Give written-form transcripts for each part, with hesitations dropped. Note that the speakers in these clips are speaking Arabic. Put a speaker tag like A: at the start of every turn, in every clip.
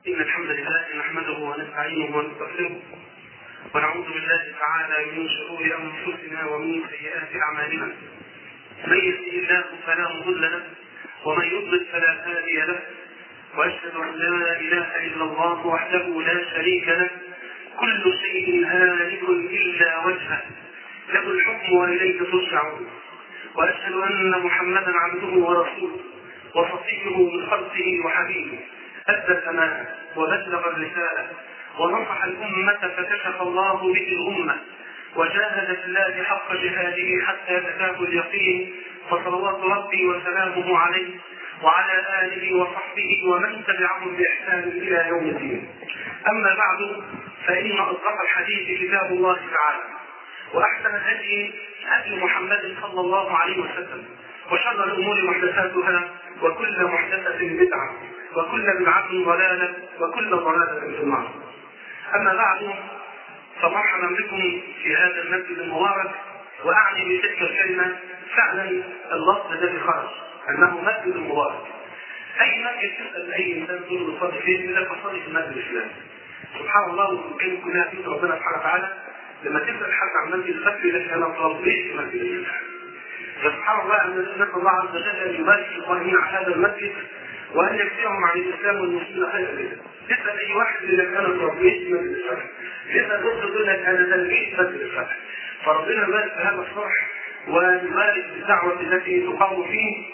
A: إن الحمد لله نحمده ونستعينه ونستغفره ونعوذ بالله تعالى من شرور أنفسنا ومن سيئات أعمالنا. من يهده الله فلا مضل له ومن يضلل فلا هادي له، وأشهد أن لا إله إلا الله وحده لا شريك له، كل شيء هالك إلا وجهه، له الحكم وإليه ترجعون. وأشهد أن محمدا عبده ورسوله وصفيه من خلقه وحبيبه، أدى الأمانة وبلغ الرسالة ونصح الأمة فكشف الله به الأمة، وجاهد في الله حق جهاده حتى أتاه اليقين، فصلوات ربي وسلامه عليه وعلى آله وصحبه ومن تبعهم بإحسان إلى يوم الدين. أما بعد، فإن أصدق الحديث كتاب الله تعالى، وأحسن الهدي هدي محمد صلى الله عليه وسلم، وشر الأمور محدثاتها، وكل محدثة بدعة، وكل بدعة ضلالة، وكل ضلالة في النار. أما بعد، فمرحبا بكم في هذا المسجد المبارك، وأعني بتلك الكلمة فعلا اللفظ الذي خرج أنه مسجد مبارك. أي مسجد تسأل أي إنسان تقول له صلي فين؟ يقول لك صلي في المسجد الفلاني. سبحان الله، والكلمة كلها في ربنا سبحانه وتعالى. لما تسأل حد عن مسجد الفتح يقول لك أنا ما صليتش في مسجد الفلاني. فسبحان الله أن نسأل الله عز وجل أن يبارك في القائمين على هذا المسجد، وأن يكفيهم عن الإسلام والمسلمين خيرا جدا. تسأل أي واحد يقول لك أنا تربيت في مسجد الفتح، تسأل أخرى يقول لك أنا تربيت في مسجد الفتح. فربنا يبارك في هذا الصرح، ويبارك في الدعوة التي تقام فيه،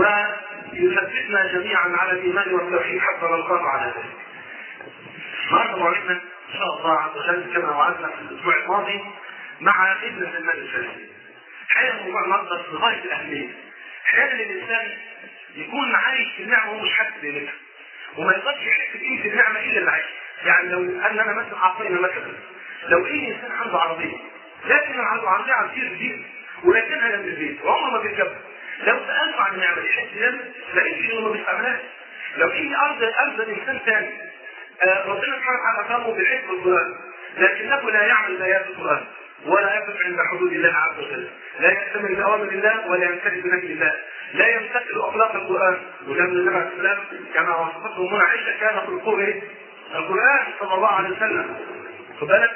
A: ويثبتنا جميعا على الإيمان والتوحيد حتى نلقاه على ذلك. النهارده موعدنا إن شاء الله عز وجل كما وعدنا في الأسبوع الماضي مع ابن سلمان الفارسي. حقيقة موضوع النهارده في غاية الأهمية. أحيانا الإنسان يكون عايش في النعمة ومش حاسس بقيمتها، وما يقدرش يحس بقيمة النعمة إلا اللي عايش. يعني لو أن أنا مثلا أعطينا مثلا، لو أي إنسان عنده عربية، لكن عنده عربية على كتير جديد ولكنها جنب البيت وعمره ما بيركبها، لو سألته عن النعمة يحس بها؟ لا يمكن إنه ما بيستعملهاش. لو إني أرض إنسان ثاني ربنا سبحانه وتعالى أكرمه بحفظ القرآن، لكنه لا يعمل بآيات القرآن ولا يقف عند حدود الله عز وجل، لا يأتمر بأوامر الله ولا يمتثل بنهي الله، لا يمتثل أخلاق القرآن. ولم النبي عليه السلام كما وصفته أمنا عائشة كان خلقه القرآن صلى الله عليه وسلم. خد بالك؟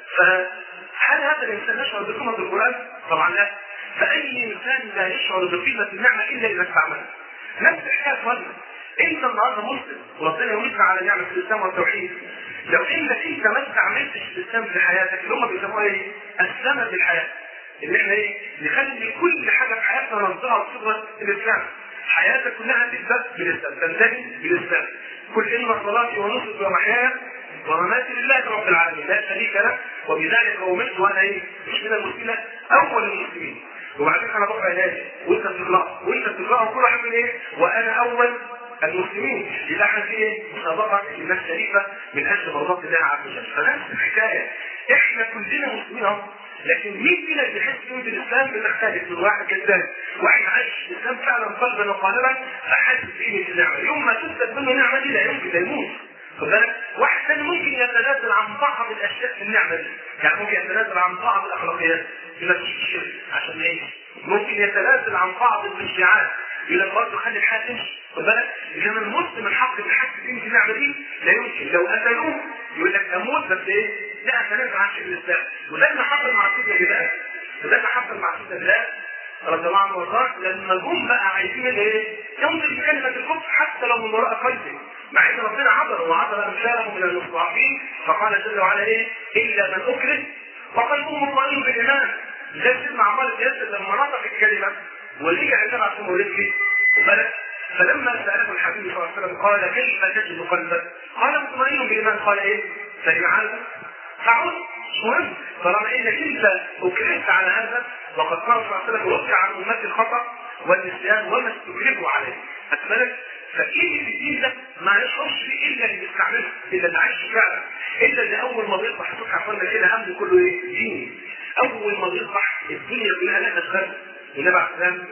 A: فهل هذا الإنسان يشعر بقيمة القرآن؟ طبعا لا. فأي إنسان لا يشعر بقيمة النعمة إلا إذا استعملها. نفس الحكاية فرق. أنت النهارده مسلم وربنا يمسنا على نعمة الإسلام والتوحيد. لو انت ما استعملتش الاسلام في حياتك، اللي هم بيسموها ايه؟ السمة في الحياة. ان احنا ايه؟ نخلي كل حاجة في حياتنا ننظرها بصورة الاسلام. حياتك كلها تبدأ بالاسلام، تنتهي بالاسلام. كل ان صلاتي ونصري ومحياي ومماتي لله رب العالمين لا شريك له، وبذلك امرت وانا ايه؟ مش من المسلمين، اول المسلمين. وبعدين انا بقرا الايه وانت بتقرا وكل واحد من ايه؟ وانا اول المسلمين. يبقى احنا في ايه؟ مسابقه الناس شريفه من اجل مرضات الله عز وجل. فنفس الحكايه، احنا كلنا مسلمين اهو، لكن مين فينا اللي بيحس بقيمه الاسلام؟ بنختلف من واحد كالثاني. واحد عايش الاسلام فعلا قلبا وقالبا فحاسس بقيمه النعمه، يوم ما تسلب منه النعمه دي لا يمكن يموت. خد بالك؟ واحد ثاني ممكن يتنازل عن بعض الاشياء في النعمه دي، يعني ممكن يتنازل عن بعض الاخلاقيات الى الشرك عشان ايه؟ ممكن يتنازل عن بعض التشريعات يقول لك برضه خلي الحياه تمشي. خد بالك؟ انما المسلم الحق اللي حاسس بقيمه النعمه دي لا يمكن. لو قتلوه يقول لك اموت بس ايه؟ لا اتنازل عن شيء الاسلام. وده اللي حصل مع سيدنا بلال. وده اللي حصل مع سيدنا بلال رضي الله عنه وارضاه، لما هم بقى عايزين ايه؟ ينطق بكلمه الكفر حتى لو من وراء قلبه، مع ان ربنا عذره وعذر امثاله من المستضعفين، فقال جل وعلا ايه؟ الا من اكره وقلبه مطمئن بالايمان. زي سيدنا عمار بن ياسر لما نطق الكلمه ورجع النبي عشان يقول لي وبلد، فلما سأله الحبيب صلى الله عليه وسلم قال كيف تجد قلبك؟ قال مطمئن بالإيمان. قال إيه؟ فليعلم فعود. مهم طالما إنك أنت أكرهت على هذا، وقد قال صلى الله عليه وسلم رفع عن أمتي الخطأ والنسيان وما استكرهوا عليه. أكملت؟ فإيه في الدين ده ما يشعرش فيه إلا اللي بيستعمله، إلا اللي عايش فعلا، إلا اللي أول ما بيصبح الصبح عشان كده همه كله إيه؟ ديني. أول ما بيصبح الدنيا كلها لا تشغل. والنبي عليه السلام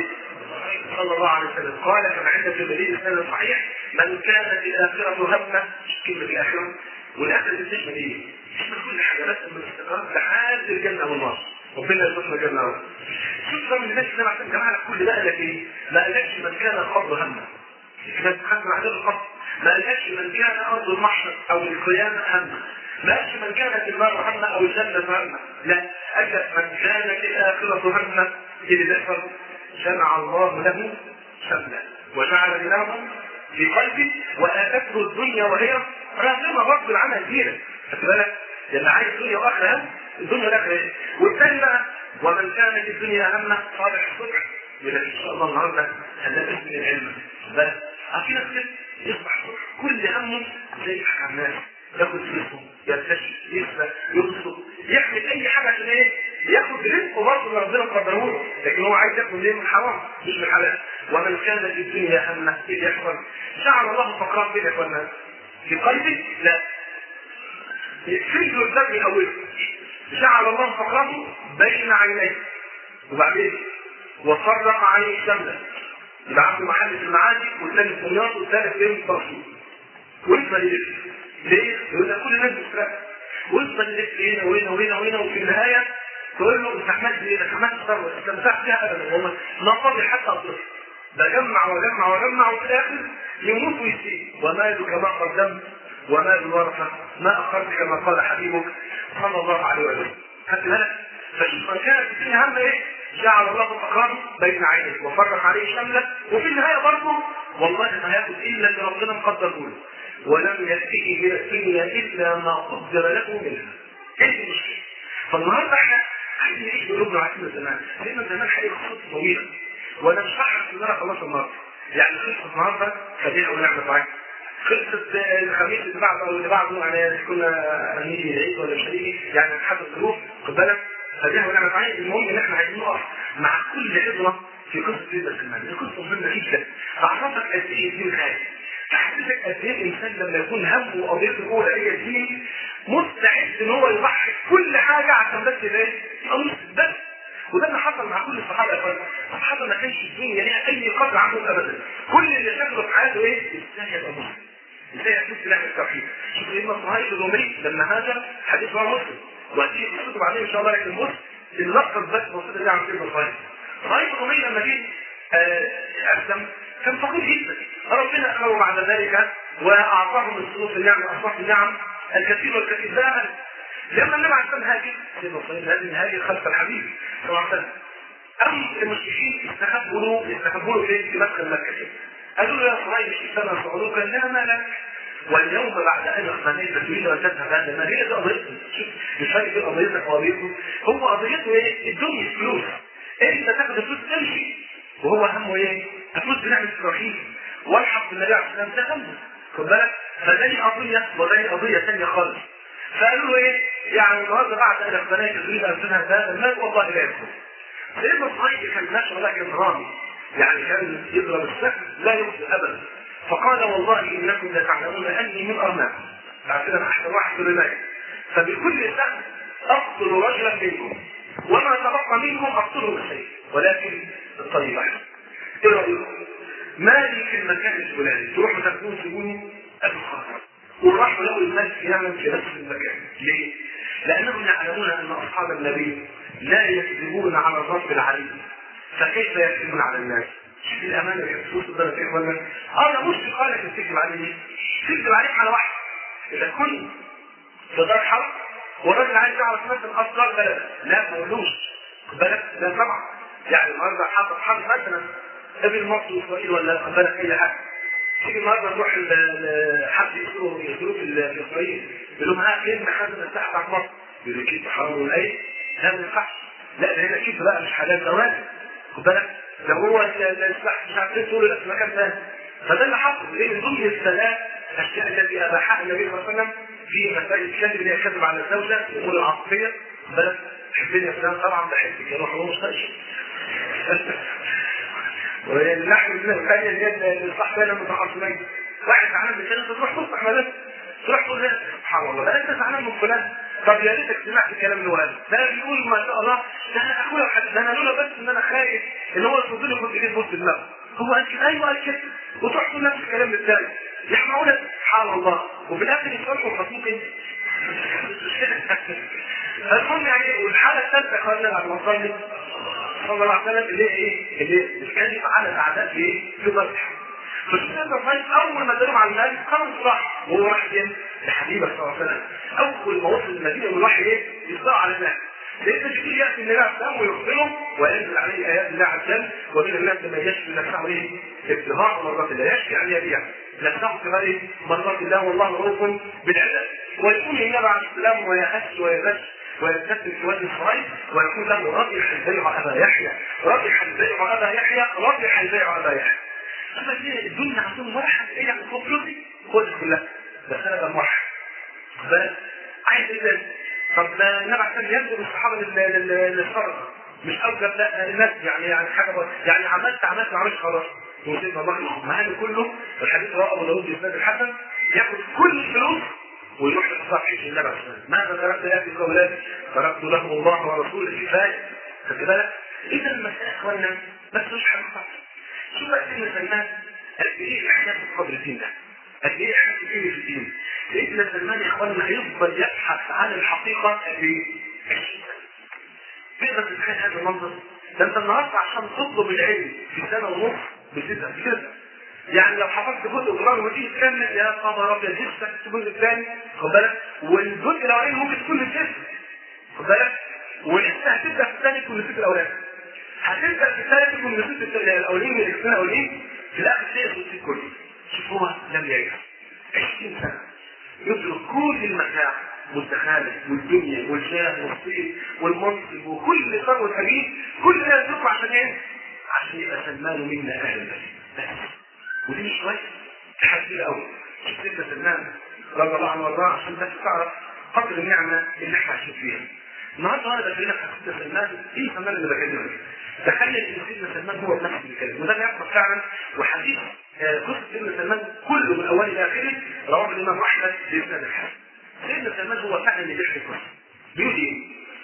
A: صلى الله عليه وسلم قال كما عند في الدليل السنة الصحيح: من كانت الآخرة همه، كلمة الآخرة والآخرة تشمل إيه؟ تشمل كل حاجة، بس من الاستقرار لحد الجنة والنار. ربنا يرزقنا الجنة والنار. شوف بقى من الناس اللي عشان جماعة كل ده قال لك إيه؟ ما قالكش من كان القبر همه. إذا تحسن عدد القبر ما قالش من كان ارض المحشر او القيامه همه، ما قالش من كانت النار همه او الجنه همه، لا، قال من كانت الاخره همه. اللي بيحصل جمع الله له شملا وجعل بينهم في قلبه واتته الدنيا وهي راغمه برضه العمل كبيره. خد بالك؟ لما عايز الدنيا واخره الدنيا والاخره ايه؟ والثاني بقى ومن كانت الدنيا همه صالح الصبح. يبقى ان شاء الله النهارده هنلبس من العلم. بس في ناس كده يصبح الصبح كل همه زي الحمام، ياخد فلوسه، يرتشي، يسرق، يغصب، يعمل اي حاجه عشان ايه؟ ياخد رزقه برضه اللي ربنا قدره له، لكن هو عايز ياخد ليه من حرام مش من حلال. ومن كانت الدنيا همه ايه يحصل؟ جعل الله فقرا بين اخواننا في قلبه، لا يكفيه الذنب من اوله. جعل الله فقره بين عينيه وبعدين وفرق عليه شمله، يبقى عنده محل في المعادي والثاني في دمياط والثالث في الترشيد ويفضل يلف. ليه؟ يقول لك كل الناس بتسرق ويفضل يلف هنا وهنا وهنا وهنا، وفي النهايه تقول له انت عملت ايه؟ انت عملت ثروه انت ما تعرفش فيها ابدا، والله ما فاضي حتى الطفل ده جمع وجمع وجمع وفي الاخر يموت ويسيب. ومالك ما قدمت ومال الورثه ما اخرت كما قال حبيبك صلى الله عليه وسلم. خدت بالك؟ فشوف كانت الدنيا هم ايه؟ جعل الله فقرا بين عينيه وفرق عليه شمله، وفي النهايه برضه والله ما هياخد الا اللي ربنا مقدره له، ولم يأتيه من الدنيا الا ما قدر له منها. ايه المشكله؟ فالنهارده احنا عايزين نعيش قلوبنا وعايزين زمان، لان زمان حقيقه قصه طويله وانا مش هحرص ان انا خلاص النهارده. يعني خلصت النهارده خلينا ونعمل معاك. خلصت الخميس اللي بعده او اللي بعده يعني كنا هنيجي العيد ولا مش هنيجي، يعني حسب الظروف خد بالك. خلينا ونعمل معاك. المهم ان احنا عايزين نقف مع كل عبره في قصه سيدنا سلمان. دي قصه مهمه جدا تعرفك قد ايه الدين خير، تحسسك قد ايه الانسان لما يكون همه وقضيته الاولى هي الدين مستعد ان هو يضحي كل حاجه عشان بس ايه؟ بس. وده اللي حصل مع كل الصحابه يا اخوان. الصحابه ما كانش الدنيا ليها اي قدر عنهم ابدا، كل اللي شغله في حياته ايه؟ ازاي يبقى مسلم؟ ازاي يحس بنعمه التوحيد؟ شوف ابن صهيب الرومي لما هاجر حديث رواه مسلم وهتيجي قصته بعدين ان شاء الله، لكن بص اللقطه بس بسيطه اللي عن ابن صهيب. صهيب الرومي لما جه اسلم كان فقير جدا، ربنا اكرمه بعد ذلك واعطاه من صنوف النعم واصناف النعم الكثير والكثير. ده لما النبي عليه الصلاه هاجر سيدنا صهيب لازم يهاجر خلف الحبيب صلى الله عليه وسلم. المشركين استخبوا له في مدخل مكه. قالوا له يا صهيب اشترى صعودك؟ لا ما لك، واليوم بعد ان اغتنيت تريد ان تذهب هذا المال. هي دي قضيته. شوف الفرق بين قضيتك وقضيته، هو قضيته ايه؟ الدنيا فلوس، انت تاخد الفلوس تمشي، وهو همه ايه؟ الفلوس بنعمه التوحيد والحق بالنبي عليه الصلاه والسلام. ده همه خد بالك. فده لي قضيه وده لي قضيه ثانيه خالص. فقالوا له ايه؟ يعني النهارده بعد ان اغتنيت تريد ان تذهب هذا المال والله لا يكون. سيدنا صهيب كان ماشي ولكن رامي، يعني كان يضرب السهم لا يخطئ ابدا. فقال والله انكم لتعلمون اني من ارناكم، بعد كده احسن واحد في الرمايه، فبكل سهم اقتل رجلا منكم وما تبقى منكم اقتله بالسيف، ولكن الطريق احسن. ايه رايكم؟ مالي في المكان الفلاني، تروحوا تاخدون سجوني ابو خاطر، وراحوا لقوا المال فعلا في نفس المكان. ليه؟ لانهم يعلمون ان اصحاب النبي لا يكذبون على الرب العليم، فكيف يكذبون على الناس؟ شوف الامانه اللي في وسط البلد ايه ولا؟ انا مش قالك تكذب عليه، تكذب عليك على واحد. اذا كنت في دار حرب والراجل عايز يعرف مثلا اسرار بلد، لا ما يقولوش بالك، لا طبعا. يعني النهارده حرب مثلا ابن مصر واسرائيل ولا خد بالك اي حاجه، تيجي النهارده نروح حد يقولوا في اسرائيل يقول لهم ها فين مخازن السلاح بتاعت مصر؟ يقولوا كيف حرام ولا ايه؟ لا ما ينفعش. لا ده هنا كيف بقى مش حلال زواج خد بالك. لو هو السلاح مش عارف تقول له في مكان ثاني. فده اللي حصل. ليه؟ من ضمن الثلاث الاشياء التي اباحها النبي صلى الله عليه وسلم في مسائل الكذب اللي هي الكذب على الزوجه الامور العاطفيه خد بالك. تحبني يا فلان؟ طبعا بحبك. يروح هو مش طايش واللحم الثانيه اللي هي الصح بين المتخاصمين، واحد زعلان من كلمه تروح تصلح مالك، تروح تقول له سبحان الله ده انت زعلان من فلان، طب يا ريتك سمعت الكلام اللي قاله ده بيقول ما شاء الله ده انا اخويا ده انا لولا بس ان انا خايف ان هو يفضل لي كنت جيت بص دماغه هو قال كده ايوه قال كده، وتروح تقول نفس الكلام الثاني يا معقوله سبحان الله، وفي الاخر يصرفوا خطوك انت. المهم يعني والحاله الثالثه قالنا على المصلي صلى الله عليه وسلم اللي هي ايه؟ اللي بتتكلم على الاعداء في فتح. فشوف سيدنا عثمان اول ما دلوا على المال خرج راح، وهو راح فين؟ لحبيبه صلى الله عليه وسلم. اول ما وصل المدينه والوحي ايه؟ يطلع على الناس. لأن جبريل يأتي النبي عليه السلام ويخبره وينزل عليه آيات الله عز وجل، ومن الناس من يشفي نفسه ايه؟ ابتغاء مرضات الله، يشفي يعني يبيع نفسه ابتغاء مرضات الله، والله رؤوف بالعباد. ويكون النبي عليه السلام ويأتي ويبش ويبتسم في وجه الصغير، ويكون له ربح البيع أبا يحيى، ربح البيع أبا يحيى، ربح البيع أبا يحيى. شوف الدنيا عندهم مرحب ايه يعني فلوسي خد كلها، بس انا بقى مرحب بس عايز ايه؟ طب النبي عليه السلام يجذب الصحابه للصدقه مش اوجب لا الناس يعني حاجه يعني عملت ما عملش خلاص. وسيدنا الله مع هذا كله الحديث رواه ابو داود باسناد الحسن ياخذ كل الفلوس ويروح لصاحب حج النبي عليه السلام. ماذا تركت يا ابي اولادي؟ تركت لهم الله ورسوله كفايه. خدت بالك؟ اذا المساله اخوانا بس مش حاجه شوف بقى سيدنا سلمان قد ايه احساس بقدر الدين ده، قد ايه احساس الدين في الدين. سيدنا سلمان يا اخوانا هيفضل يبحث عن الحقيقه قد ايه؟ 20 سنه. تقدر تتخيل هذا المنظر؟ ده انت النهارده عشان تطلب العلم في سنه ونص بتبدا كده. يعني لو حفظت جزء قران وتيجي تكمل يا خبر ابيض لسه الجزء الثاني خد بالك، والجزء الاولاني ممكن تكون الجزء خد بالك، ولسه هتبدا في الثاني تكون الجزء الاولاني. هتبدا في الثالث تكون الجزء الاولاني من الاثنين الاولين، في الاخر تلاقي الجزء كله. شوف هو لم يعيش 20 سنه يدرك كل المتاع والدخانه والدنيا والجاه والصيت والمنصب وكل ثروه حديث، كل ده يدركه عشان ايه؟ عشان يبقى سلمان منا اهل البيت بس. ودي مش شويه تحدي قوي. سيدنا سلمان رضي الله عنه وارضاه عشان بس تعرف قدر النعمه اللي احنا عايشين فيها. النهارده انا بكلمك عن سيدنا سلمان، ايه سلمان اللي بكلمك؟ تخيل ان سيدنا سلمان هو نفسه اللي بيتكلم، وده بيحصل فعلا. وحديث قصه سيدنا سلمان كله من اوله الى اخره رواه الامام احمد باسناد الحسن. سيدنا سلمان هو فعلا اللي بيحكي القصه. بيقول ايه؟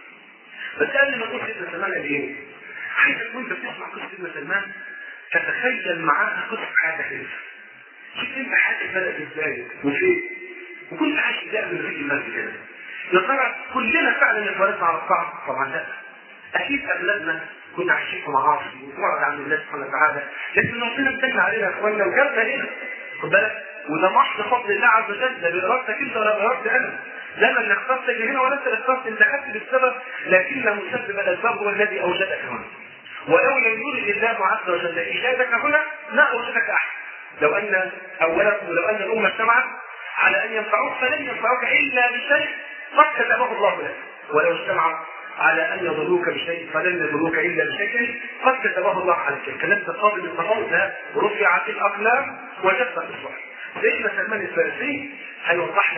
A: بس قبل ما اقول سيدنا سلمان قال ايه؟ عايزك وانت بتسمع قصه سيدنا سلمان تتخيل معاها قصه حياتك انت. شوف انت حياتك بدات ازاي وفين؟ وكنت عايش ازاي قبل ما تيجي المسجد كده؟ يا ترى كلنا فعلا اتولدنا على الطاعه؟ طبعا لا. اكيد اغلبنا كنا عايشين في معاصي وبعد عن الله سبحانه وتعالى، لكن ربنا امتن علينا يا اخوانا وجابنا هنا خد بالك، وده محض فضل الله عز وجل، ده بارادتك انت ولا بارادتي انا. لا من اللي اخترتك هنا ولا انت اللي اخترت، انت خدت بالسبب، لكن مسبب الاسباب هو الذي اوجدك هنا. ولو لم يرد الله عز وجل ايجادك هنا ما اوجدك احد. لو ان اولكم ولو ان الامه اجتمعت على ان ينفعوك فلن ينفعوك الا بشيء قد كتبه الله لك، ولو اجتمعوا على ان يضروك بشيء فلن يضروك الا بشيء قد كتبه الله عليك. الكلام ده قابل للتفاوض، ده رفعت الاقلام وجفت الصحف. سيدنا سلمان الفارسي هيوضح لك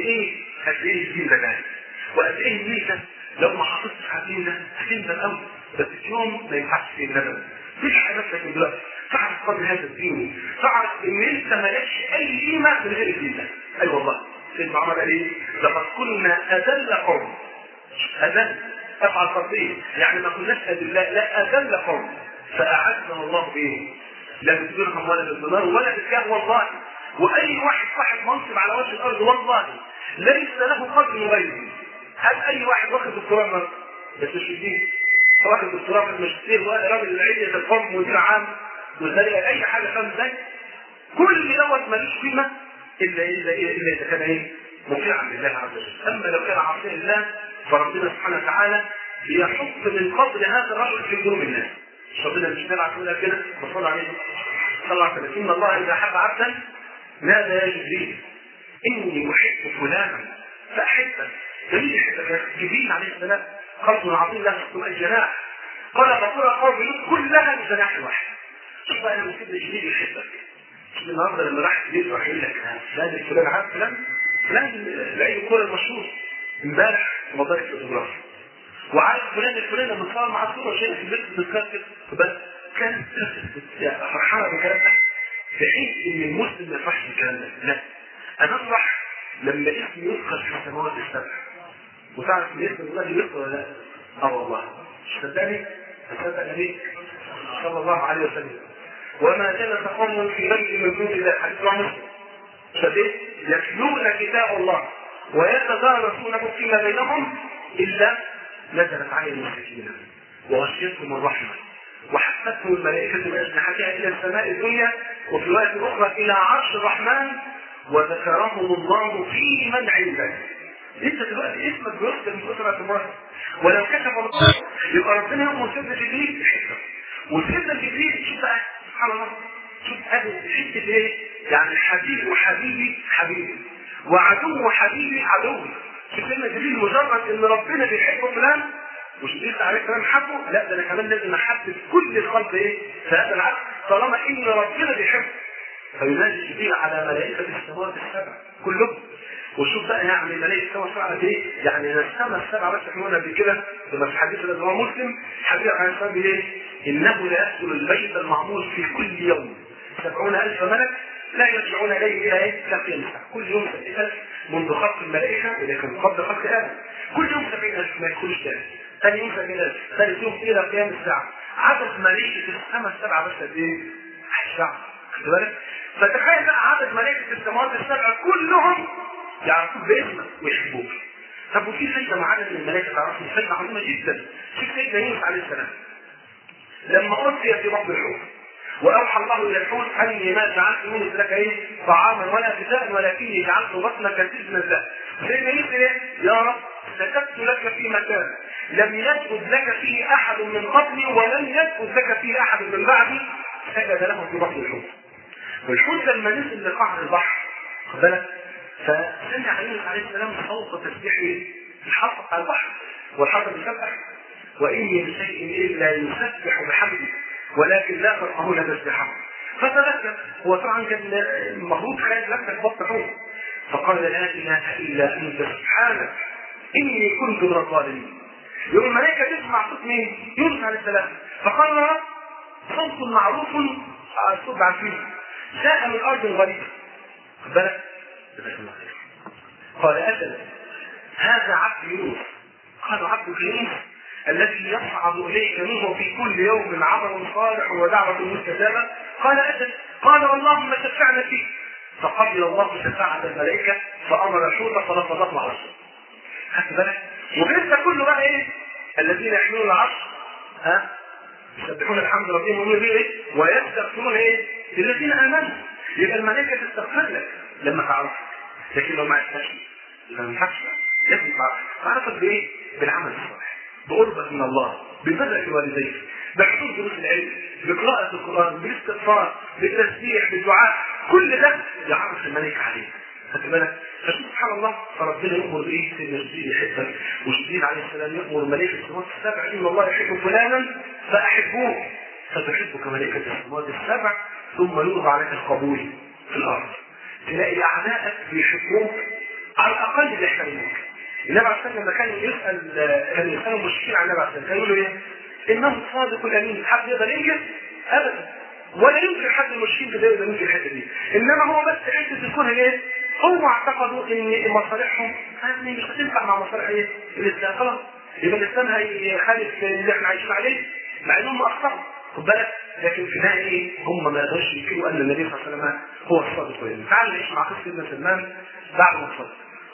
A: قد ايه الدين ده جاي، وقد ايه الميزه لو ما حافظتش على الدين ده هتندم قوي، بس في يوم ما ينفعش فيه الندم. مفيش حاجه نفسك من دلوقتي تعرف قدر هذا الدين، تعرف ان انت مالكش اي قيمه من غير الدين ده. اي أيوة والله سيدنا عمر قال ايه؟ لقد كنا اذل قوم، اذل افعل فرضيه، يعني ما كناش اذلاء، لا اذل قوم فاعزنا الله بايه؟ لا بالدرهم ولا بالدينار ولا بالجاه والله. واي واحد صاحب منصب على وجه الارض والله ليس له قدر غيره. هل اي واحد واخد دكتوراه مصر بس مش الدين؟ واخد دكتوراه في الماجستير وراجل العلية الفرم مدير عام وذلك اي حاجه فاهم ازاي؟ كل دوت مالوش قيمه الا اذا كان ايه؟ مطيعا لله عز وجل. اما لو كان عاصيا لله فربنا سبحانه وتعالى بيحط من قدر هذا الرجل في قلوب الناس. مش ربنا مش نبعت يقول كده وصلى عليه صلى الله عليه وسلم ان الله اذا حب عبدا نادى يا جبريل اني احب فلانا فاحبه. جميل يحبك يا جبريل عليه السلام قلب عظيم لا تحكم الجناح، قال فقرا قوم لوط كلها بجناح واحد. شوف بقى لما سيدنا جبريل يحبك، شوف النهارده لما راح جبريل راح يقول لك فلان فلان عارف فلان لعيب الكوره المشهور امبارح في مضايق الفوتوغراف، وعارف فلان الفلاني لما صار مع الصوره شيء في البيت بتتكسر بس كان فرحانه بالكلام ده، في حين ان المسلم ما يفرحش بالكلام ده. لا انا افرح لما اسمي يذكر في السماوات السبع. وتعرف ان اسم الله يذكر ولا لا؟ اه والله مش صدقني؟ تصدق النبي صلى الله عليه وسلم وما جلس قوم في بيت من دون الله حديث مسلم فديه يتلون كتاب الله ويتدارسونه فيما بينهم الا نزلت عليهم السكينه وغشيتهم الرحمه وحفتهم الملائكة بأجنحتها إلى السماء الدنيا، وفي رواية أخرى إلى عرش الرحمن، وذكرهم الله في من عنده. انت دلوقتي اسمك بيذكر من كثرة المرض، ولو كتب الله يبقى ربنا يؤمر سيدنا جبريل بحكمة، وسيدنا جبريل شوف بقى سبحان الله، شوف هذه حته ايه؟ يعني الحبيب وحبيبي حبيبي، وعدو حبيبي عدوي. شوف سيدنا جبريل مجرد ان ربنا بيحب فلان وجبريل عليه السلام حبه، لا ده انا كمان لازم احبب كل الخلق ايه؟ فهذا العبد طالما ان ربنا بيحبه. فينادي جبريل على ملائكة السماوات السبع كلهم. وشوف بقى يعني ملائكة السماوات السبع ايه؟ يعني السماء السبع بس احنا قلنا قبل كده لما في الحديث الذي هو مسلم، حديث عن السلام ايه؟ انه لا يدخل البيت المعمور في كل يوم 70,000 ملك لا يرجعون اليه الى ايه؟ كم يمسح كل يوم 70,000 منذ خلق الملائكة الى كان قبل خلق ادم، كل يوم 70,000 ما يدخلش تاني، ثاني يوم 70,000، ثالث يوم الى قيام الساعة. عدد ملائكة السماء السبع بس قد ايه؟ الشعب. خد بالك؟ فتخيل بقى عدد ملائكة السماوات السبع كلهم يعرفوك باسمك ويحبوك. طب وفي فايدة معانا من الملائكة تعرفني فايدة عظيمة جدا. شوف سيدنا يونس عليه السلام لما ألقي في بطن الحوت وأوحى الله إلى الحوت أني ما جعلت يونس لك إيه طعاما ولا غذاء ولكني جعلت بطنك سجنا له. سيدنا يونس إيه؟ يا رب سكبت لك في مكان لم يسجد لك فيه أحد من قبلي ولم يسجد لك فيه أحد من بعدي، سجد له في بطن الحوت. والحوت لما نزل لقعر البحر خد بالك فسمع يونس عليه السلام صوت تسبيح الحرف على البحر، والحرف بيسبح وإن من شيء إلا يسبح بحمده ولكن لا تفقهون تسبيحه. فتذكر هو طبعا كان المفروض خارج لك بطن حوت، فقال لا إله إلا أنت سبحانك إني كنت من الظالمين. يوم الملائكة تسمع صوت مين؟ يونس عليه السلام، فقال يا رب صوت معروف صوت عفيف جاء من أرض غريبة. خد بالك؟ قال أجل هذا عبد يونس. قالوا عبد يونس الذي يصعد إليك منه في كل يوم عمل صالح ودعوة مستجابة. قال أجل. قال اللهم شفعنا فيه. فقبل الله شفاعة الملائكة فأمر الحوت فلفظته على الصوت. خد بالك؟ وغير ده كله بقى إيه؟ الذين يحملون العرش يسبحون الحمد ربهم ويؤمنون به ويستغفرون ايه؟ الذين امنوا. يبقى الملائكه تستغفر لك لما تعرفك، لكن لو ما عرفتش ما ينفعش. لازم تعرفك بايه؟ بالعمل الصالح، بقربك من الله، ببذل الوالدين، بحضور دروس العلم، بقراءه القران، بالاستغفار، بالتسبيح، بالدعاء، كل ده يعرف الملائكه عليه. خدت بالك؟ فسبحان الله فربنا يأمر بايه؟ سيدنا جبريل يحبك، وجبريل عليه السلام يأمر ملائكة السماوات السبع ان الله يحب فلانا فأحبوه، فتحبك ملائكة السماوات السبع ثم يوضع عليك القبول في الأرض. تلاقي أعدائك بيحبوك على الأقل بيحترموك. النبي عليه السلام لما كان يسألوا المشركين عن النبي عليه السلام كانوا يقولوا ايه؟ إنه صادق الأمين. حد يقدر ينكر؟ أبدا. ولا يمكن حد المشركين كده يقدر ينكر الحتة دي. إنما هو بس حتة تكون ايه؟ هم اعتقدوا ان مصالحهم يعني مش هتنفع مع مصالح ايه؟ الاسلام. خلاص يبقى الاسلام هيخالف اللي احنا عايشين عليه مع انهم اخطاوا. خد بالك؟ لكن في النهايه ايه؟ هم ما يقدرش ينكروا ان النبي صلى الله عليه وسلم هو الصادق والامين. تعال نعيش مع قصه سيدنا سلمان بعد ما صدق.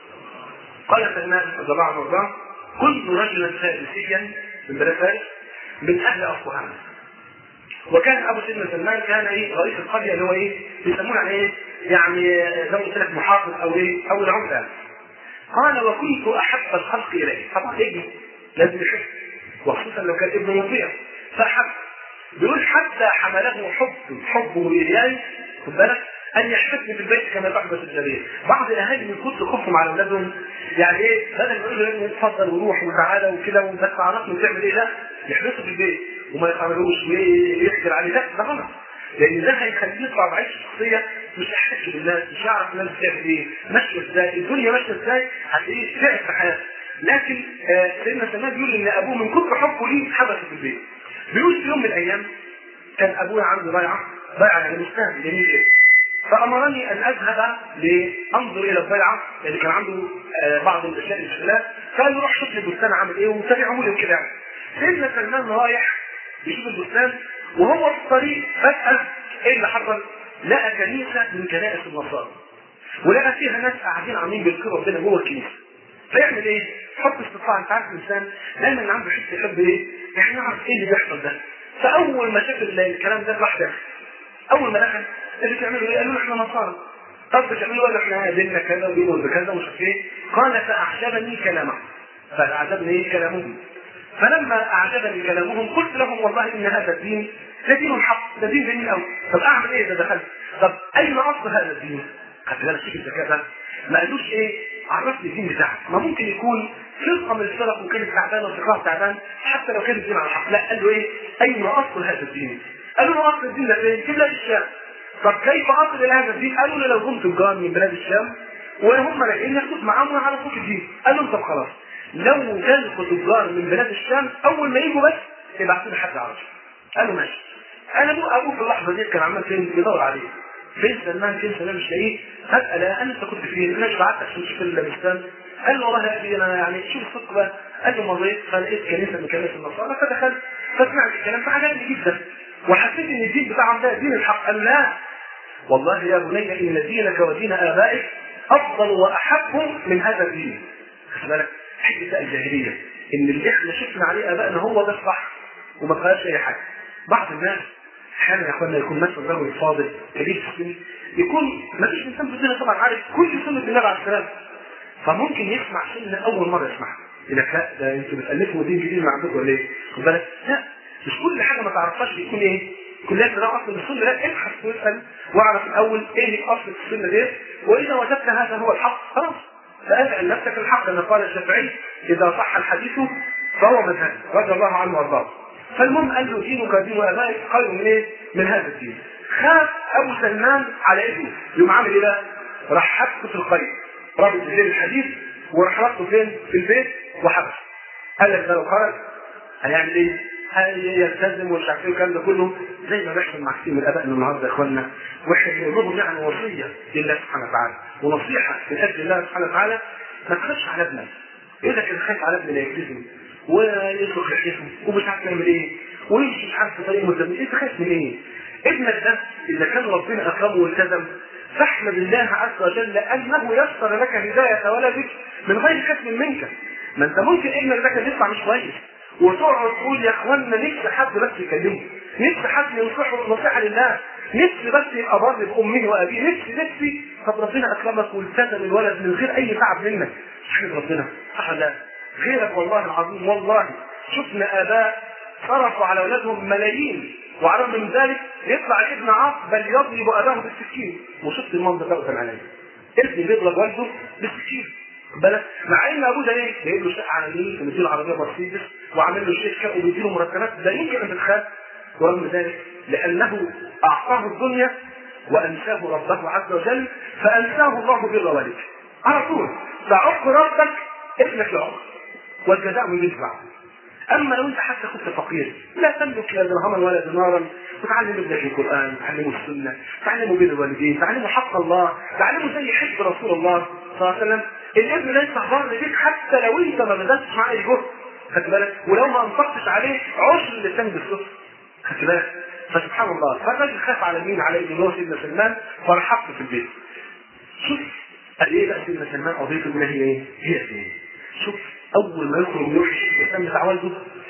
A: قال سلمان رضي الله عنه وارضاه: كنت رجلا فارسيا من بلاد فارس من اهل اصفهان. وكان ابو سيدنا سلمان كان ايه؟ رئيس القريه اللي هو ايه؟ بيسمونه على ايه؟ يعني زي ما قلت لك محافظ او ايه؟ او العمده. قال: وكنت احب الخلق اليه. طبعا ابني لازم يحب، وخصوصا لو كان ابنه مطيع فاحب. بيقول حتى حمله حبه لإياي خد بالك ان يحبسني في البيت كما تحبس الجرير. بعض الاهالي من كتر خوفهم على اولادهم يعني ايه؟ بدل ما يقولوا له اتفضل وروح وتعالى وكده وبس عرفنا تعمل ايه، لا يحبسه في البيت وما يقرروش ويحجر عليه. لا ده غلط، لان ده هيخليه يطلع ضعيف الشخصيه، مش هيحس بالناس، مش هيعرف الناس بتعمل ايه، ماشيه ازاي، الدنيا ماشيه ازاي، هتلاقيه تعب في حياته. لكن سيدنا سلمان بيقول ان ابوه من كتر حبه ليه حبسه في البيت. بيقول في يوم من الايام كان ابويا عنده ضيعه يعني مستهدف جميل جدا، فامرني ان اذهب لانظر الى الضيعه اللي كان عنده بعض الاشياء الاشغالات، فقال لي روح شوف لي البستان عامل ايه وتابعه لي وكده. سيدنا سلمان رايح يشوف البستان وهو في الطريق فجأة ايه اللي حصل؟ لقى كنيسه من كنائس النصارى ولقى فيها ناس قاعدين عاملين بيذكروا ربنا جوه الكنيسه. فيعمل ايه؟ حط استطاع. انت عارف الانسان دايما اللي عنده حس يحب ايه؟ يعني يعرف ايه اللي بيحصل ده.
B: فاول ما شاف الكلام ده راح داخل. اول ما دخل اللي بتعملوا ايه؟ قالوا له احنا نصارى. طب بتعملوا ايه؟ احنا ديننا كذا ودينهم بكذا ومش عارف ايه. قال فاعجبني كلامه، فاعجبني ايه كلامهم. فلما اعجبني كلامهم قلت لهم والله ان هذا الدين لدين حق، ده دين جميل قوي. طب اعمل ايه اذا دخلت؟ طب اين اصل هذا الدين؟ خدت بالك شوف الذكاء ده، ما قالوش ايه عرفني الدين بتاعك. ما ممكن يكون فرقه من الفرق وكانت تعبانه وفرقه تعبان حتى لو كان الدين على الحق. لا، قال له ايه؟ اين اصل هذا الدين؟ قالوا له اصل الدين ده فين؟ في بلاد الشام. طب كيف اصل هذا الدين؟ قالوا له لو هم تجار من بلاد الشام وهم راجعين ياخدوك معاهم على فوق الدين. قال لهم طب خلاص، لو جالكوا تجار من بلاد الشام اول ما يجوا بس ابعتوا لي حد عربي. قالوا ماشي. انا ابوه في اللحظه دي كان عمال فين بيدور عليه، فين سلمان فين سلمان مش لاقيه. فاسال انت كنت فين؟ انا بعتك عشان تشوف اللبستان. قال له والله يا ابي انا يعني شوف الصدق بقى. قال له مريت فلقيت كنيسه من كنائس النصارى فدخلت فسمعت الكلام فعجبني جدا وحسيت ان الدين بتاعهم ده دين الحق. قال لا والله يا بني ان دينك ودين ابائك افضل واحب من هذا الدين. خد بالك حته الجاهليه ان اللي احنا شفنا عليه ابائنا هو ده الصح وما فيهاش اي حاجه. بعض الناس احيانا يا اخوانا يكون مثلا رجل فاضل كبير في السن، يكون ما فيش انسان في الدنيا طبعا عارف كل سنه النبي عليه السلام، فممكن يسمع سنه اول مره يسمعها يقول لك لا ده انتوا بتالفوا دين جديد من عندكم ولا ايه؟ خد بالك لا، مش كل حاجه ما تعرفهاش بيكون ايه؟ كلها ده اصل السنه. لا، ابحث واسال واعرف الاول ايه اصل السنه دي، واذا وجدت هذا هو الحق خلاص فادعي لنفسك الحق. كما قال الشافعي اذا صح الحديث فهو مذهبي رضي الله عنه وارضاه. فالمهم قال له دينك ودين ابائك خير من ايه؟ من هذا الدين. خاف ابو سلمان على ابنه، يقوم عامل ايه بقى؟ راح حبسه في الخير، رابط الليل الحديث وراح ربطه فين؟ في البيت وحبسه. قال لك ده لو خرج هيعمل ايه؟ هيلتزم ومش عارف ايه والكلام ده كله زي ما بيحصل مع كثير من ابائنا النهارده يا اخواننا، واحنا بنقول لهم يعني وصيه لله سبحانه وتعالى ونصيحه من اجل الله سبحانه وتعالى. ما تخافش على ابنك، يقول لك انا خايف على ابني لا يلتزم ويصرخ يحيفه ومش عارف يعمل ايه ويمشي مش عارف في طريق ملتزم. انت خايف من ايه؟ ابنك ده اذا كان ربنا اكرمه والتزم فاحمد الله عز وجل لانه يسر لك هدايه ولدك من غير كسب منك. ما انت ممكن ابنك ده كان يطلع مش كويس وتقعد تقول يا اخوانا نفسي حد بس يكلمه، نفسي حد ينصحه نصيحه لله، نفسي بس يبقى بر بامه وابيه، نفسي. طب ربنا اكرمك والتزم الولد من غير اي تعب منك، احمد ربنا. صح لا؟ غيرك والله العظيم والله شفنا اباء صرفوا على اولادهم ملايين وعلى من ذلك يطلع الابن عاق بل يضرب اباه بالسكين. وشفت المنظر ده قدام عيني، ابن بيضرب والده بالسكين بالك، مع ان ابوه ده ايه؟ جايب له شقه على اليمين ومديله عربيه مرسيدس وعامل له شركه وبيديله مرتبات لا يمكن ان تتخيل. ورغم ذلك لانه اعطاه الدنيا وانساه ربه عز وجل فانساه الله بر والده على طول. تعق ربك ابنك يعق والجزاء من يدفع. اما لو انت حتى كنت فقير لا تملك لا درهما ولا دينارا وتعلم ابنك القران، تعلمه السنه، تعلمه بين الوالدين، تعلمه حق الله، تعلمه زي حب رسول الله صلى الله عليه وسلم. الابن لا يستحضر لك حتى لو انت ما بذلتش معاه اي جهد، خدت بالك، ولو ما انفقتش عليه عشر اللسان بالصدق، خدت بالك. فسبحان الله فالراجل خاف على مين؟ على ابن نور سيدنا سلمان فرحبته في البيت. شوف قال ايه بقى سيدنا سلمان قضيته منها هي ايه؟ هي ايه؟ شوف اول ما يخرج من يوحش الاسلام بتاع والده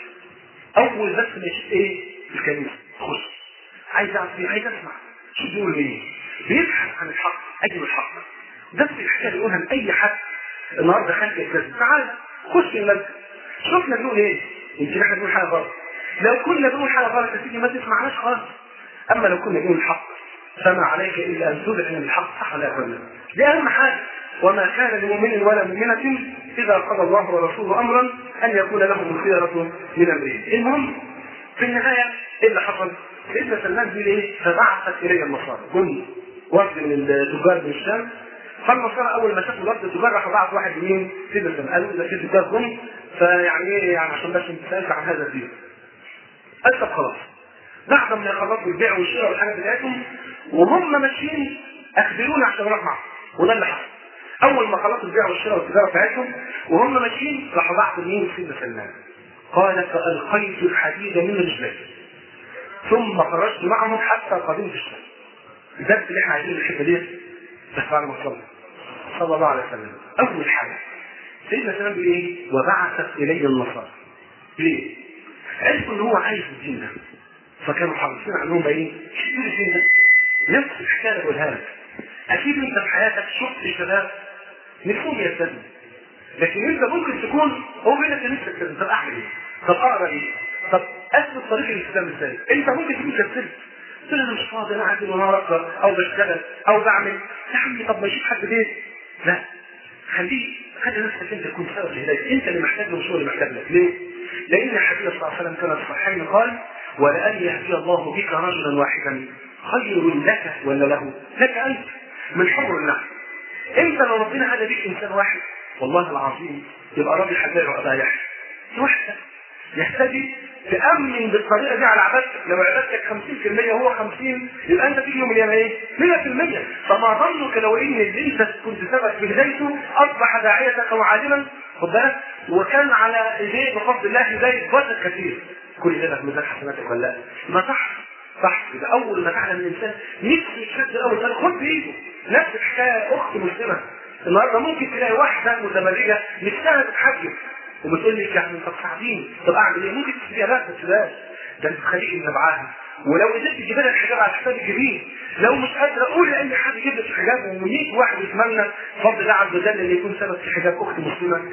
B: اول بس ما يشوف ايه؟ الكنيسه خش عايز اعرف ايه؟ عايز اسمع شو بيقول ايه؟ بيبحث عن الحق اجل الحق. ده الحكايه اللي بيقولها لاي حد النهارده خارج الجسد. تعال خش المسجد شوفنا بنقول ايه؟ يمكن احنا بنقول حاجه غلط. لو كنا بنقول حاجه غلط يا سيدي ما تسمعناش خالص. اما لو كنا بنقول الحق فما عليك الا ان تذعن الحق. صح ولا لا؟ دي اهم حاجه. وما كان لمؤمن ولا مؤمنه اذا قضى الله ورسوله امرا ان يكون لهم الخيره من امرهم. المهم في النهايه ايه اللي حصل؟ سيدنا سلمان بيقول ايه؟ فبعثت الي النصارى جندي وفد من التجار من الشام. فالنصارى اول ما شافوا الوفد التجار راحوا بعث واحد منين؟ سيدنا سلمان قالوا اذا في تجار جم فيعني ايه يعني عشان بس انت سالت عن هذا الدين. قال طب خلاص بعد ما يخلصوا البيع والشراء والحاجات بتاعتهم وهم ماشيين اخبرونا عشان نروح معهم. وده اللي حصل. اول ما خلصوا البيع والشراء والتجاره بتاعتهم وهم ماشيين راحوا بعثوا مين؟ سيدنا سلمان. قال فالقيت الحديد من رجلي ثم خرجت معهم حتى قدمت الشام. الدرس اللي احنا عايزين الحته دي بس بعد ما صلى الله عليه وسلم. اول حاجه سيدنا سلمان بيقول ايه؟ وبعثت الي النصارى. ليه؟ عرفوا ان هو عايز الدين ده فكانوا حريصين عليهم ايه؟ يشتروا فين ده؟ نفس الحكايه بقولها لك. اكيد انت في حياتك شفت شباب نفسهم يلتزموا، لكن انت ممكن تكون هو بيقول لك نفسك تلتزم، طب اعمل ايه؟ طب اقرا ايه؟ طب اثبت طريق الالتزام ازاي؟ انت ممكن تكون كسلت، قلت انا مش فاضي، انا قاعد ونهار اقرا او بشتغل او بعمل. يا عمي طب ما يشوف حد بيت. لا، خلي نفسك انت تكون سبب الهدايه، انت اللي محتاج له مش هو اللي محتاج لك. ليه؟ لان الحبيب صلى الله عليه وسلم كان في الصحيحين قال: ولأن يهدي الله بك رجلا واحدا خير لك ولا له؟ لك انت من حمر النعم. انت لو ربنا هدى بك انسان واحد والله العظيم يبقى راجل حبايب ابا يحيى واحد يهتدي تأمن بالطريقة دي على عبادتك. لو عبادتك 50% هو 50 يبقى انت تيجي يوم القيامة ايه؟ 100%. فما ظنك لو ان اللي انت كنت سبب في هدايته اصبح داعيتك وعالما، خد بالك، وكان على ايديه بفضل الله هداية بشر كثير، كل ده في ميزان حسناتك ولا لا؟ ما صح يبقى اول ما تعلم الانسان نفسه يشد اول سنه خد بايده. نفس الحكايه اخت مسلمه النهارده ممكن تلاقي واحده متبرجه نفسها تتحجب وبتقول لك يعني طب ساعديني، طب اعمل ايه؟ ممكن تسيبيها لا ما تسيبهاش، ده انت تخليك متابعاها، ولو قدرت تجيب لها الحجاب على حساب الجميل، لو مش قادره قول لاي حد يجيب لك الحجاب، و100 واحد يتمنى فضل الله عز وجل ان يكون سبب في حجاب اخت مسلمه.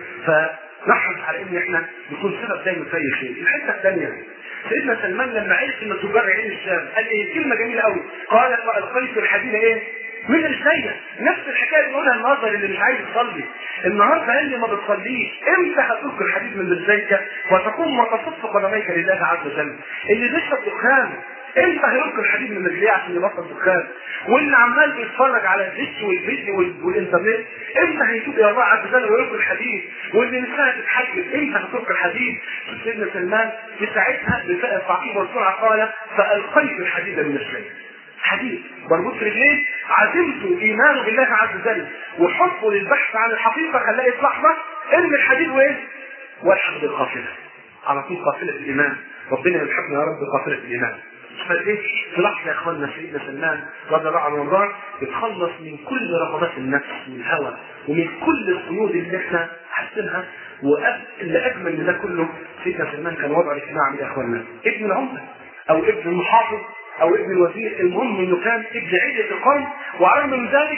B: فنحرص على ان احنا نكون سبب دايما في اي شيء. الحته الثانيه سيدنا سلمان لما عرف ان تجار عين الشام قال ايه؟ كلمه جميله قوي، قال فالقيت الحديد ايه؟ من رجليا. نفس الحكايه اللي بنقولها النهارده اللي مش عايز يصلي، النهارده اللي ما بتصليش امتى هتلقي الحديد من رجليك وتقوم وتصف قدميك لله عز وجل؟ اللي بيشرب دخان امتى هيلقي الحديد من رجليه عشان يبطل دخان؟ واللي عمال بيتفرج على الدش والفيديو والانترنت امتى هيتوب الى الله عز وجل ويلقي الحديد؟ واللي نفسها تتحجب امتى هتلقي الحديد؟ سيدنا سلمان في ساعتها بفاء التعقيب والسرعه قال فالقيت الحديد من رجليه. حديث مربوط في رجليه، عزمته ايمانه بالله عز وجل وحبه للبحث عن الحقيقه خلاه يطلع ارمي الحديد وايه؟ والحق بالقافله. على طول قافله الايمان، ربنا يرحمنا يا رب قافله الايمان. فايه؟ في لحظه يا اخواننا سيدنا سلمان رضي الله عنه وارضاه يتخلص من كل رغبات النفس والهوى ومن كل القيود اللي احنا حاسينها. واللي اجمل من ده كله سيدنا سلمان كان وضعه الاجتماعي يا اخواننا ابن العمده او ابن المحافظ او ابن الوزير، المهم انه كان ابن عدة القوم، وعلى من ذلك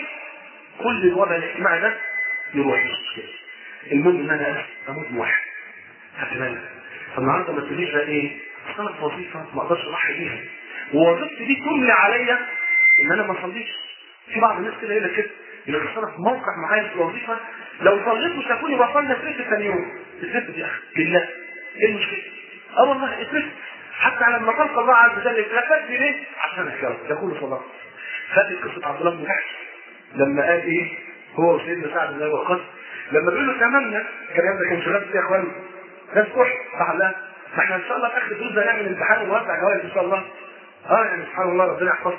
B: كل الوضع الاجتماعي ده يروح مش المهم ان انا اموت واحد. خدت بالك؟ فالنهارده ما تقوليش بقى ايه؟ اصل انا في وظيفه ما اقدرش اضحي بيها، ووظيفتي دي تملي عليا ان انا ما اصليش. في بعض الناس كده يقول لك كده، يقول لك انا في موقع معايا في الوظيفه لو صليت وشافوني بصلي اترفد ثاني يوم. اترفد يا اخي بالله، ايه المشكله؟ اه والله اترفد. حتى لما تلقى الله عز وجل اترفدت ليه؟ عشان يقول صلاه. فاتت قصه عبد الله بن جحش لما قال ايه؟ هو وسيدنا سعد بن ابي وقاص لما بيقول له تمنى، الكلام ده كان شغال فيه يا اخوان، ناس تروح صح لا؟ ما احنا ان شاء الله في اخر دروس نعمل امتحان ونوزع جوائز ان شاء الله. يعني سبحان الله ربنا يحفظه.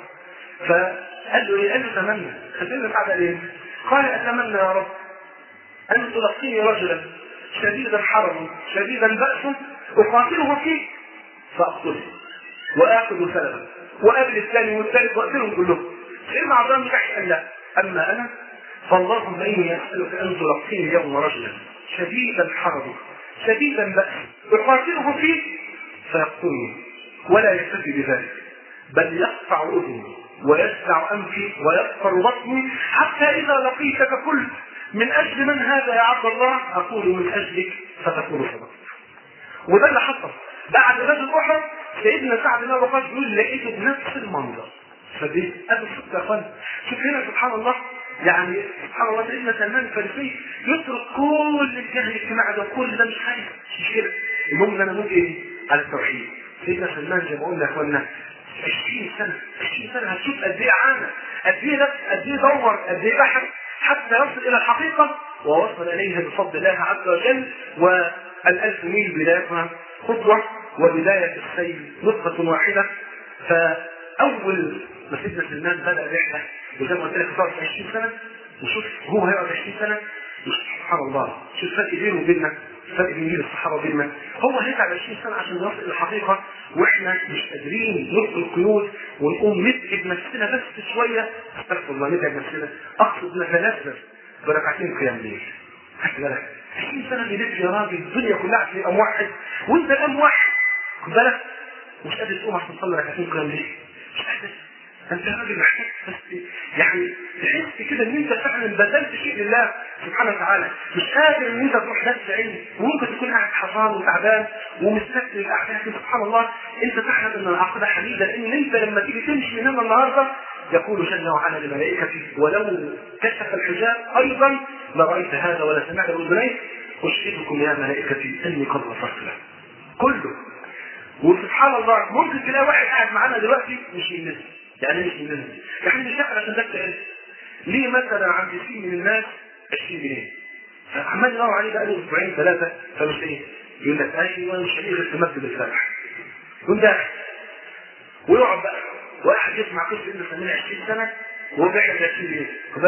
B: فقال له ايه؟ قال له تمنى. سيدنا سعد قال ايه؟ قال اتمنى يا رب ان تلقيني رجلا شديد الحرم شديد البأس اقاتله فيه فاقتله واخذ سلبا وقابل الثاني والثالث واقتلهم كلهم. سيدنا عبد الله بن جحش قال لا، اما انا فاللهم اني اسالك ان تلقيني اليوم رجلا شديد الحرم شديد البأس اقاتله فيه فيقتلني ولا يكتفي بذلك بل يقطع اذني ويسع انفي ويقطر بطني حتى اذا لقيتك قلت من اجل من هذا يا عبد الله؟ اقول من اجلك فتكون صدقت. وده اللي حصل بعد غزوه احد. سيدنا سعد بن ابي وقاص بيقول لقيته بنفس المنظر. فدي ادي الصدق يا اخوان. شوف هنا سبحان الله، يعني سبحان الله سيدنا سلمان الفارسي يترك كل الجهل الاجتماعي ده وكل ده مش عايز مش كده. المهم ان انا ممكن ايه؟ على التوحيد. سيدنا سلمان زي ما قلنا يا اخواننا 20 سنه هتشوف قد ايه عانى، قد ايه نفس، قد ايه دور، قد ايه بحث حتى يصل الى الحقيقه ووصل اليها بفضل الله عز وجل. والألف ميل بدايتها خطوه وبدايه السير نقطه واحده. فاول ما سيدنا سلمان بدا رحله وزي ما قلت لك صار 20 سنه، وشوف هو هيقعد 20 سنه سبحان الله. شوف الفرق بينه وبيننا، الفرق بين الصحابه وبيننا. هو هيتعب 20 سنه عشان يوصل للحقيقه واحنا مش قادرين ندخل القيود ونقوم نتعب نفسنا بس شويه. استغفر الله، نتعب نفسنا، اقصد نتلذذ بركعتين قيام ليل. خد بالك 20 سنه بيلف يا راجل الدنيا كلها عشان يبقى موحد وانت الان موحد. خد بالك ومش قادر تقوم عشان تصلي ركعتين قيام ليل، مش قادر. انت راجل محتاج بس يعني تحس كده ان انت فعلا بذلت شيء لله سبحانه وتعالى، مش قادر ان انت تروح درس علم، وممكن تكون قاعد حصان وتعبان ومستثقل الاحداث. سبحان الله، انت تعلم ان العقيده حميده، لان انت لما تيجي تمشي من هنا النهارده يقول جل وعلا لملائكته ولو كشف الحجاب ايضا لرايت هذا ولا سمعت باذنيك اشهدكم يا ملائكتي اني قد غفرت له كله. وسبحان الله ممكن تلاقي واحد قاعد معانا دلوقتي مش يلمس، يعني مش يلمس، يعني مش داخل عشان ده ايه؟ ليه مثلا عند كثير من الناس 20 جنيه عمال يدور عليه بقاله اسبوعين ثلاثه، فمش ايه؟ يقول لك ايوه مش هيجي غير في مسجد الفاتح. يقوم داخل ويقعد بقى واحد يسمع قصه ابن سمين 20 سنه وهو بيحلم 20 جنيه بس.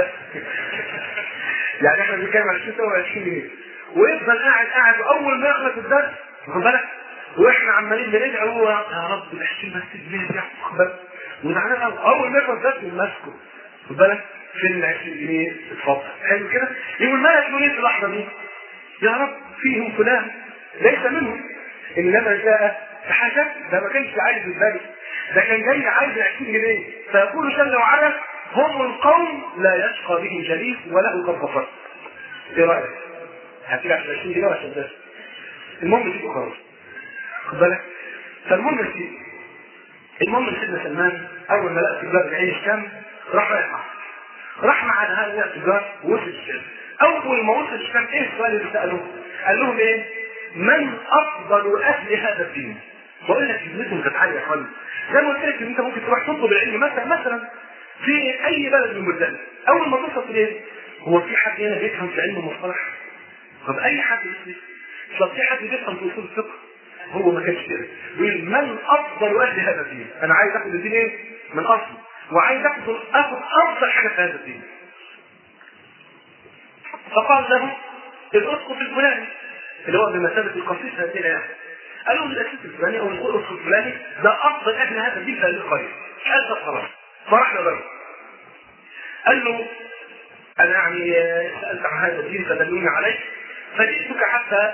B: يعني احنا بنتكلم عن 20 سنه و20 جنيه ويفضل قاعد واول ما يخلص الدرس واخد بالك واحنا عمالين بندعي هو يا رب ال20 بس جنيه دي واخد بالك وزعلان قوي. اول ما يخلص الدرس ماسكه واخد بالك فين ال20 جنيه اتفضل حلو كده. يقول مالك يقول ايه في اللحظه دي؟ يا رب فيهم فلان ليس منهم انما جاء حاجه ده ما كانش عايز الدرس، ده كان جاي عايز 20 جنيه. فيقول جل وعلا هم القوم لا يشقى بهم جليس وله قد غفرت. ايه رايك؟ هتيجي عشان 20 جنيه ولا عشان درس؟ المهم تيجي خلاص خد بالك. فالمهم سيدي سيدنا سلمان اول ما لقى التجار جايين الشام راح مع هؤلاء التجار ووصل الشام. اول ما وصل الشام ايه السؤال اللي سالوه؟ قال لهم ايه؟ من افضل اهل هذا الدين؟ بقول لك كلمتهم كانت عاليه خالص. زي ما قلت لك ان انت ممكن تروح تطلب العلم مثلا في اي بلد من البلدان، اول ما توصل ايه؟ هو في حد هنا بيفهم في علم المصطلح؟ طب اي حد يسمع طب في حد بيفهم في اصول الفقه؟ هو ما كانش كده. بيقول من افضل اهل هذا الدين؟ انا عايز اخد الدين ايه؟ من اصله، وعايز اخد افضل حاجه في هذا الدين. فقال له الاسقف الفلاني اللي هو بمثابه القسيس هذه الايام. قال له الاسقف الفلاني او الاسقف الفلاني ده افضل اهل هذا الدين في هذه القريه. قال طب خلاص فراح له قال له انا يعني سالت عن هذا الدين فدلوني عليه فجئتك حتى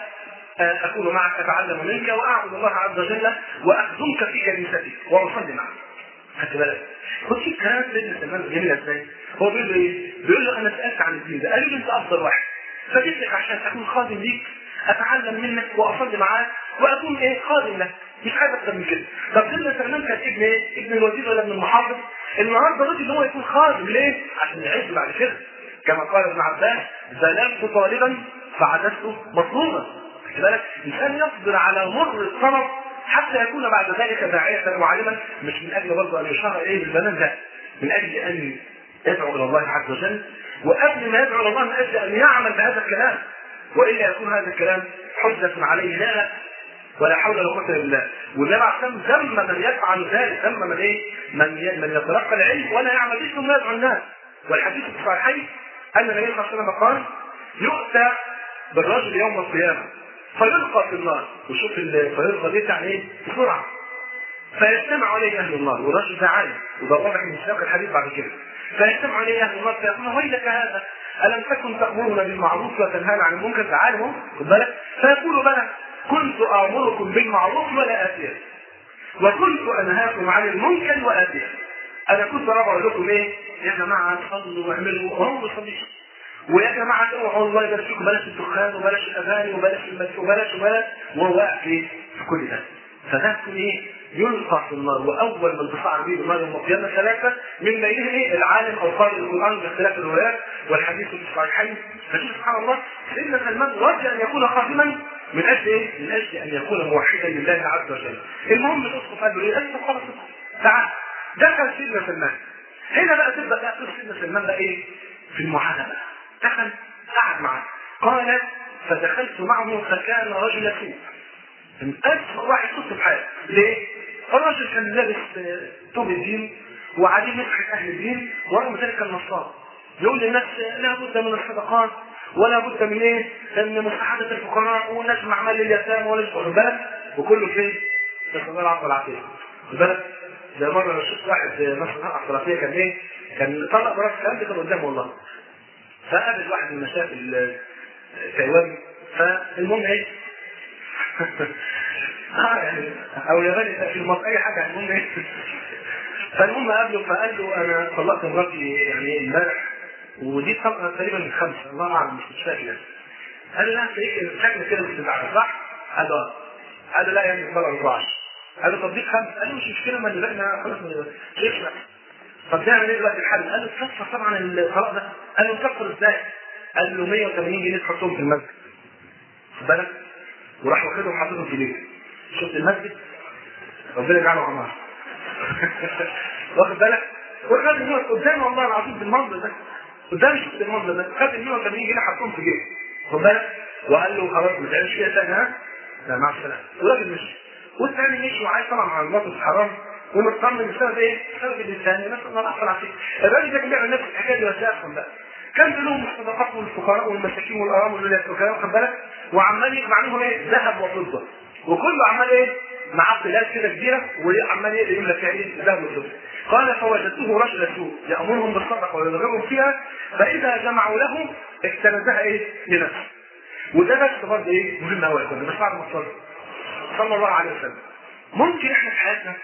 B: اكون معك اتعلم منك واعبد الله عز وجل واخدمك في كنيستي واصلي معك. خدت بالك؟ خد شوف كلام سيدنا سلمان جميل ازاي. هو بيقول له ايه؟ بيقول له انا سالت عن الدين ده، قال له انت افضل واحد فجيت لك عشان اكون خادم ليك اتعلم منك واصلي معاك واكون ايه؟ خادم لك، مش عايز اكتر من كده. طب سيدنا سلمان كان ابن ايه؟ ابن الوزير ولا ابن المحافظ؟ النهارده رضي ان هو يكون خادم ليه؟ عشان يعيش بعد كده. كما قال ابن عباس ظلمت طالبا فعددته مطلوبا. خد بالك؟ الانسان يصبر على مر الطلب حتى يكون بعد ذلك داعية وعالما، مش من اجل برضه ان يشهر ايه بالبنان ده، من اجل ان يدعو الى الله عز وجل، وقبل ما يدعو الى الله من اجل ان يعمل بهذا الكلام، والا يكون هذا الكلام حجة عليه لا ولا حول ولا قوة الا بالله. والنبي عليه الصلاة والسلام ذم من يفعل ذلك، ذم من ايه؟ من يتلقى العلم ولا يعمل به ثم يدعو الناس. والحديث الصحيح ان النبي صلى الله عليه وسلم قال يؤتى بالرجل يوم القيامة فيلقى في النار، وشوف فيلقى دي يعني ايه؟ بسرعة. فيجتمع عليه اهل النار، والرجل ده عالم وده واضح من سياق الحديث بعد كده. فيجتمع عليه اهل النار فيقول ويلك هذا الم تكن تأمرنا بالمعروف وتنهانا عن المنكر؟ ده عالم خد بالك. فيقول بلى كنت آمركم بالمعروف ولا آتيه وكنت أنهاكم عن المنكر وآتيه. أنا كنت بقول لكم إيه؟ يا جماعة صلوا واعملوا وهو ما يصليش، ويا جماعة اوعوا الله يبارك فيكم بلاش الدخان وبلاش الأغاني وبلاش المسك وبلاش وهو واقع في كل ده. فده تكون إيه؟ يلقى في النار، وأول من تصعد به النار يوم القيامة ثلاثة من بينهم إيه؟ العالم أو قارئ القرآن باختلاف الروايات والحديث في الصحيحين. فشوف سبحان الله سيدنا سلمان رجى أن يكون خادما من أجل إيه؟ من أجل أن يكون موحدا لله عز وجل. المهم الأسقف قال له إيه؟ أسقف خلاص تعال. دخل سيدنا سلمان. هنا بقى تبدأ بقى سيدنا سلمان بقى إيه؟ في المعاناة. دخل قعد معه. قال فدخلت معه فكان رجل سوء. أسوأ واحد شفته في حياته. ليه؟ الرجل كان لابس ثوب الدين وعليه مسحة أهل الدين ورغم ذلك كان نصاب. يقول للناس لا بد من الصدقات ولا بد من ايه؟ من مساعدة الفقراء ونجمع مال اليتامى ونجمع بالك وكله فين؟ نسأل الله العفو والعافية. بالك زي مرة انا شفت واحد مثلا احترافية كان ايه؟ كان طلق براس الكلام ده كان قدامه والله. فقابل واحد من مشاكل تايوان. فالمهم ايه؟ يعني او ياباني في مصر اي حاجه. المهم ايه، فالمهم قابله فقال له انا طلقت مراتي يعني امبارح، ودي طلقه تقريبا من 5 الله اعلم مش فاكر يعني. قال له لا تلاقيك شكلك كده بتزعل صح؟ قال له قال له لا يا ابني الطلقه ما تطلعش. قال له طب دي 5. قال له مش مشكله ما نلاقينا خلاص يخلع. طب نعمل ايه دلوقتي الحل؟ قال له تكسر طبعا الطلاق ده. قال له تكسر ازاي؟ قال له 180 جنيه تحطهم في المسجد. خد بالك؟ وراح واخدهم وحاططهم في جيبه. شفت المسجد؟ ربنا يجعله عمار. واخد بالك؟ وخد النور قدامه والله العظيم بالمنظر ده. قدام شفت المنظر ده، خد ال 180 جنيه حطهم في جيبه. خد بالك؟ وقال له خلاص ما تعملش فيها تاني ها؟ لا مع السلامه. والراجل مشي. والثاني مشي وعايز طبعا مع الموقف الحرام ومطمن بسبب ايه؟ بسبب الانسان نسال الله العفو والعافيه. الراجل ده كان بيعمل نفس الحكايه دي بس افهم بقى. كان بيقول الصدقات والفقراء والمساكين والارامل والولاد والكلام خد بالك؟ وعمال يجمع عليهم ايه؟ ذهب وفضه. وكله عمال ايه؟ معاه قلال كده كبيره وعمال يقول لك ايه؟ ذهب وفضه. قال فوجدته رجل سوء يامرهم بالصدقه ويرغبهم فيها فاذا جمعوا له اكتنزها ايه؟ لنفسه. وده بس برضه ايه؟ مهم قوي يا اخوانا بس بعد ما صلى الله عليه وسلم. ممكن احنا في حياتنا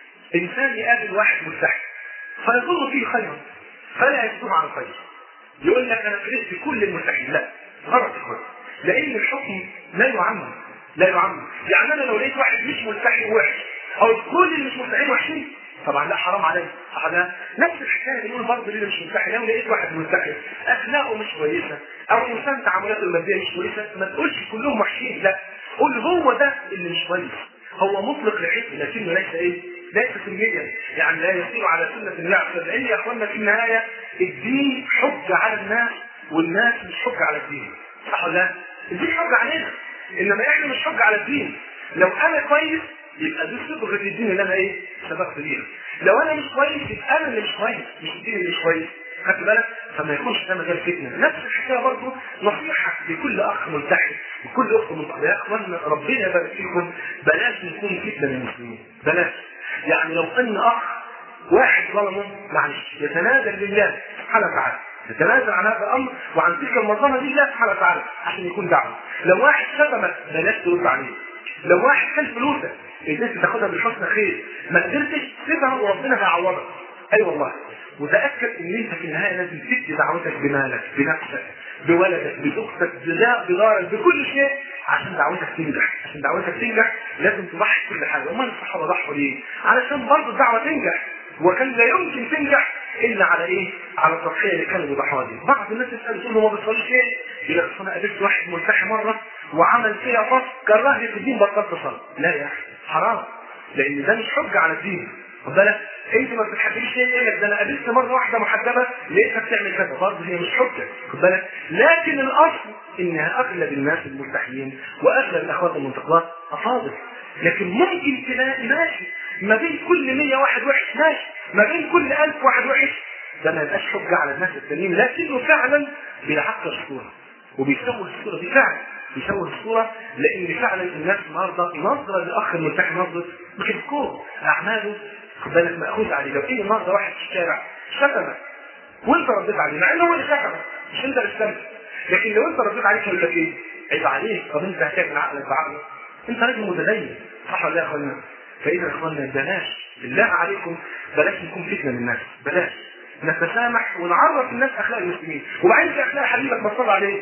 B: انسان يقابل واحد مستحي فيظن فيه خيرا فلا يكتب عن خير. يقول لك انا كرهت كل المستحيل. لا غلط يا اخوان، لان الحكم لا يعمم. لا يعمم. يعني انا لو لقيت واحد مش مستحي وحش او كل اللي مش مستحيين وحشين طبعا لا حرام عليه. هذا نفس الحكايه بنقول برضه اللي مش مستحي لو لقيت واحد مستحي اخلاقه مش كويسه او انسان تعاملاته الماديه مش كويسه ما تقولش كلهم وحشين، لا قول هو ده اللي مش كويس. هو مطلق لحكم لكنه ليس ايه؟ ليس سنيا، يعني لا يسير على سنه النعم. لان يا اخوانا في النهايه الدين حجه على الناس والناس مش حجه على الدين. صح ولا لا؟ الدين حجه علينا انما احنا مش حجه على الدين. لو انا كويس يبقى دي صبغه الدين اللي انا ايه؟ سبقت بيها. لو انا مش كويس يبقى انا اللي مش كويس مش الدين اللي مش كويس. خدت بالك؟ فما يكونش ده مجال فتنه. نفس الحكايه برضه نصيحه لكل اخ ملتحي وكل اخت ملتحيه. يا اخوانا ربنا يبارك فيكم بلاش نكون فتنه للمسلمين. بلاش. يعني لو ان اخ واحد ظلمه معلش يتنازل لله سبحانه وتعالى، يتنازل عن هذا الامر وعن تلك المظلمه لله سبحانه وتعالى عشان يكون دعوه. لو واحد شتمك بلاش ترد عليه. لو واحد كان فلوسك قدرت تاخدها بالحسن خير ما قدرتش سيبها وربنا هيعوضك. اي والله. وتاكد ان انت في النهايه لازم تدي دعوتك بمالك بنفسك بولدك بزوجتك بجارك بكل شيء عشان دعوتك تنجح. عشان دعوتك تنجح لازم تضحي كل حاجه. امال الصحابه ضحوا ليه؟ علشان برضه الدعوه تنجح. وكان لا يمكن تنجح الا على ايه؟ على التضحيه اللي كانوا بيضحوها دي. بعض الناس تسال تقول له ما بيصليش ليه؟ يقول لك انا قابلت واحد ملتحي مره وعمل فيها فصل كرهني في الدين بطلت اصلي. لا يا اخي حرام، لان ده مش حجه على الدين. خد بالك؟ انت ما بتحبيش ليه؟ يقول لك ده انا قابلت مره واحده محجبه لقيتها بتعمل كذا. برضه هي مش حجه. خد بالك؟ لكن الاصل انها اغلب الناس الملتحيين واغلب الاخوات المنتقلات افاضل. لكن ممكن تلاقي ماشي ما بين كل 100 واحد وحش ماشي، ما بين كل 1000 واحد وحش. ده ما يبقاش حجه على الناس التانيين، لكنه فعلا بيحقق الصوره وبيسوي الصوره دي فعلا بيسوي الصوره. لان فعلا الناس النهارده نظره للاخ الملتحي نظره بتذكر اعماله. خد بالك ماخوذ عليه. لو ايه النهارده واحد في الشارع شتمك وانت رديت عليه مع انه هو اللي شتمك مش انت اللي شتمت، لكن لو انت رديت عليه يقول لك ايه؟ عيب عليك. طب انت هتعمل عقلك بعقله؟ انت راجل متدين صح ولا لا يا اخوانا؟ فاذا يا اخوانا بلاش بالله عليكم بلاش نكون فتنه للناس. بلاش نتسامح ونعرف الناس اخلاق المسلمين. وبعدين في اخلاق حبيبك ما صلى عليه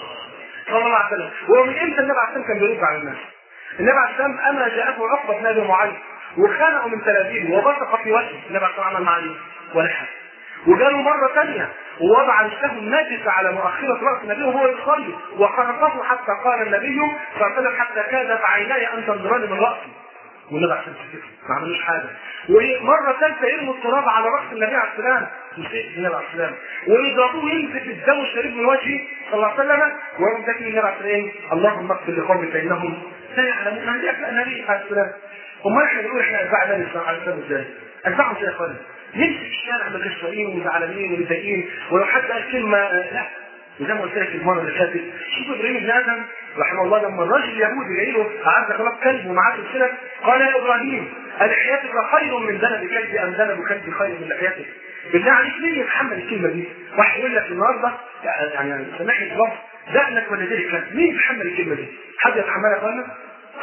B: صلى الله عليه وسلم. ومن امتى النبي عليه السلام كان بيرد على الناس؟ النبي عليه السلام اما جاءته عقبه بن ابي معيط وخانقه من تلابيبه وبصق في وجهه. النبي عليه السلام عمل معاه ايه؟ ولا حاجه. وجاله مره ثانيه ووضع رجله الناجسه على مؤخره راس النبي وهو يصلي وخرقته حتى قال النبي صلى الله عليه وسلم حتى كادت عيناي ان تنظران من راسي. والنبي عليه السلام ما عملوش حاجه. ومره ثالثه يرموا التراب على راس النبي عليه السلام نسيت النبي عليه السلام ويضربوه ينزف الدم الشريف من وجهه صلى الله عليه وسلم ويوم ذاك النبي عليه السلام اللهم اغفر لقومي فانهم لا يعلمون. هذه اخلاق النبي عليه السلام. امال احنا بنقول احنا اتباع النبي صلى الله عليه وسلم ازاي؟ اتباعه ازاي يا اخوانا؟ نمشي في الشارع مكشرين وزعلانين ومتضايقين ولو حد قال كلمه لا. وزي ما قلت لك المره اللي فاتت شوف ابراهيم بن ادم رحمه الله لما الراجل اليهودي جاي له اعز خلاص كلب ومعاه سلسله قال يا ابراهيم الحياتك خير من ذنب كلبي ام ذنب كلبي خير من لحيتك؟ بالله عليك مين يتحمل الكلمه دي؟ واحد يقول لك النهارده يعني سامحني في اللفظ دقنك ولا ديرك مين يتحمل الكلمه دي؟ حد يتحملها يا اخوانا؟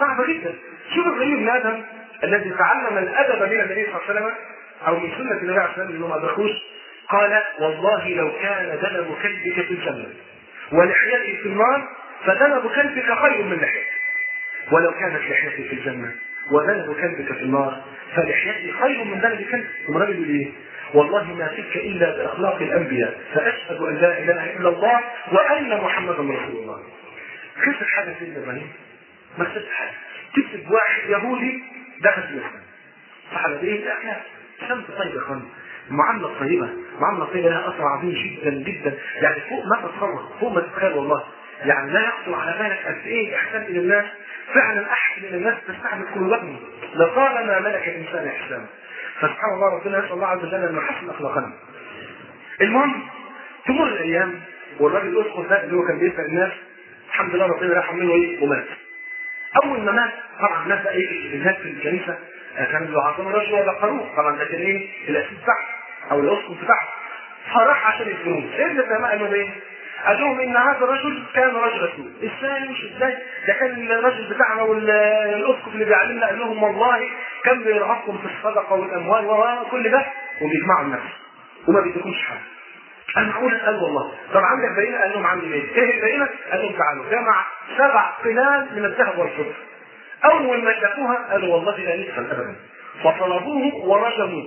B: صعبه جدا. شوف ابراهيم بن ادهم الذي تعلم الادب من النبي صلى الله عليه وسلم او من سنه النبي عليه الصلاه والسلام اللي ما ادركوش، قال والله لو كان دلب كلبك في الجنه ولحيتي في النار فدلب كلبك خير من لحيتي، ولو كانت لحيتي في الجنه ودلب كلبك في النار فلحيتي خير من دلب كلبك. ثم النبي يقول ايه؟ والله ما فيك الا باخلاق الانبياء فاشهد ان لا اله الا الله وان محمدا رسول الله. خسر حاجه سيدنا ابراهيم؟ ما خسرش حاجه. تكتب واحد يهودي دخل في الاسلام. صح ولا ايه؟ لا شمس طيبه يا اخوان. المعامله الطيبه، المعامله الطيبه لها اثر عظيم جدا جدا، يعني فوق ما تتصور، فوق ما تتخيل والله. يعني لا يخطر على بالك قد ايه احسان الى الناس. فعلا احسن الى الناس تستعمل قلوبهم لطالما ملك الانسان احسانه. فسبحان الله ربنا يسال الله عز وجل ان يحسن اخلاقنا. المهم تمر الايام والراجل الاسقف ده اللي هو كان بيسال الناس الحمد لله ربنا رحم منه ايه ومات. اول ما مات طبعا الناس بقى ايه الناس في الكنيسه كانوا بيعظموا الرجل ويذكروه، طبعا ده كان ايه الاسيس بتاعه او الاسقف بتاعه. فراح عشان يدفنوه. ابن العلماء قالوا ايه؟ قال لهم ان هذا الرجل كان رجل سوء. ازاي مش ازاي؟ ده كان الرجل بتاعنا والاسقف اللي بيعلمنا قال لهم والله كان بيرهقكم في الصدقه والاموال وكل ده وبيجمعوا الناس وما بيديكمش حاجه. قال معقول؟ قال والله. طب عندك بينه؟ قال لهم عندي بينه. ايه البينه؟ قال لهم تعالوا جمع 7 قلال من الذهب والفضه. اول ما شافوها قالوا والله لا نقبل ابدا، فطلبوه ورجموه.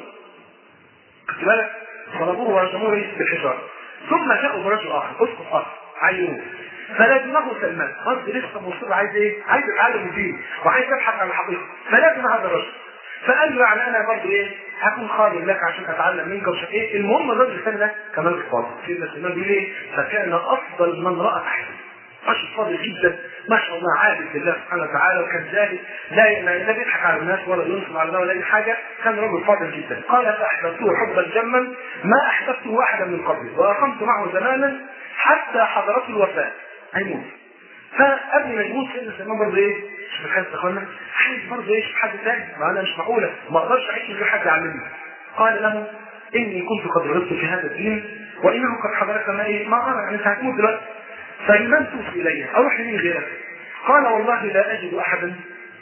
B: خد بالك؟ طلبوه ورجموه بالحجاره. ثم جاءوا برجل اخر اسقف اخر عينوه فلازمه سلمان. قصدي لسه مصر عايز ايه؟ عايز يتعلم الدين وعايز يبحث عن الحقيقه، فلازم هذا الرجل. فقال له يعني انا برضه ايه؟ هكون خادم لك عشان اتعلم منك ومش ايه. المهم الراجل الثاني ده كمان فاضل. سيدنا سلمان بيقول ايه؟ فكان افضل من راى احد. رجل فاضل جدا ما شاء الله عابد لله سبحانه وتعالى، وكان ذلك لا بيضحك على الناس ولا ينصب على الله ولا اي حاجه. كان رجل فاضل جدا. قال فاحببته حبا جما ما احببته احدا من قبلي واقمت معه زمانا حتى حضرته الوفاه هيموت. فقبل ما يموت سيدنا سلمان برضه ايه؟ مش متخيل يا اخوانا؟ عايز برضه ايه؟ حد ثاني؟ ما انا مش معقوله ما اقدرش اعيش من غير حد يعلمني. قال له اني كنت قد رغبت في هذا الدين وانه قد حضرك ما ايه؟ ما ارى يعني انت هتموت دلوقتي فلمن توفي الي؟ اروح لمين غيرك؟ قال والله لا اجد احدا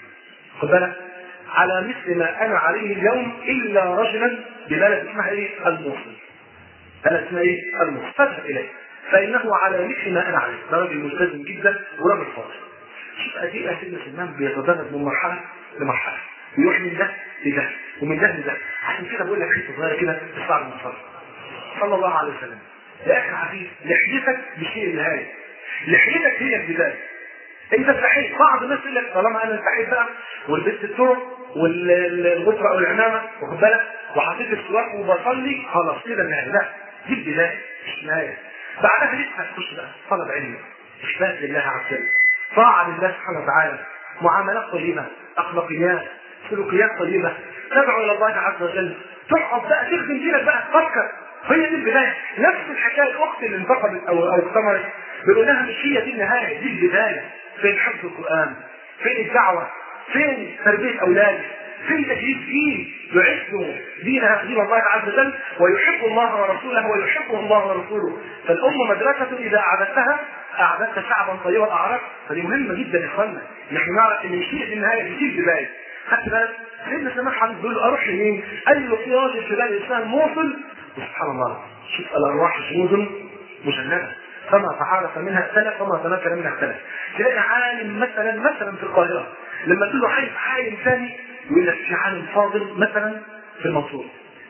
B: خد بالك على مثل ما انا عليه اليوم الا رجلا ببلد اسمها ايه؟ الموصل. بلد اسمها ايه؟ الموصل. فاذهب اليه فانه على مثل ما انا عليه. ده راجل ملتزم جدا وراجل فاضل. شوف قد ايه سيدنا سلمان بيتدرج من مرحله لمرحله، يروح من ده لده ومن ده لده. عشان كده بقول لك حته صغيره كده تستعرض من الصلاه صلى الله عليه وسلم. يا اخي حبيبي لحيتك بشيء النهايه، لحيتك هي البدايه. انت استحيت. بعض الناس يقول لك طالما انا استحيت بقى ولبست الثوب والغفره او العمامه واخد بالك وحطيت السواك وبصلي خلاص كده النهايه. لا دي البدايه مش النهايه. بعدها لسه هتخش بقى طلب علم، اخلاص لله عز وجل، طاعه لله سبحانه وتعالى، معاملات طيبه، اخلاقيات، سلوكيات طيبه، تدعو الى الله عز وجل، تقعد بقى تخدم دينك بقى تفكر. هي دي البدايه. نفس الحكايه الاخت اللي انتقدت او اقتمرت بيقول لها مش هي دي النهايه، دي البدايه. فين حفظ القران؟ فين الدعوه؟ فين تربيه اولادك؟ فين تجهيز دين يعز دين الله عز وجل ويحب الله ورسوله ويحبه الله ورسوله. فالام مدرسه اذا اعددتها اعددت شعبا طيبا اعرف. فدي مهمه جدا يا اخوانا. نحن نعرف ان مش هي النهايه، دي البدايه. خدت بالك؟ سيدنا سلمان حبيب بيقول له اروح لمين؟ قال له في راجل في بلد اسمها الموصل. وسبحان الله شوف الارواح جنود مجنده فما تعارف منها اختلف وما تنكر منها اختلف. تلاقي عالم مثلا في القاهره لما تقول له عايز عالم ثاني يقول لك في عالم فاضل مثلا في المنصوره.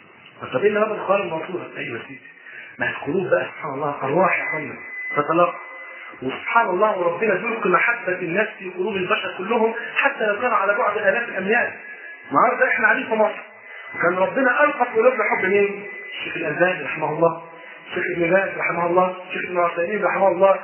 B: طب ايه اللي ربط القاهره المنصوره؟ ايوه سيدي ما القلوب بقى سبحان الله ارواح يا اخوانا فتلاقى. وسبحان الله وربنا يلقي محبه الناس في قلوب البشر كلهم حتى لو كانوا على بعد الاف الاميال. النهارده احنا قاعدين في مصر وكان ربنا القى في قلوبنا حب مين؟ الشيخ الألباني رحمه الله، الشيخ ابن باز رحمه الله، الشيخ ابن عثيمين رحمه الله.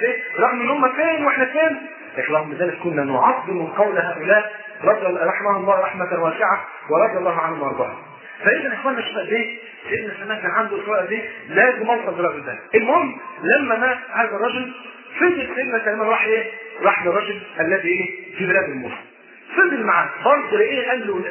B: رغم ان هم فين واحنا فين، لكن رغم ذلك كنا نعظم قول هؤلاء رحمه الله رحمه واسعه ورضي الله عنهم وارضاهم. فاذا اخواننا شوف قد ايه سيدنا سلمان كان عنده اصرار قد ايه لازم اوصل بالراجل ده. المهم لما مات هذا الرجل فضل سيدنا سلمان راح ايه؟ راح للرجل الذي ايه؟ في بلاد الموصل. فضل معاه برضه لقيه قال له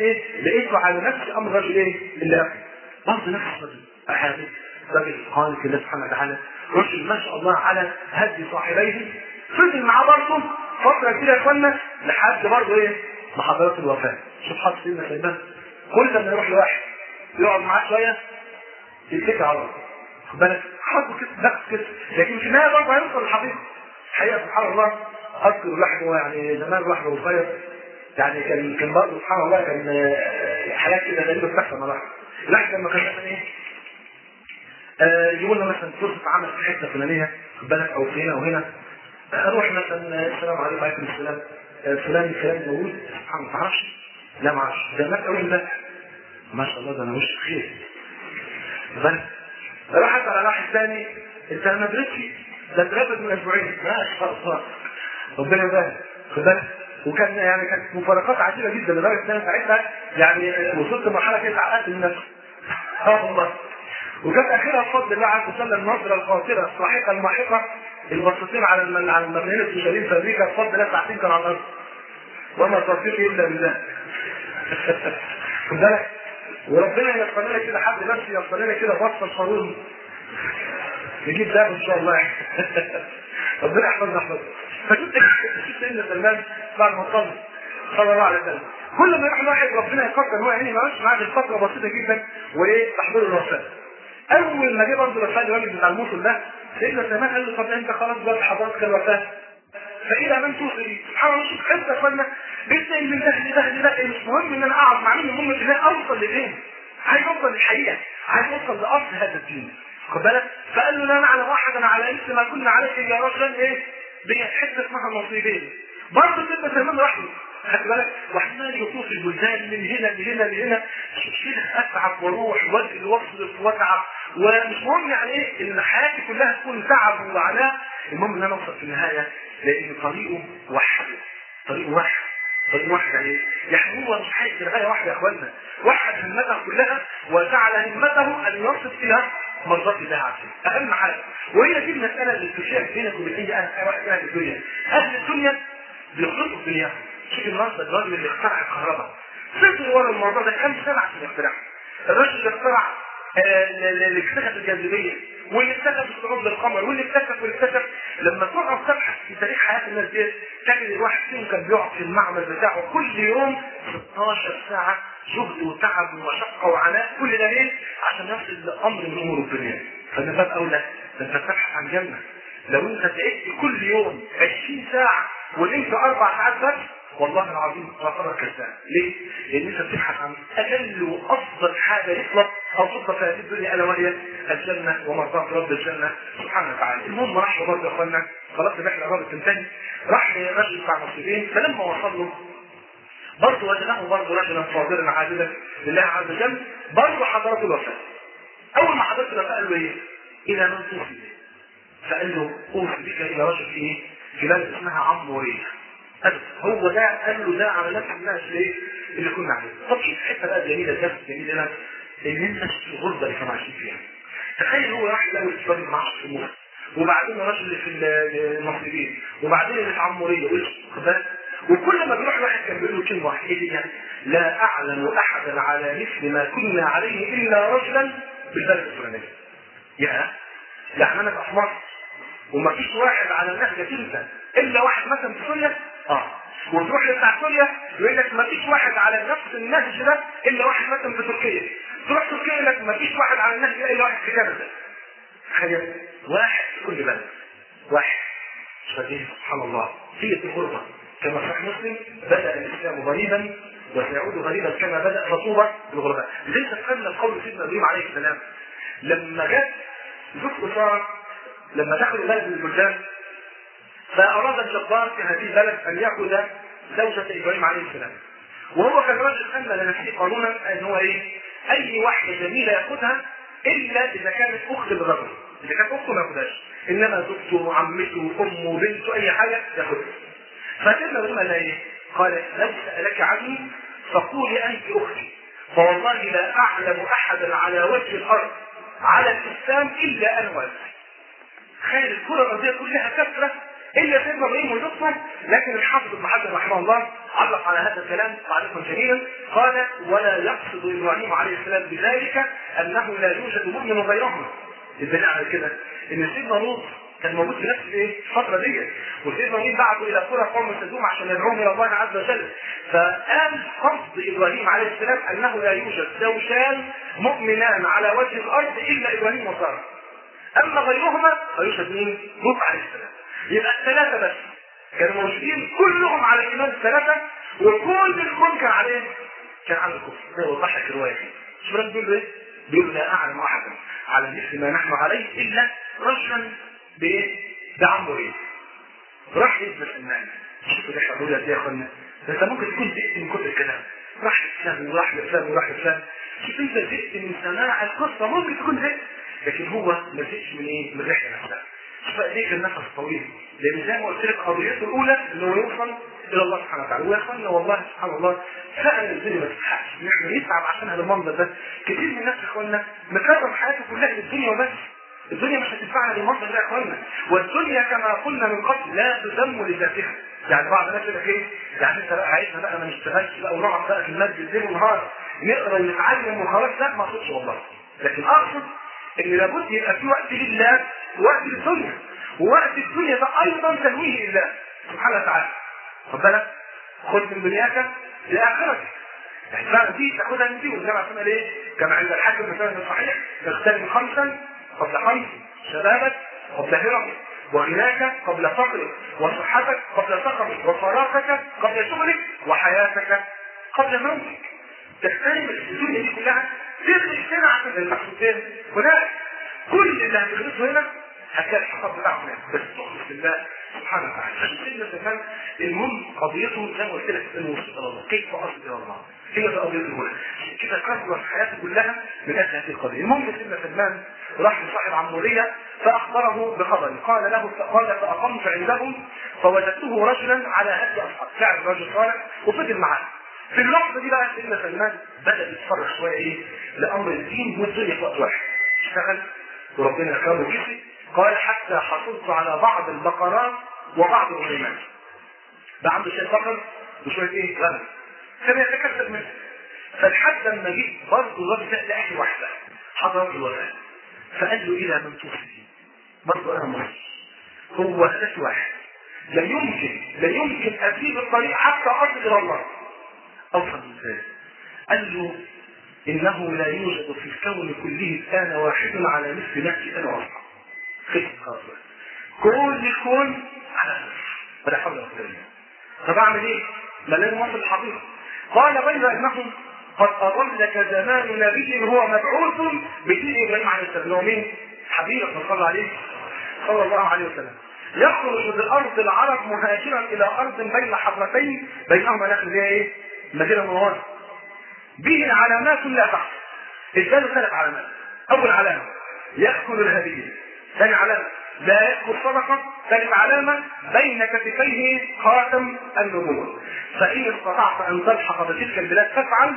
B: لقيته على نفس امر الرجل ايه؟ اللي قبله. برضه نفس الرجل احاديث راجل قال كده سبحانه وتعالى رجل ما شاء الله على هدي صاحبيه. فضل معاه برضه فتره كده يا اخوانا لحد برضه ايه ما حضرت الوفاه. شوف حظ سيدنا سليمان، كل ما يروح لواحد يقعد معاه شويه يتكل على الله، خد بالك حظه كده نفس كده، لكن في النهايه برضه هيوصل للحقيقه. الحقيقه سبحان الله اذكر الواحد هو يعني زمان الواحد وهو صغير يعني كان برضه سبحان الله كان حاجات كده غريبه بتحصل مع الواحد. الواحد لما كان مثلا ايه يقول لنا مثلا فرصه عمل في حته فلانيه خد بالك او في هنا وهنا، اروح مثلا السلام عليكم وعليكم السلام فلان موجود سبحان الله ما تعرفش؟ لا ما اعرفش ده مات اول ده ما شاء الله ده انا وش خير بالك. راح على واحد ثاني انت ما درستش ده اترفد من اسبوعين ما شاء الله ربنا يبارك خد بالك. وكان يعني كانت مفارقات عجيبه جدا لدرجه ان انا ساعتها يعني وصلت لمرحله كده اتعقدت من نفسي والله. وكانت اخرها بفضل الله عز وجل النظره الخاطره الصاحقه الماحقه البسيطين على المبنيين السوشياليين في امريكا بفضل الله ساعتين كانوا على الارض وما توفيقي الا بالله خد بالك. وربنا ييسر لنا كده حد نفسي ييسر لنا كده بصه صاروخ نجيب ده ان شاء الله ربنا يحفظنا. فشفت سيدنا سلمان بعد ما صلى الله عليه وسلم كل ما يروح الواحد ربنا يقدر ان هو يعني ما يعيش معاه فتره بسيطه جدا وايه تحضير الوفاه. اول ما جه برضه الرسائل الراجل بتاع الموصل ده سيدنا سلمان قال له طب انت خلاص بقى حضرتك الوفاه فإلى من توصل سبحان الله. شوف حتى يا اخوانا بيتنقل من ده مش مهم ان انا اقعد مع مين، المهم ان انا اوصل لفين، عايز اوصل للحقيقه، عايز اوصل لاصل هذا الدين خد بالك. فقال له لا نعلم واحدا على مثل ما كنا عليه يا رجل ايه بحته اسمها النصيبين. برضه سيدنا سلمان راح له خد بالك وعمال يطوف البلدان من هنا لهنا لهنا كده اتعب واروح واجري واصرف واتعب ومش مهم يعني ايه ان حياتي كلها تكون تعب وعناء، المهم ان انا اوصل في النهايه لان طريقه واحد طريق واحد يعني هو مش عايز غايه واحده يا اخوانا، وحد همته كلها وجعل همته ان يصل فيها مرضات الله عز وجل اهم حاجه. وهي دي المساله اللي بتشير بينك وبين اي واحد اهل الدنيا. اهل الدنيا بيخلطوا الدنيا. شوف النهارده الراجل اللي اخترع الكهرباء فضل ورا الموضوع ده كام سنه عشان يخترعه. الراجل اللي اخترع اللي اكتشف الجاذبيه واللي اكتشف الصعود للقمر واللي اكتشف لما تقعد تبحث في تاريخ حياه الناس دي تجد الواحد فيهم كان بيقعد في المعمل بتاعه كل يوم 16 ساعه جهد وتعب ومشقه وعناء، كل ده ليه؟ عشان يصل لامر من امور الدنيا. فده باب اولى ده انت بتبحث عن جنه. لو انت تعبت كل يوم 20 ساعه ونمت 4 ساعات بس والله العظيم تعتبر كذاب. ليه؟ لان انت بتبحث عن اجل وافضل حاجه يطلق او تطلق في هذه الدنيا الا وهي الجنه ومرضات رب الجنه سبحانه وتعالى. المهم راح برضه يا اخوانا خلاص الرحله قربت تنتهي، راح لرجل بتاع نصيبين فلما وصل له برضه وجده برضه رجلا صابرا عابدا لله عز وجل برضه حضرته الوفاه. اول ما حضرته الوفاه قال له ايه؟ الى من توصي؟ فقال له اوصي بك الى رجل في بلد اسمها عموريه. هو ده قال له ده على نفس الناس اللي كنا عليه. طب شوف الحته بقى جميله الدرس الجميل هنا ان الناس في الغربه اللي كانوا عايشين فيها. تخيل هو راح الاول في راجل معاه في مصر وبعدين الراجل اللي في النصيبين وبعدين اللي في عموريه وكل ما بيروح واحد كان بيقول له كلمه واحده يعني لا اعلم احدا على مثل ما كنا عليه الا رجلا بالبلد الفلانيه. يعني انا في مصر وما فيش واحد على نهجك انت الا واحد مثلا في سوريا وتروح لبتاع سوريا يقول لك ما فيش واحد على نفس النهج ده الا واحد مثلا في تركيا، تروح تركيا يقول لك ما فيش واحد على النهج ده الا واحد في كندا. تخيل واحد في كل بلد واحد. سبحان الله هي الغربه كما صح مسلم بدا الاسلام غريبا وسيعود غريبا كما بدا فطوبى الغرباء. ليس تخيل قول سيدنا ابراهيم عليه السلام لما جت زوجته ساره لما دخلوا بلد من البلدان فأراد الجبار في هذه البلد أن يأخذ زوجة إبراهيم عليه السلام، وهو كان رجل أمن لنفسه قانونا أن هو أي واحدة جميلة يأخذها إلا إذا كانت أخت للرجل، إذا كانت أخته ما يأخذهاش، إنما زوجته عمته أمه بنته أي حاجة يأخذها. فسيدنا إبراهيم قال قال لو سألك عني فقولي أنت أختي فوالله لا أعلم أحدا على وجه الأرض على الإسلام إلا أنا وأنت. تخيل الكرة الأرضية كلها كثرة إلا سيدنا إبراهيم وزوجته، لكن الحافظ ابن حجر رحمه الله علق على هذا الكلام تعليقا جميلا قال ولا يقصد إبراهيم عليه السلام بذلك أنه لا يوجد مؤمن غيرهما. الدليل على كده إن سيدنا لوط كان موجود في نفس الايه الفتره دي. وسيدنا ابراهيم بعثوا الى قرى قوم سدوم عشان يدعوهم الى الله عز وجل. فقال قصد ابراهيم عليه السلام انه لا يوجد زوجان مؤمنان على وجه الارض الا ابراهيم وساره. اما غيرهما فيوجد مين؟ لوط عليه السلام. يبقى الثلاثه بس كانوا موجودين كلهم على الايمان الثلاثه، وكل الكون كان عليه كان على الكفر. زي وضح لك الروايه دي. شو بيقولوا ايه؟ بيقولوا لا اعلم احدا على مثل ما نحن عليه الا رجلا بعمره راح يثبت المعنى. شوفوا اللي احنا بنقولها دي يا اخوانا، انت ممكن تكون زهقت من كتر الكلام، راح لفلان وراح لفلان وراح لفلان. شوف انت زهقت من سماع القصه، ممكن تكون زهقت، لكن هو ما زهقش من ايه؟ من الرحله نفسها. شوف قد النفس الطويل، لان زي ما قلت لك قضيته الاولى ان هو يوصل الى الله سبحانه وتعالى. ويا اخوانا والله سبحان الله فعلا الدنيا ما تستحقش ان احنا نتعب عشان هذا المنظر ده. كثير من الناس يا اخوانا مكرر حياته كلها للدنيا وبس. الدنيا مش هتنفعنا للمنظر ده يا اخوانا. والدنيا كما قلنا من قبل لا تذم لذاتها. يعني بعض الناس يقول لك ايه؟ يعني انت بقى عايزنا بقى ما نشتغلش بقى ونقعد بقى في المسجد ليل ونهار نقرا ونتعلم وخلاص. لا ما اقصدش والله، لكن اقصد ان لابد يبقى في وقت لله ووقت للدنيا، ووقت الدنيا ده ايضا تنويه لله سبحانه وتعالى. خد بالك، خذ من دنياك لاخرتك. يعني فعلا دي تاخدها من دي. والجامعه اسمها ايه؟ كما عند الحاكم مثلا الصحيح تغتنم خمسا قبل خمس: شبابك قبل هرمك، وغناك قبل فقرك، وصحتك قبل سقمك، وفراغك قبل شغلك، وحياتك قبل موتك. تغتنم الدنيا دي كلها تغلق سنة عشان المقصودين هناك. كل اللي هتغلقه هنا هتلاقي الحقب بتاعه هناك، بس تخلص لله سبحانه وتعالى. عشان سيدنا زمان المهم قضيته زي ما قلت لك انه وصول الى الله، كيف اصل الى الله، هي دي قضيته الاولى. عشان كده كثرت حياته كلها من اجل هذه القضيه. المهم سيدنا سلمان راح لصاحب عموريه فاخبره بخبري، قال فاقمت عندهم فوجدته رجلا على هدي اصحاب، فعل رجل صالح وفضل معاه. في اللحظه دي بقى سيدنا سلمان بدا يتفرغ شويه ايه لامر الدين والدنيا في وقت واحد. اشتغل وربنا اكرمه جسمي. قال حتى حصلت على بعض البقرات وبعض الغنمات. ده عنده شويه بقر وشويه ايه غنم كان يتكسب منه. فلحد لما جيت برضه الراجل ده لاهل واحده حضرت الوفاه، فقال له الى من توصي؟ برضه انا مصري، هو هدف واحد، لا يمكن اسيب الطريق حتى اصل الى الله. اوصل ازاي؟ قال له انه لا يوجد في الكون كله كان واحد على مثل نفسي انا واصحابي. خلاص كل الكون على نفسي ولا حول ولا قوه الا بالله. طب اعمل ايه؟ ما لازم اصل الحقيقه. قال بين انهم قد اضلك زمان نبي هو مبعوث بدين ابراهيم عليه السلام. هو مين؟ حبيبك صلى الله عليه وسلم. يخرج من الارض العرب مهاجرا الى ارض بين حضرتين بينهما نخل زي ايه؟ مدينه منوره. به علامات لا تحصى. اداله 3 علامات. اول علامه ياكل الهديه. ثاني علامه لا ياكل صدقه. ثالث علامه بين كتفيه خاتم النبوه. فان استطعت ان تلحق بتلك البلاد فافعل.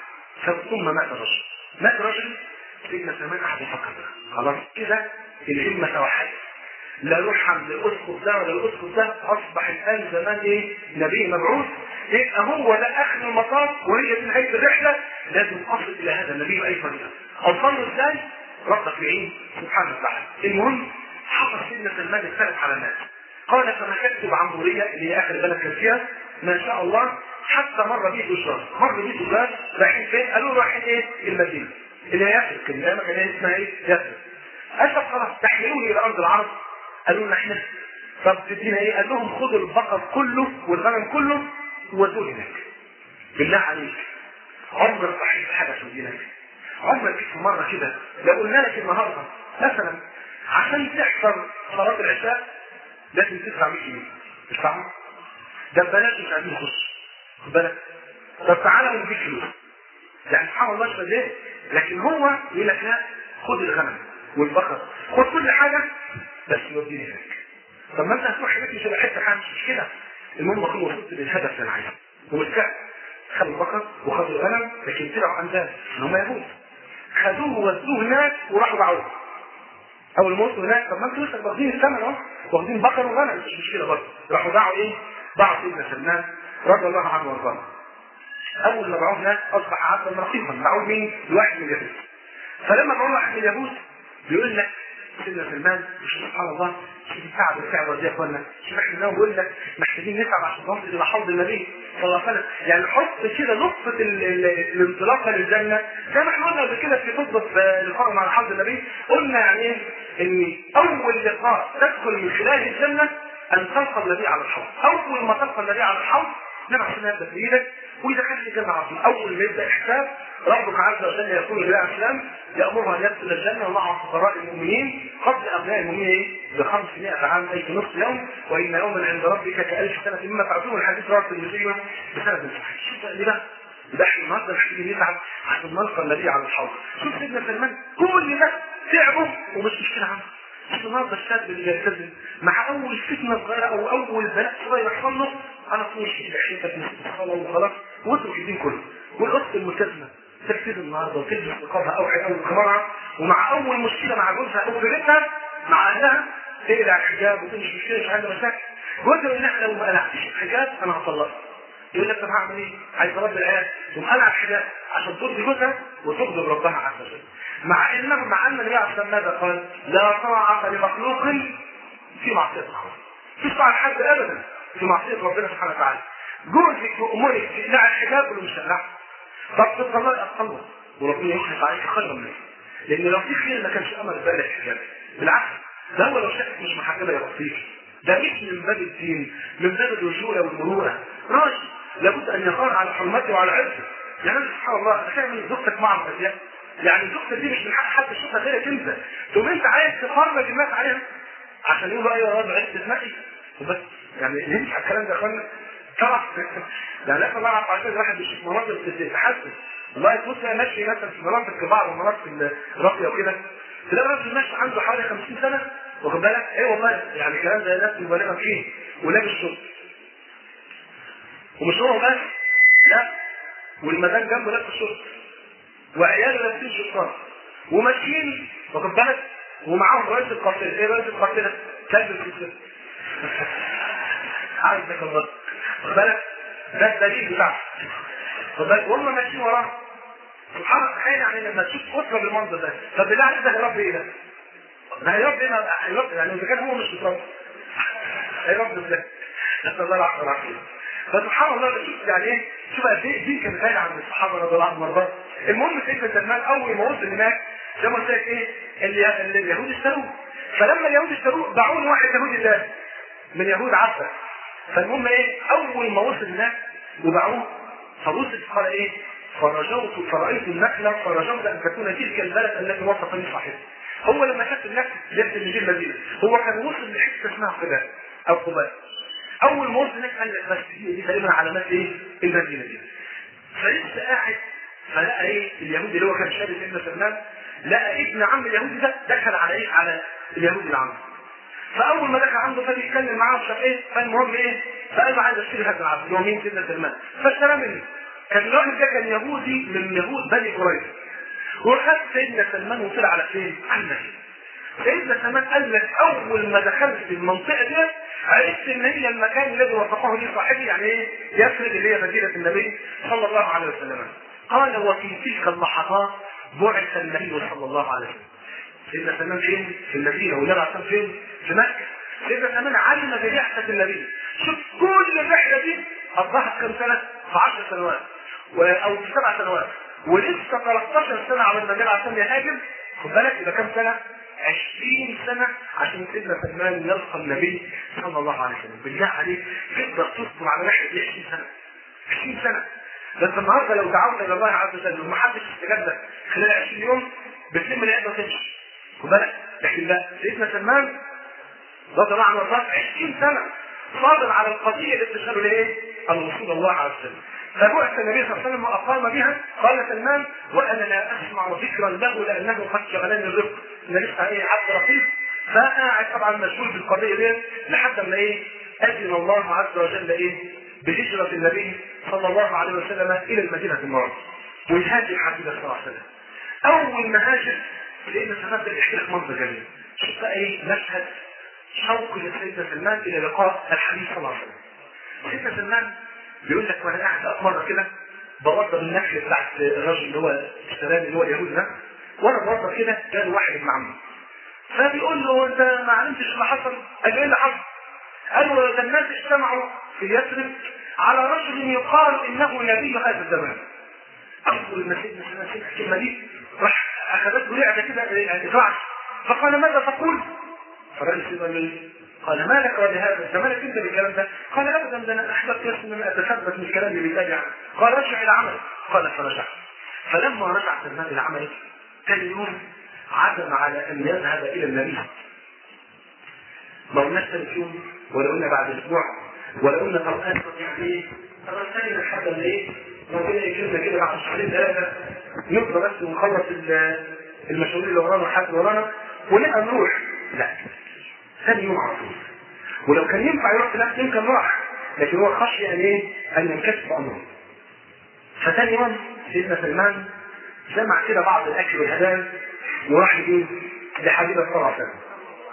B: ثم مات الرجل. سيدنا سلمان احد يفكر خلاص كده الهمه توحدت، لا يروح عند الاسقف ده ولا الاسقف ده، اصبح الان زمان ايه؟ نبي مبعوث. يبقى هو ده اخر المطاف وهي دي نهايه الرحله. لازم اصل الى هذا النبي باي طريقه. اوصله ازاي؟ ربك يعين سبحانه وتعالى. المهم حصل سيدنا سلمان ال3 علامات. قال فمكثت بعموريه اللي هي اخر بلد كان فيها ما شاء الله حتى مر بيه تجار رايحين فين؟ قالوا رايحين ايه؟ المدينه اللي هي يثرب. كان ايامها كان اسمها ايه؟ يثرب. قال خلاص تحملوني الى ارض العرب. قالوا لنا احنا طب تدينا ايه؟ قال لهم خدوا البقر كله والغنم كله وودوه هناك. بالله عليك عمرك صحيح حاجه في دينك؟ عمرك في مره كده لو قلنا لك النهارده مثلا عشان تحضر صلاه العشاء لازم تدفع 100 جنيه تدفعوا؟ ده ببلاش مش عايزين نخش. خد بالك. طب تعالى ونديك فلوس. يعني سبحان الله شبه ايه؟ لكن هو يقول لك لا خد الغنم والبقر خد كل حاجه بس يوديني هناك. طب ما انت هتروح هناك مش هتبقى حته حاجه مش كده. المهم اكون وصلت للهدف اللي انا عايزه. وبالفعل خدوا البقر وخدوا الغنم لكن طلعوا عن ذلك ان هم يهود. خدوه وودوه هناك وراحوا باعوه. اول ما وصلوا هناك طب ما انتوا لسه واخدين الثمن اهو واخدين بقر وغنم مش مشكله برضه. راحوا باعوا ايه؟ باعوا سيدنا سلمان رضي الله عنه وارضاه. اول ما باعوه هناك اصبح عبدا رقيقا. باعوه مين؟ لواحد من اليهود. فلما باعوه واحد من اليهود بيقول لك سيدنا سلمان سبحان الله، شوف التعب والتعب دي يا اخوانا. شوف احنا اليوم بقول لك محتاجين نتعب عشان نوصل الى حوض النبي صلى الله عليه وسلم. يعني نحط كده نقطه الانطلاقه للجنه زي ما احنا قلنا قبل كده في خطبه لقاء مع حوض النبي. قلنا يعني ايه؟ ان اول لقاء تدخل من خلال الجنه ان تلقى النبي على الحوض. اول ما تلقى النبي على الحوض نبع عشان يبدا بايدك ويدخلك الجنه على طول. اول ما يبدا حساب ربك عز وجل يقول لله الاسلام يامرها ان يدخل الجنه ومع فقراء المؤمنين قبل ابناء المؤمنين ب 500 عام اي في نصف يوم، وان يوما عند ربك كالف سنه مما تعدون. الحديث رواه الترمذي بسند صحيح. شوف اللي بقى ده احنا النهارده محتاجين نتعب عشان نلقى النبي على الحوض. شوف سيدنا سلمان كل ده تعبه ومش مشكله عنه. شوف النهارده الشاب اللي بيلتزم مع اول فتنه صغيره او اول بلاء صغير يحصل له انا طول شيء حياتك من الصلاه وخلاص واترك الدين كله. والاخت الملتزمه تكتب النهارده وتلبس نقابها او خمارها، ومع اول مشكله مع جوزها او في بيتها مع اهلها تقلع الحجاب وتمشي مشكله مش عندها مشاكل. جوزها يقول لك لو ما قلعتش الحجاب انا هطلقك. يقول لك طب هعمل ايه؟ عايز اربي العيال ثم قلع الحجاب عشان ترضي جوزها وتغضب ربها عز وجل. مع ان النبي عليه الصلاه ماذا قال؟ لا طاعه لمخلوق في معصيه الخالق. مفيش طاعه لحد ابدا في معصيه ربنا سبحانه وتعالى. جوزك يامرك تقلع الحجاب ولا مش تقلعه؟ طب تطلقي اطلق وربنا يخلص عليك خيرا منه. لان لو في خير ما كانش امر بقلع الحجاب. بالعكس ده هو لو شافك مش محجبه يغطيك. ده مش من باب الدين، من باب الرجوله والمروءه. راجل لابد ان يخاف على حرمته وعلى عرضه. يعني سبحان الله تعمل زوجتك مع الازياء. يعني زوجتك دي مش من حق حد يشوفها غيرك انت. تقوم انت عايز تفرج الناس عليها عشان يقولوا ايوه يا راجل عرفت تنقي وبس. يعني ينفع الكلام ده يا اخوانا؟ طبعا يعني لا طبعا عشان الواحد بيشوف مناظر تتحسن. والله تبص ماشي مثلا في مناطق كبار ومناطق راقيه وكده تلاقي راجل ماشي عنده حوالي 50 سنه واخد بالك؟ ايه والله يعني الكلام ده ناس مبالغه فيه ولابس شرط. ومش هو بس لا، والمدام جنبه لابس شرط وعياله لابسين شرطان وماشيين واخد بالك ومعاهم رئيس القافله. ايه رئيس القافله؟ كلب الكسر. عايزك الله واخد بالك؟ ده الدليل بتاعه واخد بالك؟ وهم ماشيين وراه. سبحان الله تخيل يعني لما تشوف اسره بالمنظر ده. طب بالله عليك ده هيربي ايه ده؟ ده هيربي يعني اذا كان هو مش متربي هيربي ازاي؟ نسال الله العافيه والعافيه. فسبحان الله شوف يعني ايه؟ شوف قد ايه دي كانت غاليه عند الصحابه رضي الله عنهم وارضاهم. المهم سيدنا سلمان اول ما وصل هناك زي ما قلت لك ايه؟ اليهود اشتروه. فلما اليهود اشتروه باعوه لواحد يهودي ثاني من يهود عبده. فالمهم ايه؟ اول ما وصل هناك وباعوه فوصل قال ايه؟ فرأيت النخلة فرجوت ان تكون تلك البلد التي وصفني صاحبها. هو لما شاف النخل جت من المدينه هو كان وصل لحته اسمها قباء او قباء. اول ما وصل هناك قال لك بس دي تقريبا علامات ايه؟ المدينه دي. فلسه قاعد فلقى ايه؟ اليهودي اللي هو كان شاب سيدنا سلمان لقى ابن عم اليهودي ده دخل على ايه؟ على اليهودي اللي عنده. فاول ما دخل عنده فجاه يتكلم معاه وشاف ايه؟ فالمهم ايه؟ فقال له عايز اشتري هذا العبد اللي هو مين؟ سيدنا سلمان. فاشترى منه. كان الراجل ده كان يهودي من يهود بني قريظه. وخد سيدنا سلمان وطلع على فين؟ على المدينه. سيدنا سلمان قال لك اول ما دخلت المنطقه دي عرفت ان هي المكان الذي وصفه لي صاحبي يعني ايه؟ يثرب اللي هي مدينه النبي صلى الله عليه وسلم. قال وفي تلك اللحظات بعث النبي صلى الله عليه وسلم. سيدنا سلمان فين؟ في المدينه والنبي عليه الصلاه فين؟ في مكه. سيدنا سلمان علم برحله النبي. شوف كل الرحله دي قضاها كم سنه؟ في 10 سنوات او في 7 سنوات ولسه 13 سنه على النبي عليه الصلاه يهاجم. خد بالك يبقى كم سنه؟ 20 سنه عشان سيدنا سلمان يلقى النبي صلى الله عليه وسلم. بالله عليك تقدر تصبر على رحله 20 سنه؟ 20 سنه ده انت النهارده لو دعوت الى الله عز وجل ومحدش استجاب لك خلال 20 يوم بتلم العيد وتمشي. خد بالك لكن لا، سيدنا سلمان رضي الله عنه 20 سنه صابر على القضيه اللي بتشغله لايه؟ الوصول الله عز وجل. فبعث النبي صلى الله عليه وسلم واقام بها. قال سلمان وانا لا اسمع ذكرا له لانه قد شغلني الرزق. انا لسه ايه؟ عبد رقيق. فقاعد طبعا مشغول بالقضيه دي لحد ما ايه؟ اذن الله عز وجل ايه؟ بهجره النبي صلى الله عليه وسلم الى المدينه المنوره. ويهاجر حبيبه صلى الله عليه وسلم. اول ما هاجر سيدنا سلمان بيحكي لك منظر جميل. شوف بقى ايه؟ مشهد شوق لسيدنا سلمان الى لقاء الحبيب صلى الله عليه وسلم. سيدنا سلمان بيقول لك وانا قاعد مره كده بوضب النخل بتاعت الراجل اللي هو اشتراني اللي هو اليهودي ده، وانا بوضب كده جاء واحد ابن عمي فبيقول له انت ما علمتش اللي حصل؟ قال له ايه اللي حصل؟ قال له ده الناس اجتمعوا في يثرب على رجل يقال انه نبي هذا الزمان. اول ما سيدنا سمع الكلمه دي راح اخذته رعده كده اترعش، فقال ماذا تقول؟ فالرجل سيدنا قال ما لك ولهذا؟ انت مالك انت بالكلام ده؟ قال ابدا ده انا احببت ان انا اتثبت من الكلام اللي بيتابع. قال رجع الى عملك. قال فرجع. فلما رجع سلمان الى عمله ثاني يوم عزم على ان يذهب الى النبي. ما قلناش ثالث يوم ولا قلنا بعد اسبوع ولا قلنا طب يعني ايه؟ طب ثاني لحد ما ايه؟ ربنا يكرمنا كده بعد شهرين ثلاثه نقدر بس ونخلص المشاوير اللي ورانا والحاجات اللي ورانا ونبقى نروح. لا، ثاني يوم على طول. ولو كان ينفع يروح في نفس يوم كان راح، لكن هو خشي ان ايه؟ ان ينكشف امره. فثاني يوم سيدنا سلمان جمع كده بعض الاكل والهدايا وراح ايه؟ لحبيبه صلى الله عليه وسلم.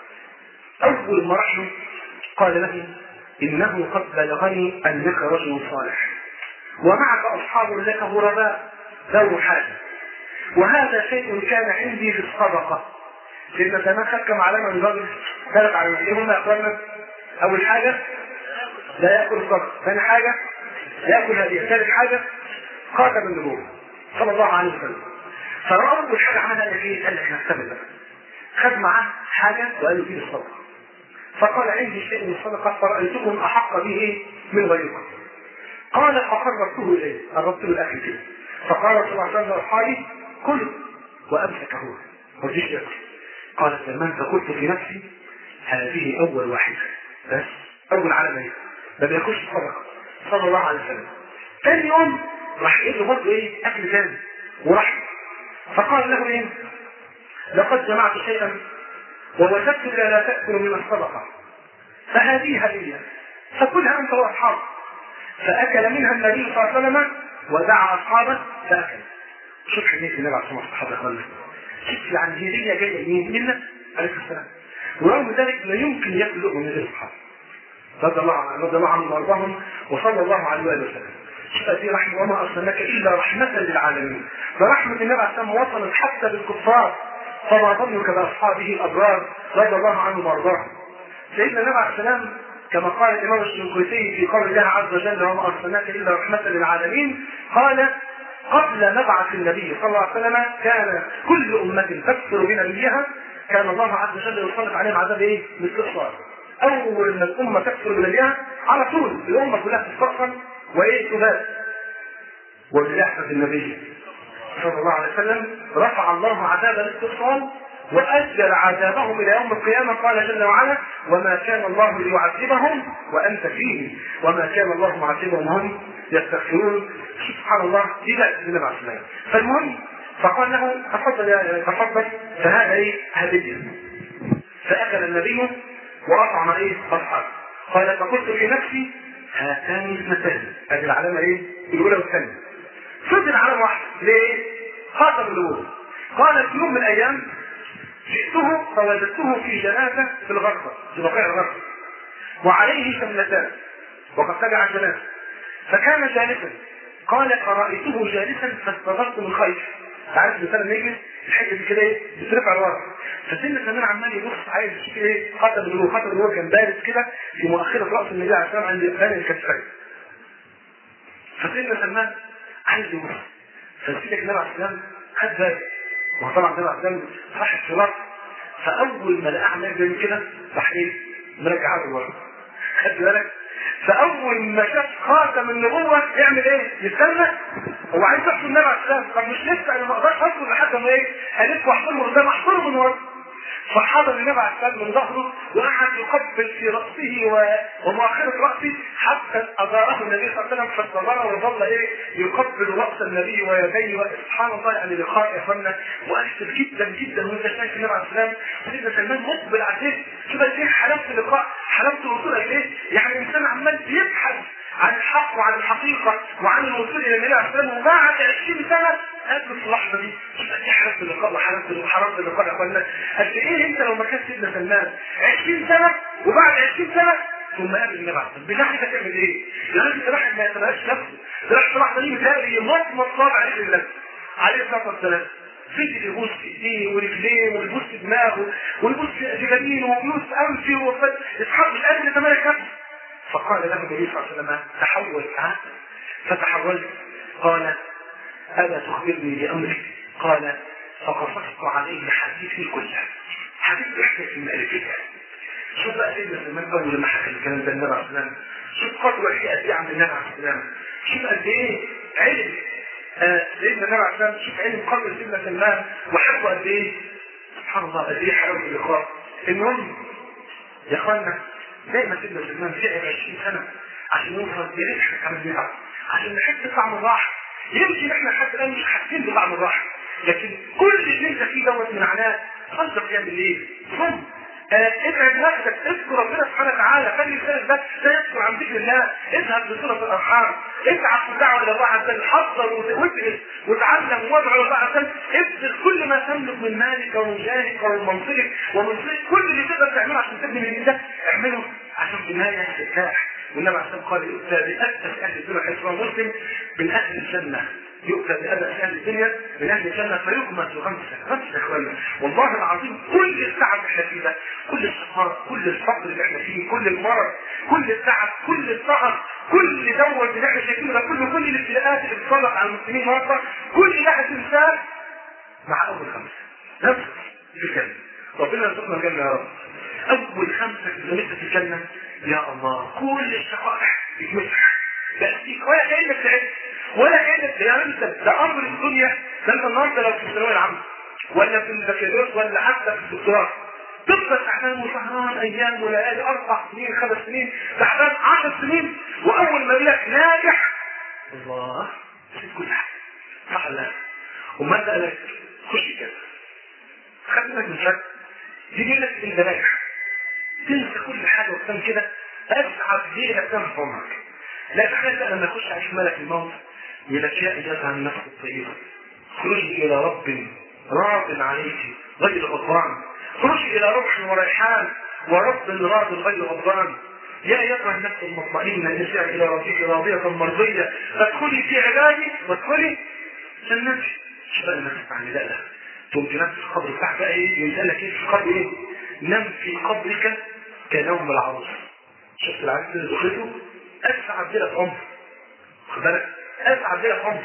B: اول ما راح له قال له انه قد بلغني انك رجل صالح ومعك اصحاب لك غرباء ذو حاجه، وهذا شيء كان عندي في الصدقه. سيدنا سلمان خد كم علامه من الرجل؟ ثلاث علامات. ايه هم يا اخوانا؟ اول حاجه لا ياكل الصدقه، ثاني حاجه ياكل هديه، ثالث حاجه خاتم النبوه صلى الله عليه وسلم. فاول حاجه عملها ايه؟ قال لك نكتمل بقى. خد معاه حاجه وقال له فيه الصدقه. فقال عندي شيء من الصدقه فرايتكم احق به من غيركم. قال فقربته اليه، قربت له الاكل كده. فقال صلى الله عليه وسلم لاصحابي كلوا وامسك هو ما رضيش ياكل. قال سلمان فقلت في نفسي هذه اول واحده، بس اول علامه ما بياكلش الصدقه صلى الله عليه وسلم. ثاني يوم راح يقول له برضه ايه؟ اكل ثاني وراح. فقال له ايه؟ لقد جمعت شيئا ووجدتك لا تاكل من الصدقه فهذه هديه فكلها انت واصحابك. فاكل منها النبي صلى الله عليه وسلم ودعا اصحابه فاكل. شوف حديث النبي عليه الصلاه والسلام، شوف يعني هديه جايه يمين منا عليه السلام، ورغم ذلك لا يمكن ياكل لقمه من غير اصحابه رضي الله عنهم وارضاهم وصلى الله عليه وسلم. شوف هذه رحمه وما ارسلناك الا رحمه للعالمين. فرحمه النبي عليه الصلاه والسلام وصلت حتى بالكفار، فما ظنك باصحابه الابرار رضي الله عنهم وارضاهم. سيدنا النبي عليه السلام كما قال الامام الشنقيطي في قول الله عز وجل وما ارسلناك الا رحمه للعالمين، قال قبل مبعث النبي صلى الله عليه وسلم كان كل امه تكفر بنبيها كان الله عز وجل يسلط عليهم عذاب ايه؟ بالاستئصال. اول ما الامه تكفر بنبيها على طول الامه كلها تستأصل وايه؟ تبات. وبلحظه النبي صلى الله عليه وسلم رفع الله عذاب الاستئصال وأجل عذابهم إلى يوم القيامة. قال جل وعلا وما كان الله ليعذبهم وأنت فيهم وما كان الله معذبهم وهم يستغفرون. سبحان الله دي بقى النبي عليه السلام. فالمهم فقال له تفضل يا تفضل فهذا ايه؟ هديه. فأكل النبي وأطعم ايه؟ أصحابه. قال فقلت في نفسي هاتان اثنتان. هذه العلامة ايه؟ الأولى والثانية. فضل علامة واحدة ليه؟ خاتم النبوة. قال في يوم من الأيام جئته فوجدته في جنازة في الغرفة في بقيع الغرفة وعليه شملتان وقد تبع الجنازة فكان جالسا. قال فرأيته جالسا فاستغربت من خير. تعرف الانسان لما يجلس الحته دي كده ايه؟ بترفع لورا. فسيدنا سلمان عمال يبص عايز يشوف ايه؟ خاتم النبوة. خاتم النبوة كان بارز كده في مؤخرة رأس النبي عليه السلام عند إقبال الكتفين. فسيدنا سلمان عايز يبص فسيدنا النبي عليه السلام خد باله. وطبعا النبي عليه السلام راح الصلاة فأول ما لقى عمال زي كده راح ايه؟ مرجع له ورا. خد بالك؟ فأول ما شاف خاتم النبوة يعمل ايه؟ يستنى. هو عايز يحصل النبي عليه السلام. طب مش لسه انا ما اقدرش اصبر لحد ما ايه؟ الف واحضره قدام احضره من ورا. فحضر النبي عليه السلام من ظهره وقعد يقبل في رأسه ومؤخرة رأسه حتى أداره النبي صلى الله عليه وسلم فاستدار وظل ايه؟ يقبل رأس النبي ويديه. سبحان الله يعني لقاء يا اخوانا مؤثر جدا جدا وانت شايف النبي عليه السلام سيدنا سلمان مقبل عليه. شوف قد ايه حلاوة اللقاء حلاوة الوصول اليه. يعني الانسان عمال بيبحث عن الحق وعن الحقيقة وعن الوصول الى النبي عليه السلام وبعد 20 سنة قبل في اللحظة دي. شوف قد ايه حلاوة اللقاء وحلاوة اللقاء يا اخوانا. قد ايه انت لو ما كان سيدنا سلمان 20 سنة وبعد 20 سنة ثم قابل النبي عليه السلام بالله انت تعمل ايه؟ يعني انت واحد ما يتبقاش نفسه. ده في اللحظة دي مثالي مطمط صابع عليه النبي عليه الصلاة والسلام. فضل يبص ايديه ورجليه ويبص دماغه ويبص جبينه ويبص انفه ويسحب مش قادر يتمالك نفسه. فقال له النبي صلى الله عليه وسلم تحول تعال. فتحولت. قال الا تخبرني بامرك؟ قال فقصصت عليه حديثي كله. حديث احدث من الفكره. شوف بقى سيدنا سلمان اول لما حكى الكلام ده النبي عليه الصلاه والسلام، شوف قدوه ايه قد ايه عند النبي عليه الصلاه والسلام، شوف قد ايه علم سيدنا النبي عليه الصلاه والسلام، شوف علم قدر سيدنا سلمان وحبه قد ايه. سبحان الله قد ايه حلاوه اللقاء. المهم يا اخوانا دايما سيدنا سلمان تعب 20 سنه عشان يوصل لربح كمان بيها، عشان نحس بطعم الراحه. يمكن احنا حتى الان مش حاسين بطعم الراحه، لكن كل اللي انت فيه دوت من عناء خلص قيام الليل صم. ابعد نفسك، اذكر ربنا سبحانه وتعالى، خلي لسانك بس لا يذكر عن ذكر الله، اذهب لصلة الارحام، اسعى في الدعوه الى الله عز وجل، حضر وادرس وتعلم وادعو الى الله عز وجل، ابذل كل ما تملك من مالك ومن جاهك ومن منصبك ومن صلك، كل اللي تقدر تعمله عشان تبني من ده اعمله عشان في النهايه ترتاح. والنبي عليه الصلاه والسلام قال يؤتى بأسس اهل الدنيا حيث هو مسلم من اهل الجنه، يؤتى بأسس اهل الدنيا من اهل الجنه فيغمس غمسه يا اخوانا. والله العظيم كل التعب اللي احنا فيه ده، كل السفر، كل الفقر اللي احنا فيه، كل المرض، كل التعب، كل السهر، كل دوت اللي احنا شايفينه ده كله، كل الابتلاءات اللي بتطلق على المسلمين مرضى، كل ده هتنساه مع اول خمسه نفس في الجنه. ربنا يرزقنا الجنه يا رب. اول خمسه كلمات في الجنه يا الله كل الشقائق يتمسح بس ولا كانك تعبت ولا كانك يعني انت ده امر الدنيا. ده انت النهارده لو في الثانويه العامه ولا في البكالوريوس ولا حتى في الدكتوراه تفضل تعبان وسهران ايام وليالي 4 سنين 5 سنين تعبان 10 سنين واول ما يقول لك ناجح الله نسيت كل حاجه صح ولا لا؟ وما انت قالك خش كده خدتك من شك يجي لك انت ناجح تنسى كل حاجه وتنام كده اسعد دقيقه تنام في عمرك. لا تخيل بقى لما يخش عليك ملك الموت يقول لك يا اجازه عن النفس الطيبه خرجي الى رب راض عليك غير غضبان، خرجي الى روح وريحان ورب راض غير غضبان، يا ايتها النفس المطمئنه ارجعي الى ربك راضيه مرضيه فادخلي في عبادي وادخلي جنتي. شو بقى النفس عن لا تقوم تنام في القبر بتاعك بقى ايه يسالك ايه في القبر ايه؟ نم في قبرك كنوم العروس. شفت العريس اللي دخلته اسعد ليله عمر، خد بالك اسعد ليله عمر،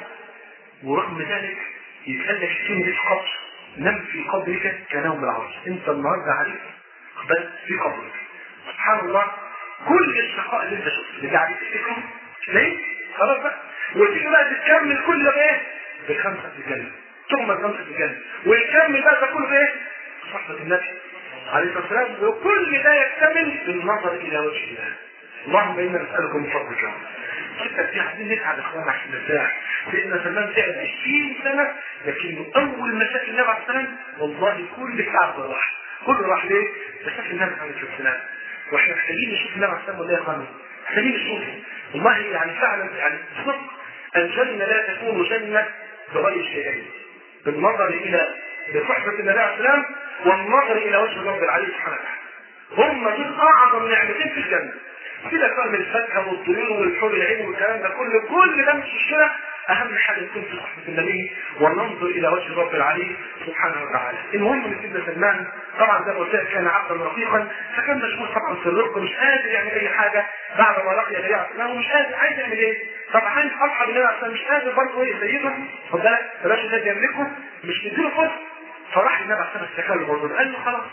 B: ورغم ذلك يتقال لك الكلمه دي في قبر نم في قبرك كنوم العروس. انت النهارده عريس خد بالك في قبرك سبحان الله كل الشقاء اللي انت شفته اللي قاعد تفتكره ليه؟ خلاص بقى وتيجي بقى تكمل كل ده ايه؟ بالخمسه في الجنه ثم الخمسه في الجنه ويكمل بقى ده كله بايه؟ صحبه النبي عليه الصلاه والسلام وكل ده يكتمل بالنظر الى وجه الله. اللهم انا نسالكم من فضلك. حتى في عايزين نسعد اخواننا عشان نرتاح. سيدنا سلمان تعب 20 سنه لكنه اول ما شاف النبي عليه الصلاه والسلام والله كل تعب راح كله راح ليه؟ شاف النبي عليه الصلاه والسلام. واحنا محتاجين نشوف النبي عليه الصلاه والسلام ولا يا اخواني؟ محتاجين نشوفه والله يعني فعلا يعني صدق الجنه لا تكون جنه بغير شيئين بالنظر الى بصحبه النبي عليه الصلاه والسلام والنظر الى وجه رب العالمين سبحانه وتعالى. هم دول اعظم نعمتين في الجنه. كده فرق من الفاكهه والطيور والحور العين والكلام ده كل ده مش مشكله. اهم حاجه تكون في صحبه النبي وننظر الى وجه رب العالمين سبحانه وتعالى. المهم ان سيدنا سلمان طبعا زي ما قلت لك كان عبدا رقيقا فكان مشغول طبعا في الرزق مش قادر يعمل اي حاجه بعد ما لقي النبي عليه الصلاه والسلام ومش قادر عايز يعمل ايه؟ طبعا اصحاب النبي عليه الصلاه والسلام مش قادر برضه ايه سيده خد بالك الراجل الذي يملكه مش مديله فرصه. فراح النبي عليه الصلاه والسلام استكل برضه قال له خلاص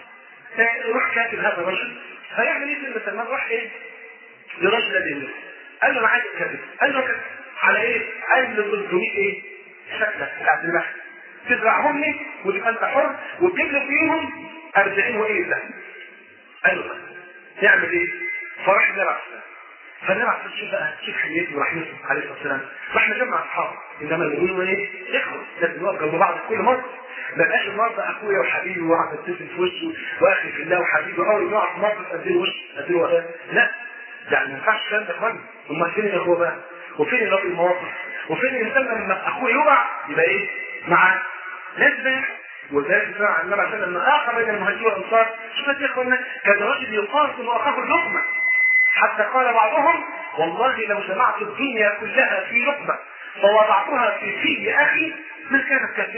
B: روح كاتب هذا الرجل. فيعمل ايه سيدنا سلمان؟ راح ايه؟ لرجل الذي قال له انا عايز كاتب. قال له كاتب على ايه؟ قال له 300 ايه؟ شكله بتاعت البحر تزرعهم لي وتبقى انت حر وتجيب لي فيهم 40 وايه ده؟ قال له يعمل ايه؟ فراح النبي عليه الصلاه فالنبي عليه الصلاه والسلام بقى شوف حنيته ورحمته عليه الصلاه والسلام. راح نجمع اصحابه انما المؤمنون ايه؟ اخوه لازم نقف جنب بعض في كل مره. ما بقاش النهارده اخويا وحبيبي وقعد اتصل في وشه واخي في الله وحبيبي اول نقع في موقف اديله وش اديله وقت لا يعني ما ينفعش الكلام ده كمان. امال فين الاخوه بقى؟ وفين اللي في المواقف؟ وفين الانسان لما اخوه يقع يبقى ايه؟ معاه لازم وذلك سمع النبي عليه لما اخر بين المهاجرين والانصار شوف يا اخوانا كان رجل يقاسم واخاه اللقمه حتى قال بعضهم والله لو جمعت الدنيا كلها في لقمه فوضعتها في اخي ما كانت كافيه.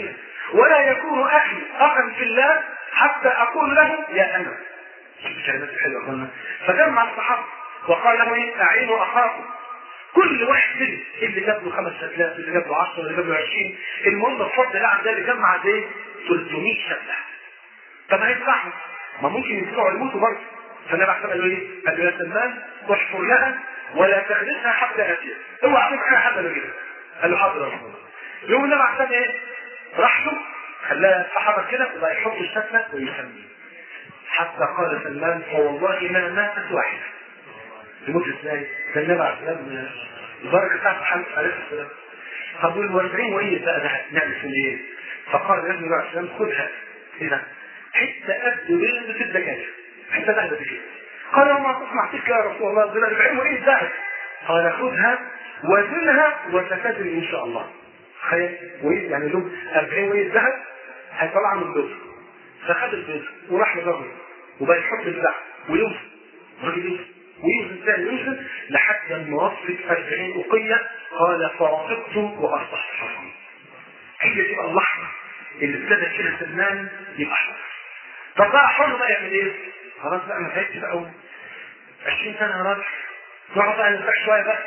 B: ولا يكون اخي اخا في الله حتى اقول له يا انا. شوف الكلمات الحلوه قلنا. فجمع الصحابه وقال له ايه؟ اعينوا اخاكم. كل واحد منهم اللي جاب له 5 شتلات، اللي جاب له 10، اللي جاب له 20، المهم بفضل الله عز وجل جمع قد ايه؟ 300 شتله. طب هيدفعهم، ما ممكن يدفعوا يموتوا برضه. فالنبي عليه قال له ايه؟ قال له يا سلمان احفر لها ولا تخدشها حتى اتيها، اوعى تروح عليها حتى لو جيت. قال له حاضر يا رسول الله. يوم النبي عليه ايه؟ راح له خلاها سحبت كده وبقى يحط الشتله ويسميه. حتى قال سلمان فوالله ما ماتت واحده. يموت ازاي؟ ده النبي عليه السلام البركه بتاعت محمد عليه السلام. طب وال40 وايه بقى ده نعمل في ايه؟ فقال النبي عليه السلام خذها كده حتى ابدو بيضة الدجاجه، حتى ذهبت فيه. قال وما تصنع فيك يا رسول الله؟ دول 40 وايه الذهب؟ قال خذها وزنها وستدري ان شاء الله. تخيل وايه يعني له 40 وايه الذهب هيطلع من البيض. فخد البيض وراح للرجل وبقى يحط الذهب ويوزن، الراجل يوزن ويوزن ثاني يوزن لحد ما وصلت 40 أقية. قال فرافقت واصبحت حرا. هي تبقى اللحظه اللي ابتدى كده سلمان يبقى حر. طب بقى حر بقى يعمل ايه؟ خلاص بقى انا تعبت بقى 20 سنه يا راجل، نقعد بقى نرتاح شويه بقى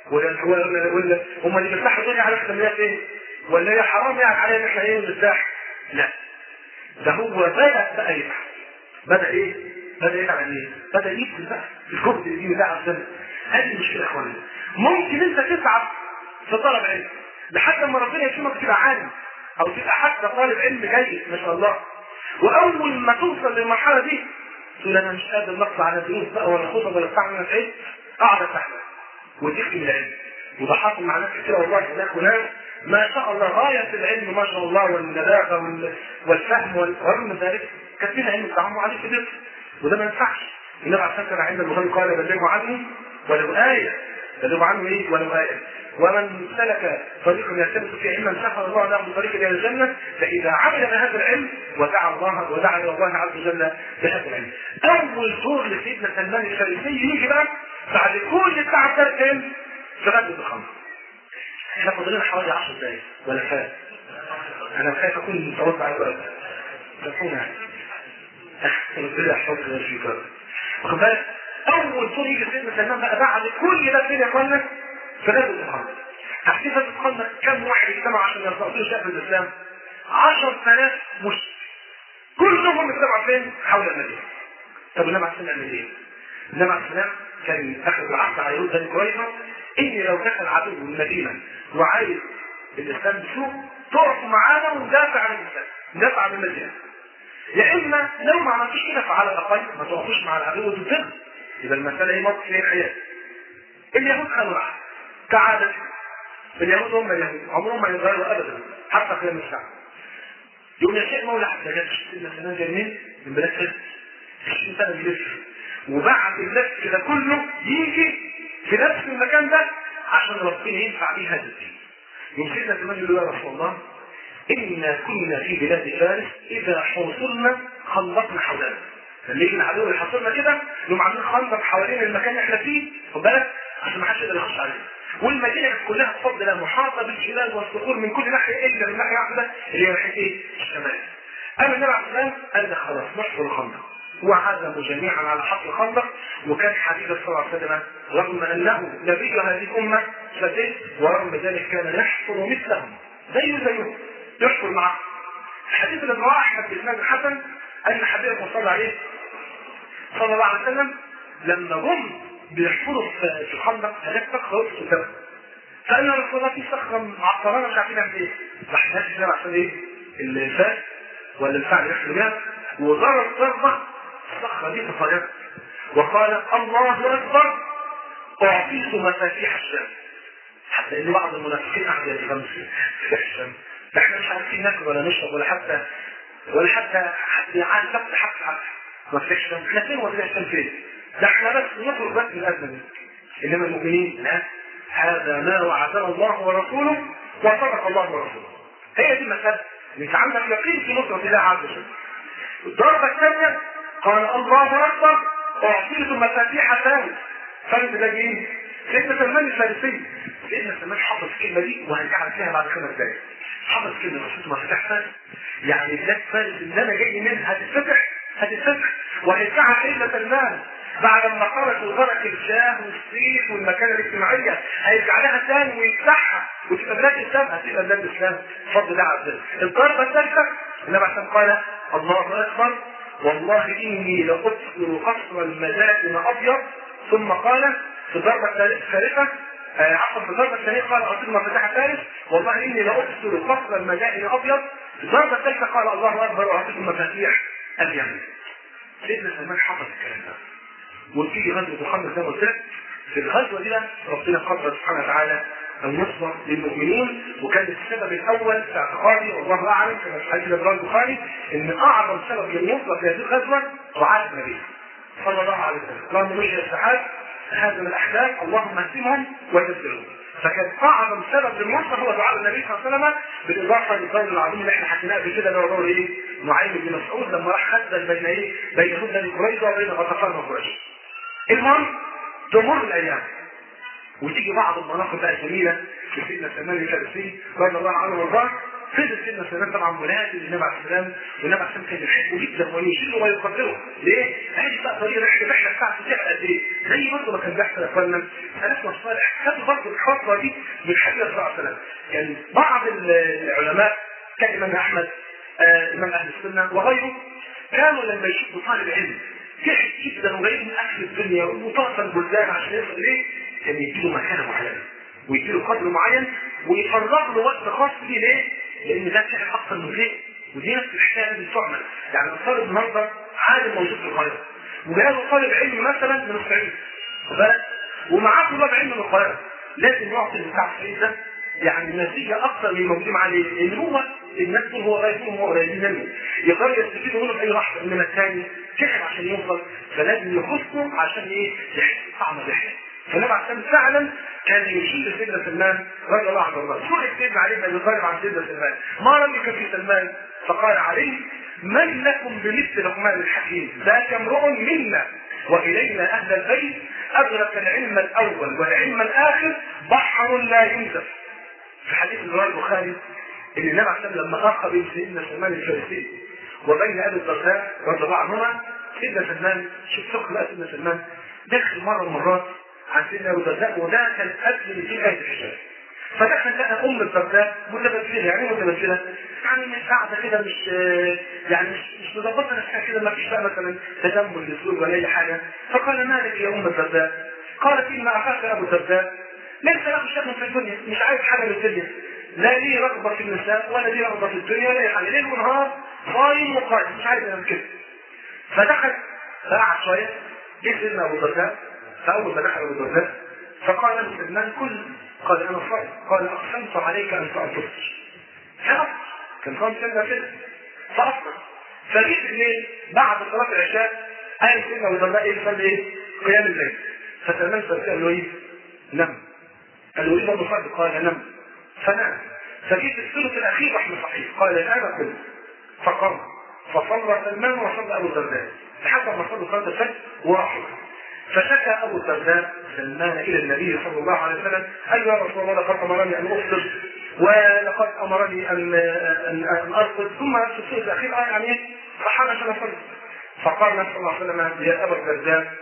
B: ولا هم اللي بيرتاحوا الدنيا على خليات ايه؟ ولا هي حرام يعني علينا ان احنا ايه نرتاح؟ لا، ده هو بدأ بقى يتعب. بدأ ايه؟ بدأ يتعب عن ايه؟ بدأ يبذل بقى الجهد اللي بتاع السنة. هذه المشكلة يا اخوانا. ممكن انت تتعب في طلب علم لحد ما ربنا يكرمك تبقى عالم او تبقى حتى طالب علم جيد ما شاء الله، واول ما توصل للمرحلة دي تقول انا مش قادر نطلع على دروس بقى ولا خطب ولا بتاع، انا تعبت اقعد استحمل وتخدم العلم. وده حاصل مع ناس كتير والله. هناك وناس ما شاء الله غاية العلم ما شاء الله والنباغة والفهم ورغم من ذلك كثير علم بتاعهم عليه كبير، وده ما ينفعش. النبي عليه الصلاة عند البخاري قال بلغوا عنه ولو آية. بلغوا عنه ايه؟ ولو آية. ومن سلك طريقا يلتمس فيه علما سهل الله له بطريق الى الجنة. فإذا عمل بهذا العلم ودعا الى الله عز وجل بهذا العلم. أول دور لسيدنا سلمان الفارسي يجي بقى بعد كل التعب ده فين؟ في غزوة الخمر. احنا فاضلين حوالي 10 دقايق ولا فات. انا خايف اكون متوقع على الوقت. تفهمنا ربنا يحفظك يا شيخ. واخد بالك؟ اول دور يجي سيدنا سلمان بقى بعد كل ده فين يا اخوانا؟ في غزوة الخمر. تحديث الخمر كم واحد اجتمع عشان يرفعوا شأن الاسلام؟ 10,000 مشرك كلهم اجتمعوا فين؟ حول المدينة. طب النبي عليه السلام عمل ايه؟ النبي عليه السلام كان اخذ العهد على يهود بني قريظة اني لو دخل عدو المدينة وعايز الاسلام بسوق تقفوا معانا وندافع عن الاسلام، ندافع عن المدينة. يا اما لو ما عملتوش كده فعلى الاقل ما تقفوش مع العدو ضدنا. يبقى المسألة ايه؟ موقف ايه؟ حياة. اليهود خلوا العهد. تعالى اليهود هم اليهود عمرهم ما يتغيروا ابدا حتى قيام الساعة. يقول يا شيخ مولى عبد الله سيدنا سلمان جاي منين؟ من بلاد فارس. 20 سنة بيلف وبعد اللف ده كله يجي في نفس المكان ده عشان ربنا ينفع بيه هذا الدين. يوم سيدنا سلمان يقول يا رسول الله إنا كنا في بلاد فارس إذا حوصلنا خلقنا حولنا. لما يجي العدو يحصلنا كده يوم عاملين خندق حوالين المكان اللي احنا فيه، خد بالك عشان ما حدش يقدر يخش علينا. والمدينه كلها بفضل الله محاطه بالجبال والصخور من كل ناحيه الا من ناحيه واحده اللي هي ناحيه ايه؟ الشمال. اما النبي عليه السلام قال لك خلاص نحفر الخندق، وعزموا جميعا على حفر الخندق. وكان حبيب صلى الله عليه وسلم رغم انه نبي هذه الامه فدين ورغم ذلك كان يحفر مثلهم زيهم يحفر معه. الحديث الذي رواه احمد بن الحسن ان حبيب صلى عليه صلى الله عليه وسلم لما هم بيحفروا في الخندق هناك صخره وقفت قدامهم، فقال له رسول الله في صخره معطرانه مش عارفين نعمل ايه؟ راح نادي كده عشان ايه؟ الفاس ولا الفعل يحصل بها وضرب ضربه الصخره دي تفرقت وقال الله اكبر اعطيت مفاتيح الشام. حتى ان بعض المنافقين قاعد يتغمس في الشام، احنا مش عارفين ناكل ولا نشرب ولا حتى يعاني فتح حتى ما فيش شام. احنا فين ولا الشام فين؟ ده احنا بس نخرج بس من الازمه دي. انما المؤمنين لا، هذا ما وعدنا الله ورسوله وصدق الله ورسوله. هي دي المساله. انت عندك يقين في نصرة الله عز وجل. الضربه الثانيه قال الله اكبر اعطيت مفاتيح فارس. فارس ده مين؟ سيدنا سلمان الفارسي. سيدنا سلمان حفظ الكلمه دي وهنجعل فيها بعد 5 دقائق. حفظ كلمه رسول مفتاح فارس، يعني بلاد فارس اللي انا جاي منها هتتفتح وهيفتحها سيدنا سلمان بعد ما خرج وترك الجاه والصيت والمكانه الاجتماعيه، هيرجع لها ثاني ويفتحها وتبقى بلاد الاسلام، هتبقى بلاد الاسلام بفضل الله عز وجل. الضربه الثالثه النبي عليه قال الله اكبر والله اني لابصر قصر المدائن ابيض، ثم قال في الضربه الثالثه عفوا في الضربه الثانيه قال اعطيني مفاتيح فارس والله اني لابصر قصر المدائن ابيض، في الضربه الثالثه قال الله اكبر واعطيكم مفاتيح اليمن. سيدنا سلمان حفظ الكلام ده. وفي غزوه محمد زي ما قلت لك، في الغزوه دي ربنا قدر سبحانه وتعالى النصره للمؤمنين، وكان السبب الاول في اعتقادي والله اعلم كما في حديث البخاري ان اعظم سبب للنصره في هذه الغزوه دعاء النبي صلى الله عليه وسلم. اللهم نجي السحاب هزم الاحزاب اللهم اهزمهم وزلزلهم. فكان اعظم سبب للنصره هو دعاء النبي صلى الله عليه وسلم، بالاضافه للقول العظيم اللي احنا حكيناه قبل كده اللي هو قول ايه؟ نعيم بن مسعود لما راح خزن بين ايه؟ بين بني قريظه وبين غطفان وقريش. المهم تمر الايام وتيجي بعض المناقب بقى الجميله لسيدنا سلمان الفارسي رضي الله عنه وارضاه. فضل سيدنا سلمان طبعا منادي للنبي عليه السلام، والنبي عليه السلام كان يحبه جدا ويشيله ويقدره. ليه؟ هذه بقى طريقه الرحله بتاعته تعب قد ايه؟ زي برضه ما كان بيحصل يا اخوانا سلفنا الصالح خدوا برضه الخطوه دي من الحبيب صلى الله عليه وسلم. يعني بعض العلماء كالامام احمد امام اهل السنه وغيره كانوا لما يشوفوا طالب علم تعب جدا وجاي من اهل الدنيا وطاقه البلدان عشان يوصل اليه، كان يديله مكانه معينه ويديله قدر معين ويفرغ له وقت خاص ليه. ليه؟ لان ده تعب اكثر من غيره، ودي نفس الحكايه اللي بتعمل. يعني الطالب النهارده عالم موجود في القاهره وجاله طالب علم مثلا من الصعيد ومعاه طلاب علم من القاهره، لازم يعطي بتاع الصعيد ده يعني نتيجه اكثر من الموجودين عليه، لان هو الناس دول هو قريبين وهو قريبين منه يقدروا يستفيدوا منه في اي لحظه، انما الثاني تعب عشان يوصل فلازم يخصه عشان ايه؟ يحس طعم الرحله. فالنبي عليه السلام فعلا كان يشير سيدنا سلمان رضي الله عنه وارضاه. سئل سيدنا علي بن ابي طالب عن سيدنا سلمان ما رايك في سلمان؟ فقال علي من لكم بمثل لقمان الحكيم ذاك امرؤ منا والينا اهل البيت ادرك العلم الاول والعلم الاخر بحر لا ينزف. في حديث رواه البخاري ان النبي عليه السلام لما اخى بين سيدنا سلمان الفارسي وبين ابي الدرداء رضي الله عنهما، سيدنا سلمان شوف فقه بقى سيدنا سلمان دخل مره من المرات عن سيدنا ابو الدرداء وده كان قبل 200 آية الحجاب. فدخل لقى ام الدرداء متبذله، يعني متبذله يعني مش قاعده كده مش يعني مش مظبطه نفسها كده، ما فيش بقى مثلا تجمل للزوج ولا اي حاجه. فقال مالك يا ام الدرداء؟ قالت ان اخاك ابو الدرداء ليس له شأن في الدنيا، مش عايز حاجه من الدنيا، لا ليه رغبه في النساء ولا ليه رغبه في الدنيا ولا اي حاجه، ليل ونهار صايم وقائم مش عايز يعمل كده. فدخل فقعد شويه جه سيدنا ابو الدرداء، فاول ما دخل ابو الدرداء فقال له سلمان كل، قال انا صائم، قال اقسمت عليك ان تفطر. فافطر، كان صائم سنه كده فافطر. فجيت الليل بعد صلاه العشاء قال سيدنا ابو الدرداء ايه يصلي ايه؟ قيام الليل. فسلمان قال له ايه؟ نم. قال له ايه برضه صلي؟ قال نم. فنام. فجيت الثلث الاخير رحمه صحيح قال الان قل. فقام فصلى سلمان وصلى ابو الدرداء لحد ما صلوا صلاه الفجر وراحوا. فشكى ابو الدرداء سلمان الى النبي صلى الله عليه وسلم قال يا رسول الله لقد امرني ان افطر ولقد امرني ان ارقد، ثم في الثلث الاخير يعني ايه؟ فحال عشان اصلي. فقال النبي صلى الله عليه وسلم يا ابا الدرداء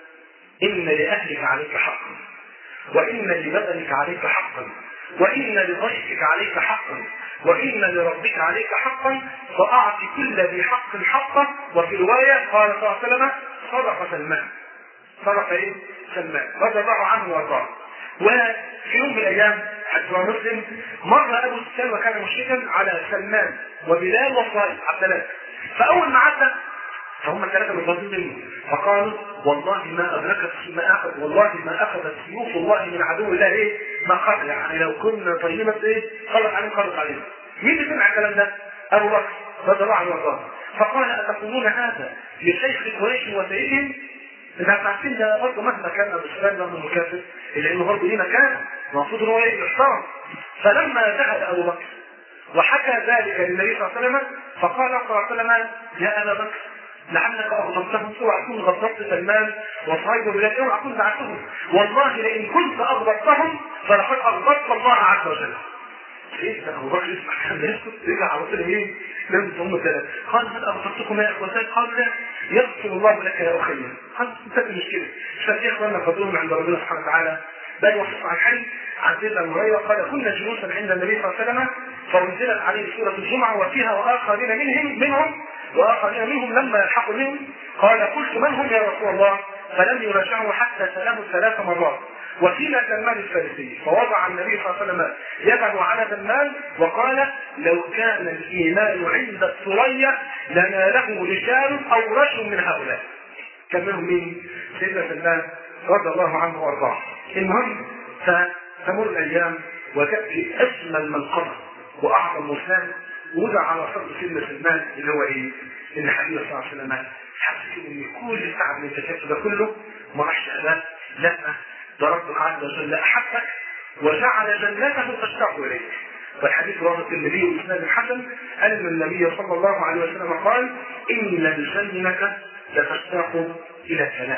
B: ان لاهلك عليك حقا، وان لبدنك عليك حقا، وان لضيفك عليك حقا، وان لربك عليك حقا، فاعط كل ذي حق حقه. وفي روايه قال صلى الله عليه وسلم صدق سلمان. صدق ايه؟ سلمان رضي الله عنه وارضاه. وفي يوم من الايام حديث مسلم مر ابو سفيان وكان مشركا على سلمان وبلال وصائب عبد الله، فاول ما عدى فهم ثلاثه متواصلين منه فقالوا والله ما اخذت سيوف الله من عدو الله ايه؟ ما قتل، يعني لو كنا طيبه ايه؟ خلق عليهم خلق عليهم. مين اللي سمع الكلام ده؟ ابو بكر رضي الله عنه وارضاه. فقال اتقولون هذا لشيخ قريش وسيدهم؟ انت عارفين ده برضه مهما كان ابو سفيان رغم مكافر الا انه برضه ليه مكان المفروض ان هو يحترم. فلما ذهب ابو بكر وحكى ذلك للنبي صلى الله عليه وسلم فقال صلى الله عليه وسلم يا ابا بكر لعلك اغضبتهم، اوعى تكون غضبت سلمان وصهيب بن بلال، اوعى تكون زعلتهم، والله لئن كنت اغضبتهم فلقد اغضبت الله عز وجل. سيدنا ابو بكر يسمع كلام ده يسكت، رجع على طول ايه؟ لازم هم ثلاثه. قال هل اغضبتكم يا اخوتي؟ قال لا. يغفر الله لك يا اخي. قال انتهت المشكله. مش فاكر اخواننا فضلهم عند ربنا سبحانه وتعالى. بل وفي الصحيحين عن سيدنا ابو هريره قال كنا جلوسا عند النبي صلى الله عليه وسلم فانزلت عليه سوره الجمعه وفيها واخرين منهم لما يلحقوا بهم قال قلت من هم يا رسول الله؟ فلم يراجعوا حتى سلموا 3 مرات. وفينا سلمان الفارسي، فوضع النبي صلى الله عليه وسلم يده على سلمان وقال لو كان الايمان عند الثريا لناله رجال او رجل من هؤلاء. كان منهم مين؟ سيدنا سلمان رضي الله عنه وارضاه. المهم فتمر الايام وتاتي اجمل من قضى واعظم مسلم وضع على صدر سيدنا سلمان اللي هو ايه؟ ان النبي صلى الله عليه وسلم حس ان كل التعب اللي انت ده كله ما راحش ابدا، لا ده ربك عز وجل احبك وجعل جنته تشتاق اليك. والحديث رواه الترمذي باسناد الحسن ان النبي صلى الله عليه وسلم قال ان الجنه لتشتاق الى 3: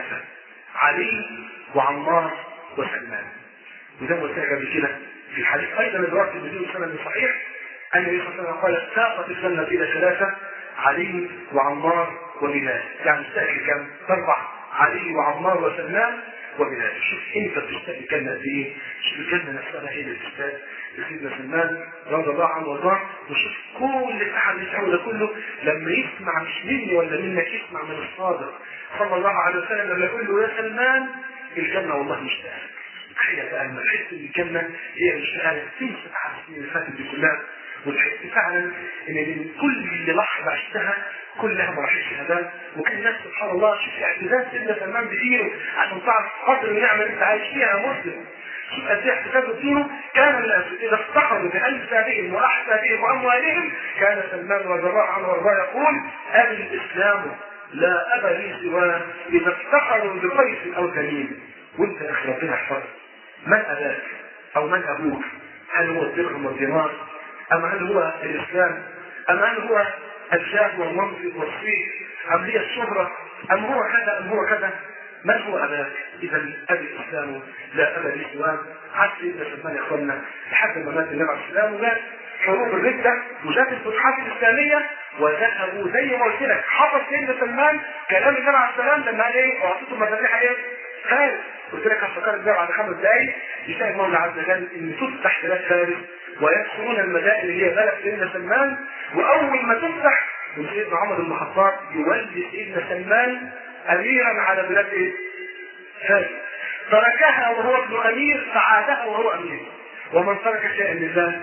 B: علي وعمار وسلمان. وزي ما قلت لك قبل كده في الحديث ايضا اللي رواه الترمذي بسند صحيح ان النبي صلى الله عليه وسلم قال اشتاقت الجنه الى 3: علي وعمار وبلال. يعني اشتاق كم؟ 4: علي وعمار وسلمان وبلال. شوف انت بتشتاق الجنه قد ايه؟ شوف الجنه نفسها هي اللي بتشتاق لسيدنا سلمان رضي الله عنه وارضاه. وشوف كل الاحد اللي ده كله لما يسمع مش مني ولا منك، يسمع من الصادق صلى الله عليه وسلم لما يقول له يا سلمان الجنه والله مشتاقه. تخيل بقى لما تحس ان الجنه هي مشتاقه تمسك على السنين اللي فاتت دي كلها وتحس فعلا ان كل اللي لحظه عشتها كلها ما راحتش هباء. وكان الناس سبحان الله شوف اعتزاز سيدنا سلمان بدينه عشان تعرف قدر النعمه اللي انت عايش فيها يا مسلم. شوف قد ايه اعتزاز بدينه. كان الناس اذا افتخروا بانسابهم واحسابهم واموالهم كان سلمان رضي الله عنه وارضاه يقول ابي الاسلام لا ابا لي سواه اذا افتخروا بقيس او تميم. وانت يا اخي ربنا يحفظك، من اباك او من ابوك؟ هل هو الدرهم والدينار؟ ام هل هو الاسلام؟ ام هل هو الجاه والمنصب والصيت؟ ام هي الشهره؟ ام هو كذا ام هو كذا؟ من هو اباك؟ اذا ابي الاسلام لا ابا لي سواه. عاد سيدنا سلمان يا اخوانا لحد ما مات النبي عليه السلام وجاء حروب الرده وجاءت الفتوحات الاسلاميه وذهبوا زي ما قلت لك. حفظ سيدنا سلمان كلام النبي عليه السلام لما قال ايه؟ واعطيته مفاتيح ايه؟ فارس. قلت لك هفكرك ده بعد 5 دقائق يشاء المولى عز وجل ان تفتح بلاد فارس ويدخلون المدائن اللي هي بلد سيدنا سلمان. واول ما تفتح سيدنا عمر بن الخطاب يولي سيدنا سلمان اميرا على بلاد ايه؟ فارس. تركها وهو ابن امير فعادها وهو امير. ومن ترك شيئا لله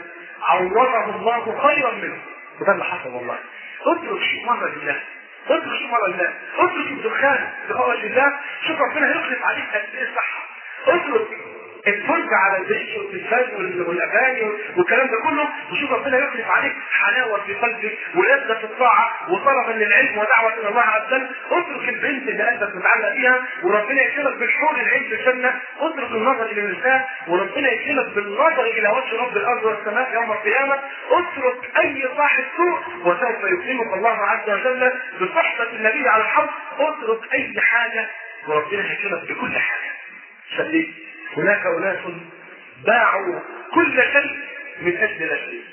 B: عوضه الله خيرا منه. وده اللي حصل والله. اترك شيء مره لله، اترك شيء مره لله، اترك الدخان بخوف الله. شوف ربنا هيخلف عليك قد ايه الصحه. اترك الفرج على الدش والتلفاز والاغاني والكلام ده كله وشوف ربنا يخلف عليك حلاوه في قلبك ولذه في الطاعه وطلبا للعلم ودعوه الى الله عز وجل. اترك البنت اللي قلبك متعلق بيها وربنا يكرمك بالحور العين في الجنه. اترك النظر الى النساء وربنا يكرمك بالنظر الى وجه رب الارض والسماء يوم القيامه. اترك اي صاحب سوء وسوف يكرمك الله عز وجل بصحبه النبي على الحوض. اترك اي حاجه وربنا يكرمك بكل حاجه. شديد هناك أناس باعوا كل شيء من أجل لا شيء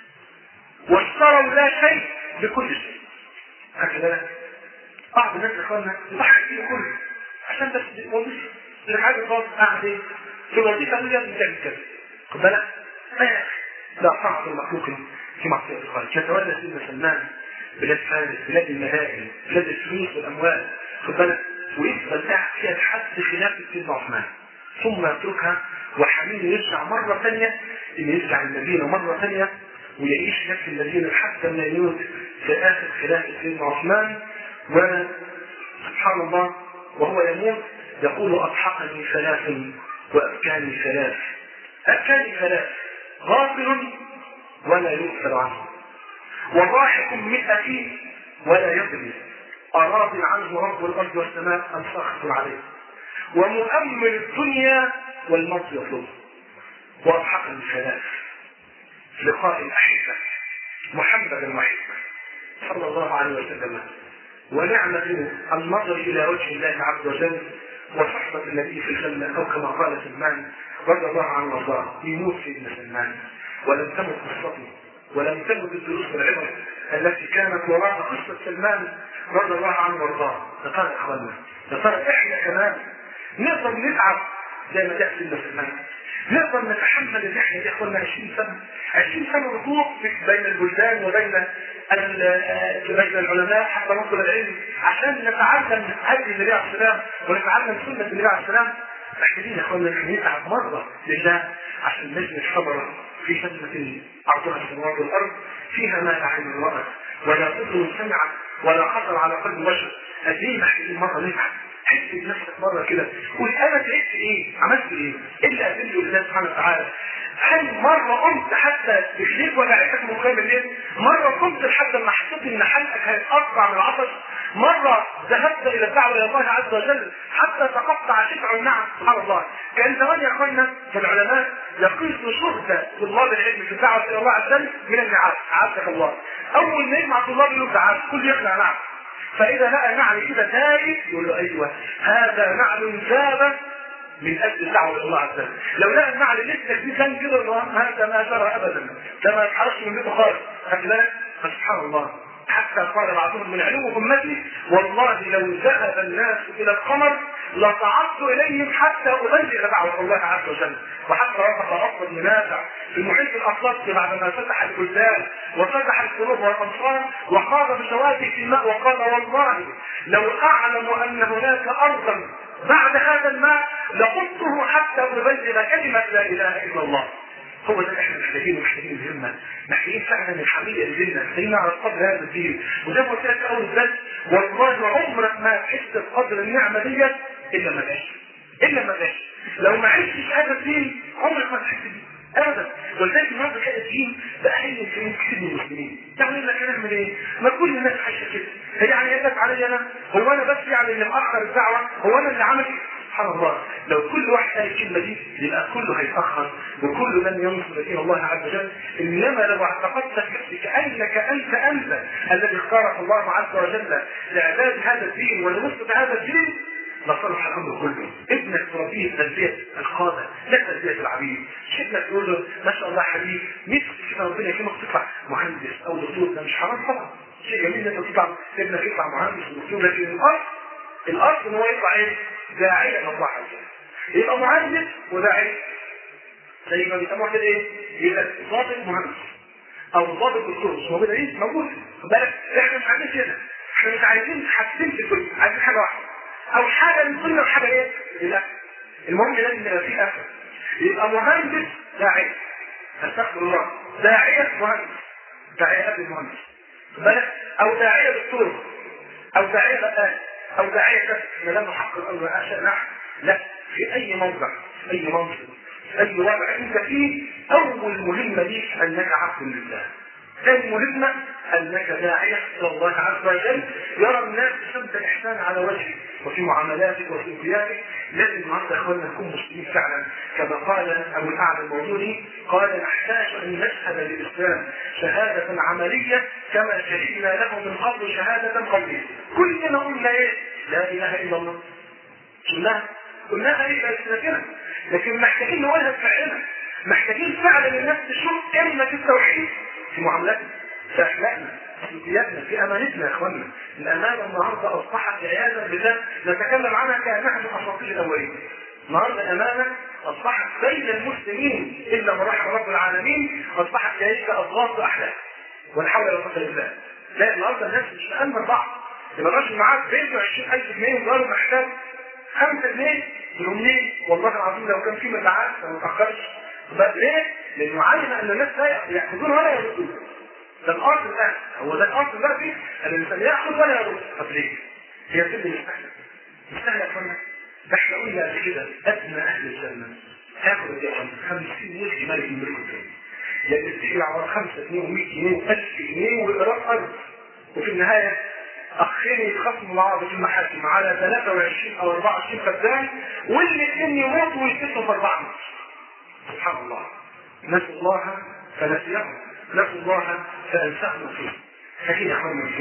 B: واشتروا لا شيء بكل شيء. هكذا بعض الناس اخواننا يضحك فيه كله عشان بس وظيفه الحاجه خالص قاعد ايه في وظيفه اللي هي بتعمل كذا. خد بالك لا طاعه المخلوق في معصيه الخالق. يتولى سيدنا سلمان بلاد فارس، بلاد المدائن، بلاد الفلوس والاموال. خد بالك ويفضل قاعد فيها لحد خلافه سيدنا عثمان ثم يتركها وحميد يرجع مرة ثانية إن يرجع المدينة مرة ثانية ويعيش نفس المدينة حتى ما يموت في آخر خلافة سيدنا عثمان. وسبحان الله وهو يموت يقول أضحكني 3 وأبكاني 3. أبكاني 3 غافل ولا يغفل عنه وضاحك 100 ولا يدري أراض عنه رب الأرض والسماء أم ساخط عليه ومؤمل الدنيا والموت يطلبه. وأضحكني 3 لقاء الأحبة محمدا وحبه صلى الله عليه وسلم ونعمة النظر إلى وجه الله عز وجل وصحبة النبي في الجنة، أو كما قال سلمان رضي الله عنه وارضاه. يموت سيدنا سلمان ولم تمت قصته، ولم تمت الدروس والعبر التي كانت وراء قصة سلمان رضي الله عنه وارضاه. يا ترى يا اخوانا، يا ترى احنا كمان نقدر نتعب زي ما تأتي سيدنا سلمان؟ نقدر نتحمل ان احنا يا اخوانا 20 سنة 20 سنة ركوع بين البلدان وبين العلماء حتى نصل العلم عشان نتعلم هدي النبي عليه السلام ونتعلم سنة النبي عليه السلام؟ محتاجين يا اخوانا ان نتعب مرة لله عشان نجد ثمرة في جنة عرضها السماوات والارض، فيها ما لا عين رأت ولا اذن سمعت ولا خطر على قلب بشر. قد ايه محتاجين مرة نتعب، حس بنفسك مرة كده قول انا تعبت ايه؟ عملت ايه؟ ايه اللي قدمته لله سبحانه وتعالى؟ هل مرة قمت حتى بخليك وجعتك من قيام الليل؟ مرة قمت لحد ما حسيت ان حلقك هيتقطع من العطش؟ مرة ذهبت الى الدعوة الى الله عز وجل حتى تقطع شفع النعم؟ سبحان الله. كان زمان يا اخوانا في العلماء يقيس شهدة طلاب العلم في الدعوة الى الله عز وجل من النعام. عزك الله. اول ما يجمع طلاب يقول تعال كل يقنع نعم، فاذا لقى نعل كده تاري يقول له ايوه هذا نعل ذاب من اجل الدعوه الى الله عز وجل. لو لقى النعل لسه في كان كده هذا ما جرى ابدا، ده ما يتحركش من بيته خالص. خد بالك؟ فسبحان الله. حتى قال بعضهم من علو امتي والله لو ذهب الناس الى القمر لصعدت اليهم حتى ابلغ دعوه الله عز وجل. وحتى رفق افضل منافع في محيط الاطلسي بعدما فتح البلدان وفتح القلوب والامصار وخاض بشواطئ في الماء وقال والله لو اعلم ان هناك ارضا بعد هذا الماء لقلته حتى ابلغ كلمه لا اله الا الله. هو ده اللي احنا محتاجين الهمه، محتاجين فعلا الحميه لديننا، محتاجين نعرف قدر هذا الدين. وزي ما قلت لك اول درس والله عمرك ما تحس بقدر النعمه ديت الا ما جاش. لو ما عشتش هذا الدين عمرك ما تحس بيه ابدا. ولذلك النهارده كان الدين بقى حلم كثير من المسلمين. يعني لك نعمل ايه؟ ما كل الناس عايشه كده. يعني يدك علي انا؟ هو انا بس يعني اللي مأخر الدعوه؟ هو انا اللي عمل؟ سبحان الله. لو كل واحد قال الكلمه دي يبقى كله هيتاخر وكله لن ينصر دين الله عز وجل. انما لو اعتقدت كانك انت الذي اختارك الله عز وجل لاعداد هذا الدين ولنصره هذا الدين لصلح الامر كله. ابنك تربيه تربيه القاده لا تربيه العبيد. ابنك تقول له ما شاء الله حبيبي نفسك كده ربنا يكرمك تطلع مهندس او دكتور، ده مش حرام طبعا، شيء جميل ان انت تطلع ابنك يطلع مهندس ودكتور، لكن الاصل ان هو يطلع ايه؟ داعيه الى الله عز وجل. يبقى مهندس وداعيه زي ما بيسموها كده ايه؟ يبقى ضابط مهندس او ضابط دكتور. مش موجوده ايه؟ موجوده. خد بالك احنا مش عايزين كده، احنا مش عايزين حاجتين في الدنيا، عايزين حاجه واحده او حاجه من ضمن الحاجه ايه؟ لا المهم لازم يبقى فيه اخر. يبقى مهندس داعيه، استغفر الله، داعيه مهندس، داعيه قبل المهندس. خد بالك؟ او داعيه دكتور او داعيه غسال او داعيه كذا. ما دام حق الامر اشياء نحن لا، في اي موضع في اي منصب في اي وضع انت فيه، اول مهمه ليك انك عبد لله. ثاني مهمه انك داعيه الى الله عز وجل يرى الناس شمس الاحسان على وجهك وفي معاملاتك وفي سلوكياتك. لازم النهارده يا اخواننا نكون مسلمين فعلا كما قال ابو الاعلى الموجودي، قال نحتاج ان نشهد للاسلام شهاده عمليه كما شهدنا له من قبل شهاده قوليه. كلنا قلنا ايه؟ لا اله الا الله. قلناها ايه بألسنتنا، لكن محتاجين نقولها بفعلنا. محتاجين فعلا الناس تشوف كلمه التوحيد في معاملاتنا في اخلاقنا في سلوكياتنا في امانتنا. يا اخوانا الامانه النهارده اصبحت عياذا بالله نتكلم عنها كانها من اساطير الاولين. النهارده الامانه اصبحت بين المسلمين الا من رحم رب العالمين، اصبحت كيف اضغاث احلام ولا حول ولا قوه الا بالله. لا النهارده الناس مش مأمن بعض. يبقى الراجل معاه بيته 20,000 جنيه وقالوا محتاج 5 جنيه يقول ليه؟ والله العظيم لو كان في مبيعات ما تاخرش. بس ليه؟ لانه علم ان الناس لا ياخذون ولا يردون. ده الاصل الان، هو ده الاصل دلوقتي ان الانسان ياخذ ولا يرد. طب ليه؟ هي كده مستحيل يا اخوانا. ده احنا قلنا قبل كده ادنى اهل الجنه هياخد يا اخوانا 50 وجه ملك الملك الدنيا. لان بتيجي على 5 جنيه و100 جنيه و1000 جنيه وايراد ارض، وفي النهايه اخين يتخاصموا مع بعض في المحاكم على 23 او 24 فدان، والاثنين يموتوا ويتقسموا في 4 متر. سبحان الله. نسوا الله فنسيهم، نسوا الله فانساهم فيه. فكده يا اخوان من فوق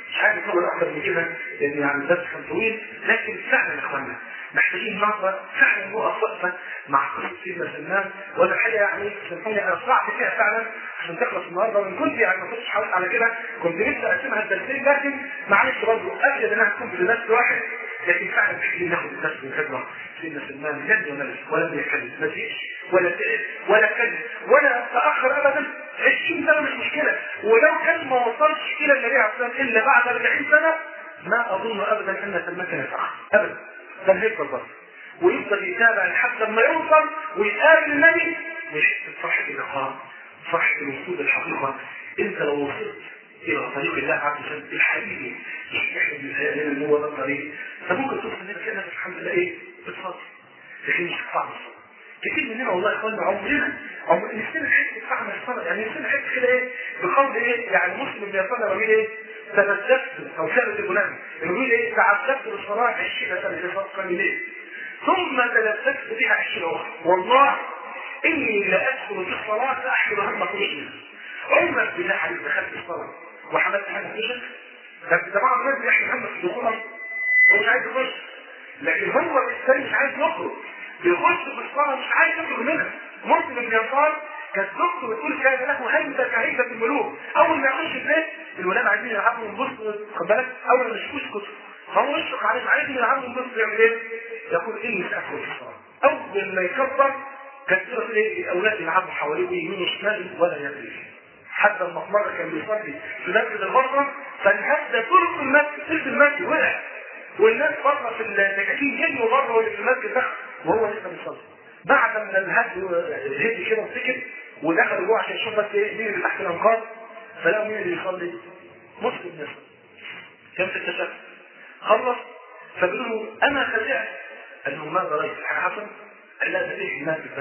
B: مش عارف اطول اكتر من كده لان يعني الدرس كان طويل، لكن فعلا يا اخوانا محتاجين النهارده فعلا نقف وقفه مع قصه سيدنا سلمان. وانا الحقيقه يعني سامحوني انا صعبت فيها فعلا عشان تخلص النهارده، وان كنت يعني ما كنتش حاولت على كده كنت نفسي اقسمها الدرسين، لكن معلش برضه ابيض انها تكون في درس واحد، لكن فعلا محتاجين ناخد الدرس من خبره سيدنا سلمان. لم يمل ولم يكلم، ما فيش ولا تعب ولا كذب ولا تاخر ابدا. 20 سنه مش مشكله، ولو كان ما وصلش الى النبي عليه الصلاه والسلام الا بعد 40 سنه ما اظن ابدا ان سلمان كان يتاخر ابدا، كان هيفضل بس ويفضل يتابع لحد لما يوصل ويقابل النبي ويحس بفرحه اللقاء، فرحه الوصول للحقيقه. انت لو وصلت الى طريق الله عز وجل الحبيبي يحب الهيئه من هو ده الطريق، فممكن توصل هنا كانك الحمد لله ايه بتصلي، لكن مش هتفعل الصلاه. كتير مننا والله يا اخوانا عمرنا نفسنا حته فهم الصلاه، يعني نفسنا حته كده ايه بقول ايه، يعني مسلم بن يصلي بيقول ايه تمسكت او ثابت الغلام يقول ايه تعبدت بالصلاه 20 سنه في صلاه الليل ثم تلبست بها 20 اخرى، والله اني لا ادخل في الصلاه فاحمل هم كل شيء. عمرك بالله عليك دخلت الصلاه وحملت هم كل شيء؟ ده بعض الناس بيحمل هم في الدخول هو مش عايز يخش، لكن هو بالتالي مش عايز يخرج، بيخش في الصلاه مش عايز يخرج منها. مسلم بن يسار كانت زوجته بتقول كان له هيبه كهيبه الملوك، اول ما يخش البيت الولاد عايزين يلعبوا من بص خد بالك اول ما يشوفوش كتب فهو يشفق عليهم عايزين يلعبوا من بص يعمل ايه؟ يقول اني ساخرج في الصلاه. اول ما يكبر كانت تقول ايه الاولاد يلعبوا حواليه يمين وشمال ولا يدري، حتى لما في مره كان بيصلي في مسجد البصره فانهد طرق المسجد وقع والناس بره في الدكاكين جنوا بره واللي في المسجد دخل وهو لسه بيصلي. بعد ما الهدي كده وسكت ودخل جوه عشان يشوف بس ايه مين اللي تحت الانقاض، فلاقوا مين اللي يصلي؟ مسلم يصلي. كان في التشهد خلص فبيقول له انا خدعت، قال له ماذا رايت حاجه حصل؟ قال لا ده ايه الناس بس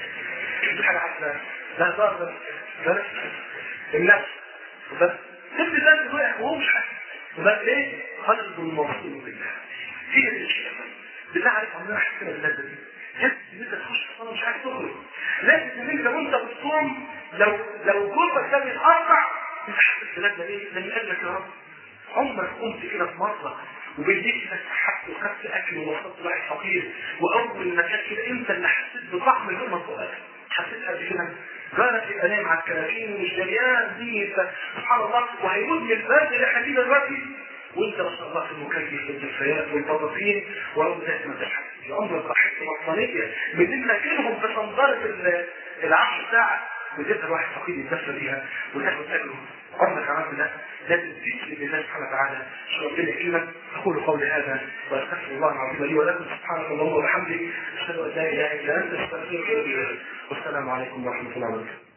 B: مش حاجه حصلت لا ظهر بس الناس بس سبت الناس وقع وهو مش حاسس وبس ايه قلب الموصول بالله. هي دي الشيء بتعرف عمرنا حسنا باللذة دي، لازم ان انت تخش في الصلاه مش عارف تخرج، لازم ان انت وانت بتصوم لو جوفك ده بيتقطع انت حاسس باللذة ايه؟ لان قلبك يا رب عمرك قمت كده في مره وبالليل كده سحبت وخدت اكل ووصلت واحد فقير واول ما كان كده انت اللي حسيت بطعم اللقمه في وقتك، حسيت قد كده جارك يبقى نايم على الكراسي ومش دريان دي سبحان الله وهيموت من البرد اللي احنا فيه دلوقتي وانت ما شاء الله في المكيف والدفايات والبطاطين ورغم ذلك ما تحس عمرك ضحكت بطانيه بتمكنهم في صنداره العشر ساعه وتبقى واحد فقير يتدفى بيها وتاخد اجره. عمرك عملت ده لازم تسلم لله سبحانه وتعالى. شو ربنا يكرمك. اقول قولي هذا واستغفر الله العظيم لي ولكم سبحانك اللهم وبحمدك اشهد ان لا اله الا انت استغفرك واتوب اليك والسلام عليكم ورحمه الله وبركاته.